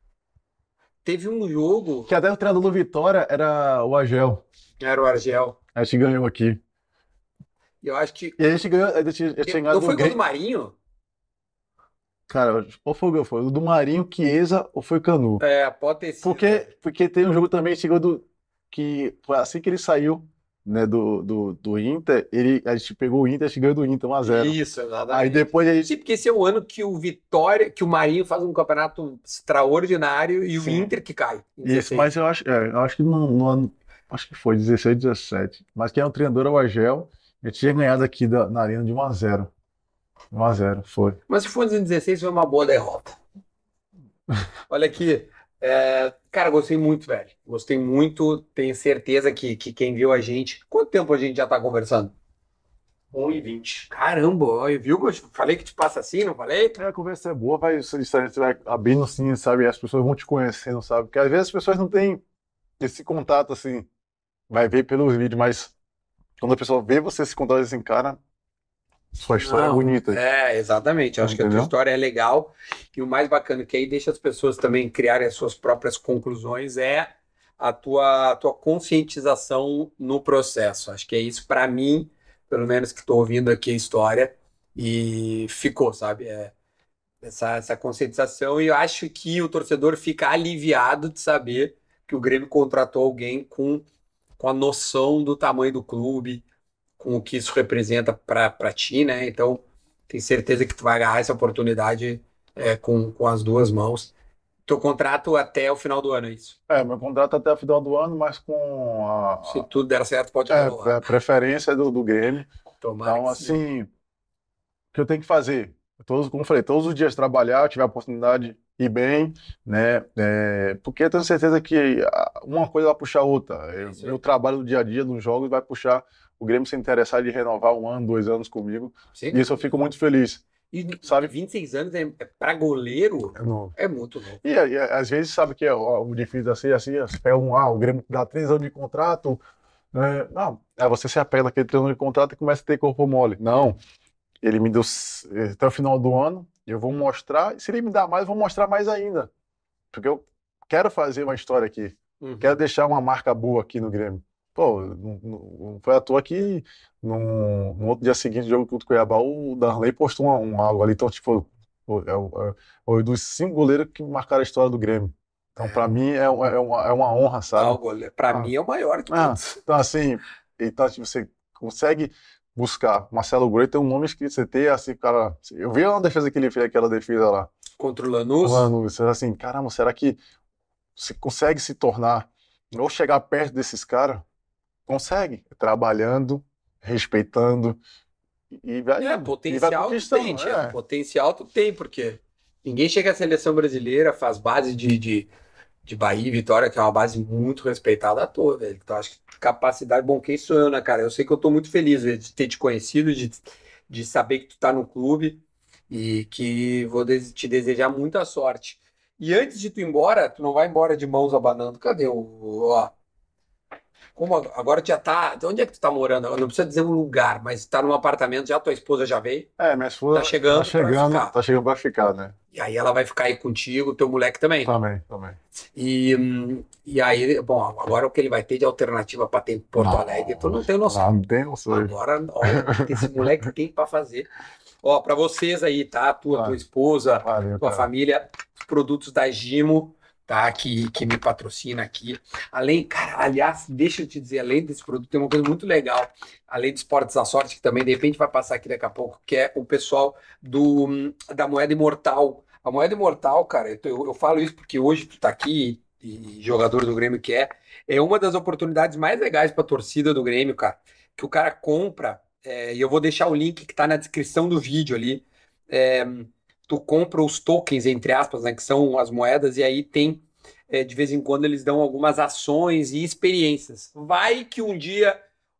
Teve um jogo, Que até o treinador do Vitória era o Agel. era o Argel. A gente ganhou aqui. E eu acho que. E a gente ganhou, a gente, a gente tinha ganhado Não foi do gol do Grêmio. Marinho? Cara, ou foi o gol, foi o do Marinho, Chiesa ou foi o Canu? É, pode ter sido. Porque, porque tem um jogo também, chegou do. Que foi assim que ele saiu, né, do, do, do Inter, ele, a gente pegou o Inter, a gente ganhou do Inter um a zero. Isso, Aí exatamente. depois a gente. Sim, porque esse é o ano que o Vitória, que o Marinho faz um campeonato extraordinário e o Sim. Inter que cai. em Isso, dezesseis. mas eu acho, é, eu acho que no, no ano. Acho que foi dezesseis, dezessete. Mas quem é o treinador é o Agel. Ele tinha ganhado aqui da- na arena de um a zero. um a zero, foi. Mas se for em dezesseis, foi uma boa derrota. Olha aqui. é, cara, gostei muito, velho. Gostei muito. Tenho certeza que, que quem viu a gente. Quanto tempo a gente já tá conversando? um e vinte. Caramba, ó, viu? Eu falei que te passa assim, não falei? É, a conversa é boa, vai, você você vai abrindo assim, sabe? As pessoas vão te conhecendo, sabe? Porque às vezes as pessoas não têm esse contato assim, vai ver pelos vídeos, mas quando a pessoa vê você se contar assim, cara, sua história Não, é bonita. É, exatamente. Eu acho que a tua Entendeu? história é legal. E o mais bacana, que aí deixa as pessoas também criarem as suas próprias conclusões, é a tua, a tua conscientização no processo. Acho que é isso, para mim, pelo menos que estou ouvindo aqui a história, e ficou, sabe? É, essa, essa conscientização. E eu acho que o torcedor fica aliviado de saber que o Grêmio contratou alguém com, com a noção do tamanho do clube, com o que isso representa para ti, né? Então, tenho certeza que tu vai agarrar essa oportunidade é, com, com as duas mãos. Teu contrato até o final do ano, é isso? É, meu contrato até o final do ano, mas com a, Se tudo der certo, pode é, renovar. a preferência do, do Grêmio. Tomara Então, que sim. assim, o que eu tenho que fazer? Todos, como eu falei, todos os dias trabalhar, tiver a oportunidade, ir bem, né? É, porque eu tenho certeza que ah, uma coisa vai puxar a outra. Eu, Isso aí. eu trabalho no dia a dia, nos jogos, vai puxar o Grêmio se interessar de renovar um ano, dois anos comigo. Sim. E isso eu fico muito feliz. E Sabe? vinte e seis anos é, é para goleiro, É novo. é muito novo. E, e às vezes, sabe que é ó, o difícil assim, assim, você pega um, ah, o Grêmio dá três anos de contrato, é, não, é, você se apega naquele três anos de contrato e começa a ter corpo mole. Não, ele me deu s- até o final do ano, eu vou mostrar, se ele me dá mais, eu vou mostrar mais ainda, porque eu quero fazer uma história aqui, Uhum. quero deixar uma marca boa aqui no Grêmio. Pô, não, não- não foi à toa que no, no outro dia seguinte, jogo contra o Cuiabá, o Darley postou um, um algo ali, então, tipo, pô, é, o- é, foi dos cinco goleiros que marcaram a história do Grêmio. Então, pra mim, é, uma- é, uma, é uma honra, Ah, sabe? o goleiro, para Ah. mim, é o maior de Ah, todos. então, assim, então, tipo, você consegue buscar Marcelo Groi, tem um nome escrito, você tem, assim, cara, eu vi uma defesa que ele fez, aquela defesa lá, Contra o Lanús. Mano, você assim, caramba, será que você consegue se tornar ou chegar perto desses caras, consegue, trabalhando, respeitando, e vai, É, e vai potencial tu conquistando. tem, Thiago. É. Potencial tu tem, porque ninguém chega à seleção brasileira, faz base de, de, de Bahia e Vitória, que é uma base muito respeitada à toa, velho. Então, acho que capacidade, bom, quem sou eu, né, cara? Eu sei que eu tô muito feliz, velho, de ter te conhecido, de, de saber que tu tá no clube e que vou des- te desejar muita sorte. E antes de tu ir embora, tu não vai embora de mãos abanando. Cadê o, ó, como ag- agora tu já tá, de onde é que tu tá morando? Não precisa dizer um lugar, mas tá num apartamento, já tua esposa já veio, É, minha tá esposa chegando tá pra chegando, ficar. tá chegando pra ficar, né? E aí ela vai ficar aí contigo, teu moleque também. Também, também. E, hum, e aí, bom, agora o que ele vai ter de alternativa para ter em Porto Alegre, tu não tem noção. Não tem noção. Agora, olha, o que esse moleque tem para fazer. Ó, para vocês aí, tá? Tua, tua Valeu, esposa, valeu, tua cara. família, os produtos da Gimo, tá? Que, que me patrocina aqui. Além, cara, aliás, deixa eu te dizer, além desse produto, tem uma coisa muito legal. Além de Esportes da Sorte, que também de repente vai passar aqui daqui a pouco, que é o pessoal do, hum, da Moeda Imortal. A Moeda Imortal, cara, eu, eu- eu falo isso porque hoje tu tá aqui, e jogador do Grêmio que é, é uma das oportunidades mais legais pra torcida do Grêmio, cara. Que o cara compra, é, e eu vou deixar o link que tá na descrição do vídeo ali. é, Tu compra os tokens, entre aspas, né, que são as moedas, e aí tem, é, de vez em quando, eles dão algumas ações e experiências. Vai que um dia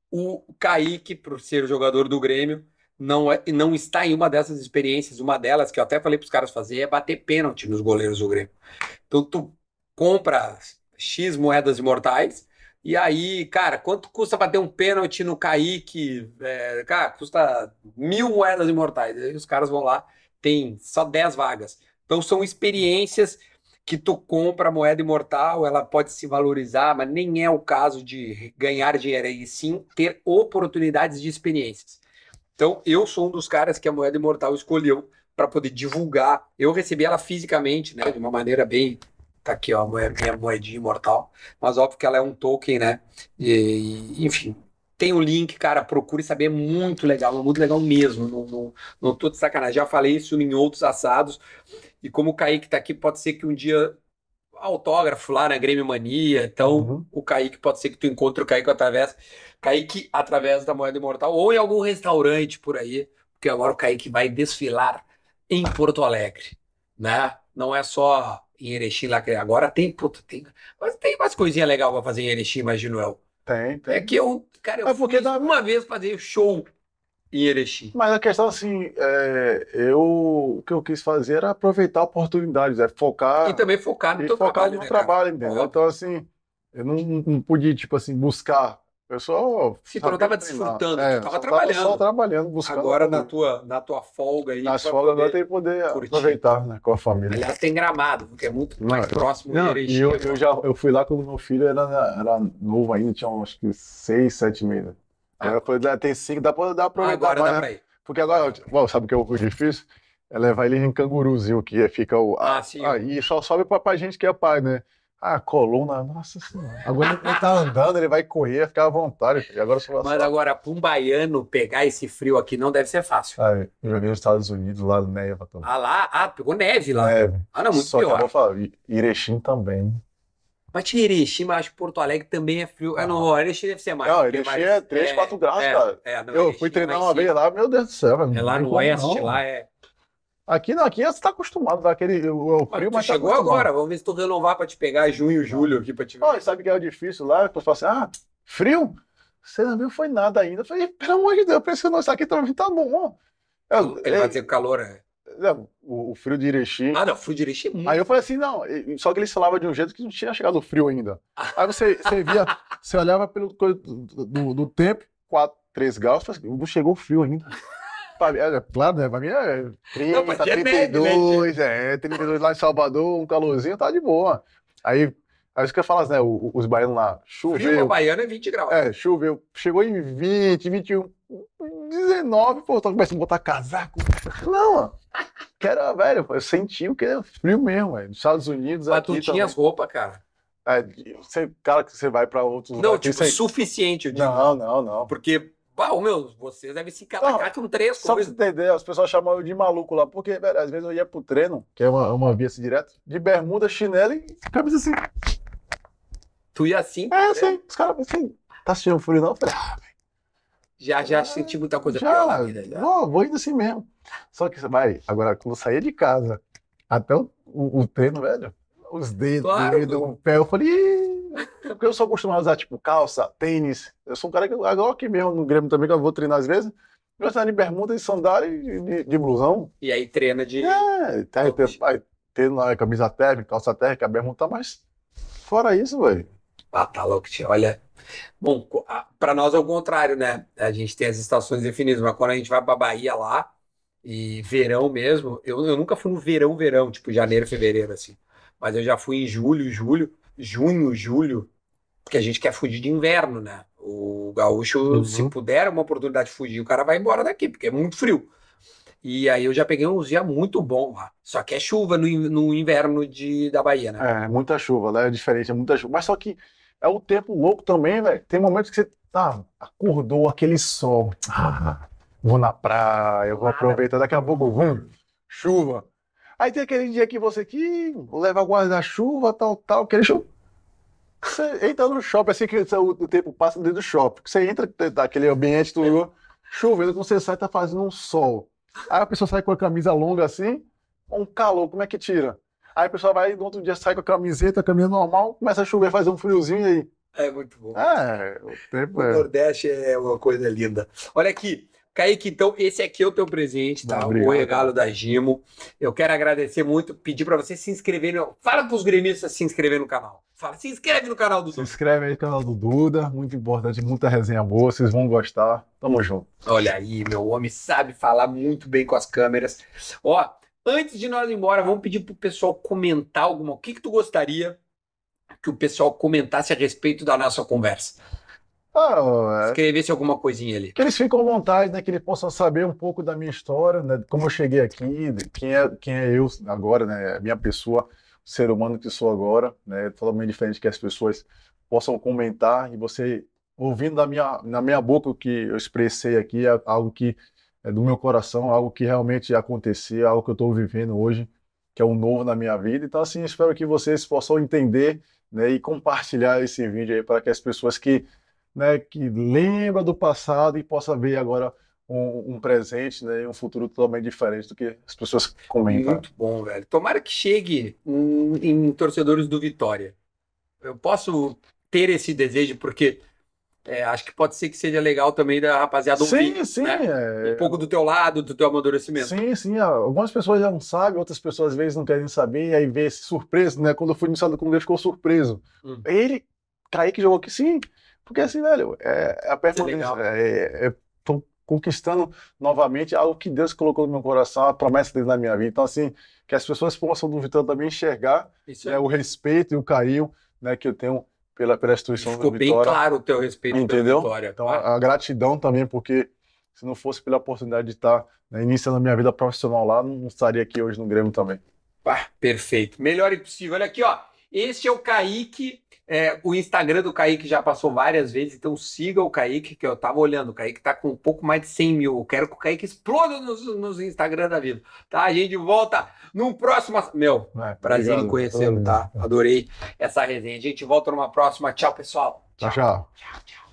o Kaique, por ser jogador do Grêmio, não, é, não está em uma dessas experiências. Uma delas, que eu até falei para os caras fazer, é bater pênalti nos goleiros do Grêmio. Então, tu compra X moedas imortais, e aí, cara, quanto custa bater um pênalti no Kaique? É, cara, custa mil moedas imortais. Aí os caras vão lá, tem só dez vagas. Então, são experiências que tu compra a moeda imortal, ela pode se valorizar, mas nem é o caso de ganhar dinheiro, e sim ter oportunidades de experiências. Então, eu sou um dos caras que a moeda imortal escolheu para poder divulgar. Eu recebi ela fisicamente, né, de uma maneira bem. Tá aqui, ó, a moe- minha moedinha imortal. Mas óbvio que ela é um token, né? E, e, enfim, tem o link, cara. Procure saber, é muito legal, é muito legal mesmo. Não, não, não tô de sacanagem. Já falei isso em outros assados. E como o Kaique tá aqui, pode ser que um dia autógrafo lá na Grêmio Mania. Então, Uhum. o Kaique, pode ser que tu encontre o Kaique através, Kaique através da moeda imortal ou em algum restaurante por aí, porque agora o Kaique vai desfilar em Porto Alegre, né? Não é só em Erechim lá, que agora tem, puta, tem, mas tem mais coisinha legal pra fazer em Erechim, imagino eu. Tem, É tem. que eu, cara, eu É porque fui dá. uma vez fazer show em Erechim. Mas a questão, assim, é, eu, o que eu quis fazer era aproveitar oportunidades, é E focar também focar no e teu focar trabalho, no meu né, cara? trabalho, entendeu? Óbvio. Então, assim, eu não, não pude, tipo assim, buscar. Eu só Sim, tu não sabia tava treinar. desfrutando, É, tu eu tava só tava só trabalhando. trabalhando, buscando. Agora na tua, na tua folga aí, Nas tu vai folgas agora poder tem que poder curtir. aproveitar, né, com a família. Aliás, tem Gramado, que é muito Não, mais próximo de não, e Erechim. eu, eu já eu fui lá quando meu filho era, era novo ainda, tinha uns, acho que seis, sete meses. Agora eu falei, "Ah, tem cinco, dá pra, dá pra aproveitar Agora mais, dá né?" pra ir. Porque agora, bom, sabe o que é o difícil? É levar ele em Canguruzinho, que fica o. Ah, sim. Aí só sobe pra, pra gente que é pai, né? Ah, coluna, nossa senhora. Agora ele tá andando, ele vai correr, ficar à vontade, filho. Agora só Mas só. agora, para um baiano pegar esse frio aqui não deve ser fácil. Ah, eu joguei nos Estados Unidos, lá no Neva também. Ah lá, ah, pegou neve lá. Neve. Ah, não, muito Só que eu pior. vou falar, I- Erechim também. Mas tinha Erechim, mas acho que Porto Alegre também é frio. Ah, não, Erechim deve ser mais. Não, porque Erechim mais- é três, quatro graus, é, cara. É, não, Eu Erechim fui é treinar mais uma vez cinco. lá, meu Deus do céu, velho. É lá não no tem oeste, como, não. lá é. Aqui não, aqui você tá acostumado, daquele, o, o Mas frio, tu mas tá chegou acostumado. agora, vamos ver se tu renovar pra te pegar junho, julho aqui pra te ver. Ó, e sabe o que é o difícil lá? Eu falo assim, ah, frio? Você não viu, foi nada ainda. Eu falei, pelo amor de Deus, eu pensei, não, isso aqui também tá bom. Eu, Ele vai ei, dizer que o calor é. não, o, o frio de Erechim. Ah, não, frio de Erechim é muito. Aí eu falei assim, não, e- só que eles falavam de um jeito que não tinha chegado o frio ainda. Aí você, você via, você olhava pelo coisa do, do, do tempo, quatro, três graus, falei assim, não chegou o frio ainda. Pra mim, é, claro, né? Pra mim é Não, pra trinta, ti é trinta e neve, né, dois, é, trinta e dois lá em Salvador, um calorzinho, tá de boa. Aí, aí isso que eu falo assim, né? o- Os baianos lá, Frio pra choveu, baiano é vinte graus. é, choveu, chegou em vinte, vinte e um, dezenove, pô, tô começando a botar casaco. Não, ó, que era, velho, eu senti o que era frio mesmo, velho. Nos Estados Unidos, Mas aqui tu tinha também. as roupas, cara. É, você, cara, que você vai pra outros Não, lugares. tipo, você- suficiente, eu digo. Não, não, não. Porque, pá, ô, meu, vocês devem se catacar com três Só pra coisas. você entender, as pessoas chamam eu de maluco lá, porque, velho, às vezes eu ia pro treino, que é uma, uma via assim direto, de bermuda, chinelo e camisa assim. Tu ia assim? É, sim. Os caras assim, tá assistindo Fúria não? Eu falei, ah, Já, já senti muita coisa pior já, na vida. Já. vou, vou indo assim mesmo. Só que, vai, agora, quando eu saía de casa, até o, o, o treino, velho, os dedos, Claro. dedo, o pé, eu falei, "Ih", porque eu sou acostumado a usar, tipo, calça, tênis. Eu sou um cara que, agora aqui mesmo no Grêmio também, que eu vou treinar às vezes, eu estou de bermuda, de sandália e de, de blusão. E aí treina de... É, tá, tem, vai, tendo a camisa térmica, calça térmica, bermuda, mas fora isso, velho. Ah, tá louco, tia. Olha... Bom, para nós é o contrário, né? A gente tem as estações definidas, mas quando a gente vai pra Bahia lá, e verão mesmo, eu, eu nunca fui no verão, verão, tipo janeiro, fevereiro, assim. Mas eu já fui em julho, julho, junho, julho, porque a gente quer fugir de inverno, né? O gaúcho, Uhum. se puder uma oportunidade de fugir, o cara vai embora daqui, porque é muito frio. E aí eu já peguei uns dias muito bons lá. Só que é chuva no, in- no inverno de, da Bahia, né? É, muita chuva, lá é diferente, é muita chuva. Mas só que é o tempo louco também, velho. Tem momentos que você tá, acordou aquele sol. Ah, vou na praia, vou aproveitar, daqui a pouco, vum, chuva. Aí tem aquele dia que você que leva guarda-chuva, tal, tal, aquele show. Você entra no shopping, assim que o, o tempo passa dentro do shopping. Você entra naquele ambiente, tudo chovendo, quando você sai, tá fazendo um sol. Aí a pessoa sai com a camisa longa assim, um calor, como é que tira? Aí a pessoa vai, no outro dia sai com a camiseta, a camisa normal, começa a chover, faz um friozinho e aí. É muito bom. É, o tempo O é. Nordeste é uma coisa linda. Olha aqui, Kaique, então esse aqui é o teu presente, tá? Obrigado. O regalo da Gimo. Eu quero agradecer muito, pedir para você se inscrever. No... Fala para os gremistas se inscrever no canal. Fala, se inscreve no canal do Se Dudu. inscreve aí no canal do Duda, muito importante, muita resenha boa, vocês vão gostar. Tamo junto. Olha aí, meu homem sabe falar muito bem com as câmeras. Ó, antes de nós ir embora, vamos pedir pro pessoal comentar alguma. O que que tu gostaria que o pessoal comentasse a respeito da nossa conversa? Ah, é, Escrevesse alguma coisinha ali. que eles ficam à vontade, né? Que eles possam saber um pouco da minha história, né? Como eu cheguei aqui, de quem é, quem é eu agora, né? A minha pessoa, o ser humano que sou agora, né? Totalmente diferente que as pessoas possam comentar e você ouvindo da minha, na minha boca o que eu expressei aqui, é algo que é do meu coração, algo que realmente aconteceu, algo que eu estou vivendo hoje, que é um novo na minha vida. Então, assim, espero que vocês possam entender, né? E compartilhar esse vídeo aí para que as pessoas que né, que lembra do passado e possa ver agora um, um presente, né, e um futuro totalmente diferente do que as pessoas comentam. Muito bom, velho. Tomara que chegue em, em torcedores do Vitória. Eu posso ter esse desejo, porque é, acho que pode ser que seja legal também da rapaziada ouvir, Sim, sim, né? é, Um pouco do teu lado, do teu amadurecimento. sim, sim. Algumas pessoas já não sabem, outras pessoas às vezes não querem saber, e aí vê esse surpreso, né? Quando eu fui no estado do Congo, ele ficou surpreso. Hum. Ele, Kaique jogou aqui, sim, porque assim, velho, é, é a permanência, legal. é, é, tô conquistando novamente algo que Deus colocou no meu coração, a promessa dele na minha vida. Então, assim, que as pessoas possam do Vitória também enxergar Isso né, aí. o respeito e o carinho né, que eu tenho pela, pela instituição Ficou do bem Vitória. claro o teu respeito Entendeu? pela Vitória. Então, Claro. a, a gratidão também, porque se não fosse pela oportunidade de estar né, iniciando a minha vida profissional lá, não estaria aqui hoje no Grêmio também. Pá, perfeito. Melhor impossível. Olha aqui, ó. Este é o Kaique. É, o Instagram do Kaique já passou várias vezes, então siga o Kaique, que eu tava olhando. O Kaique tá com um pouco mais de cem mil. Eu quero que o Kaique exploda nos, nos Instagram da vida. Tá? A gente volta num próximo. Meu, É, prazer obrigado. em conhecê-lo, tá? Adorei essa resenha. A gente volta numa próxima. Tchau, pessoal. Tchau, tchau. Tchau, tchau.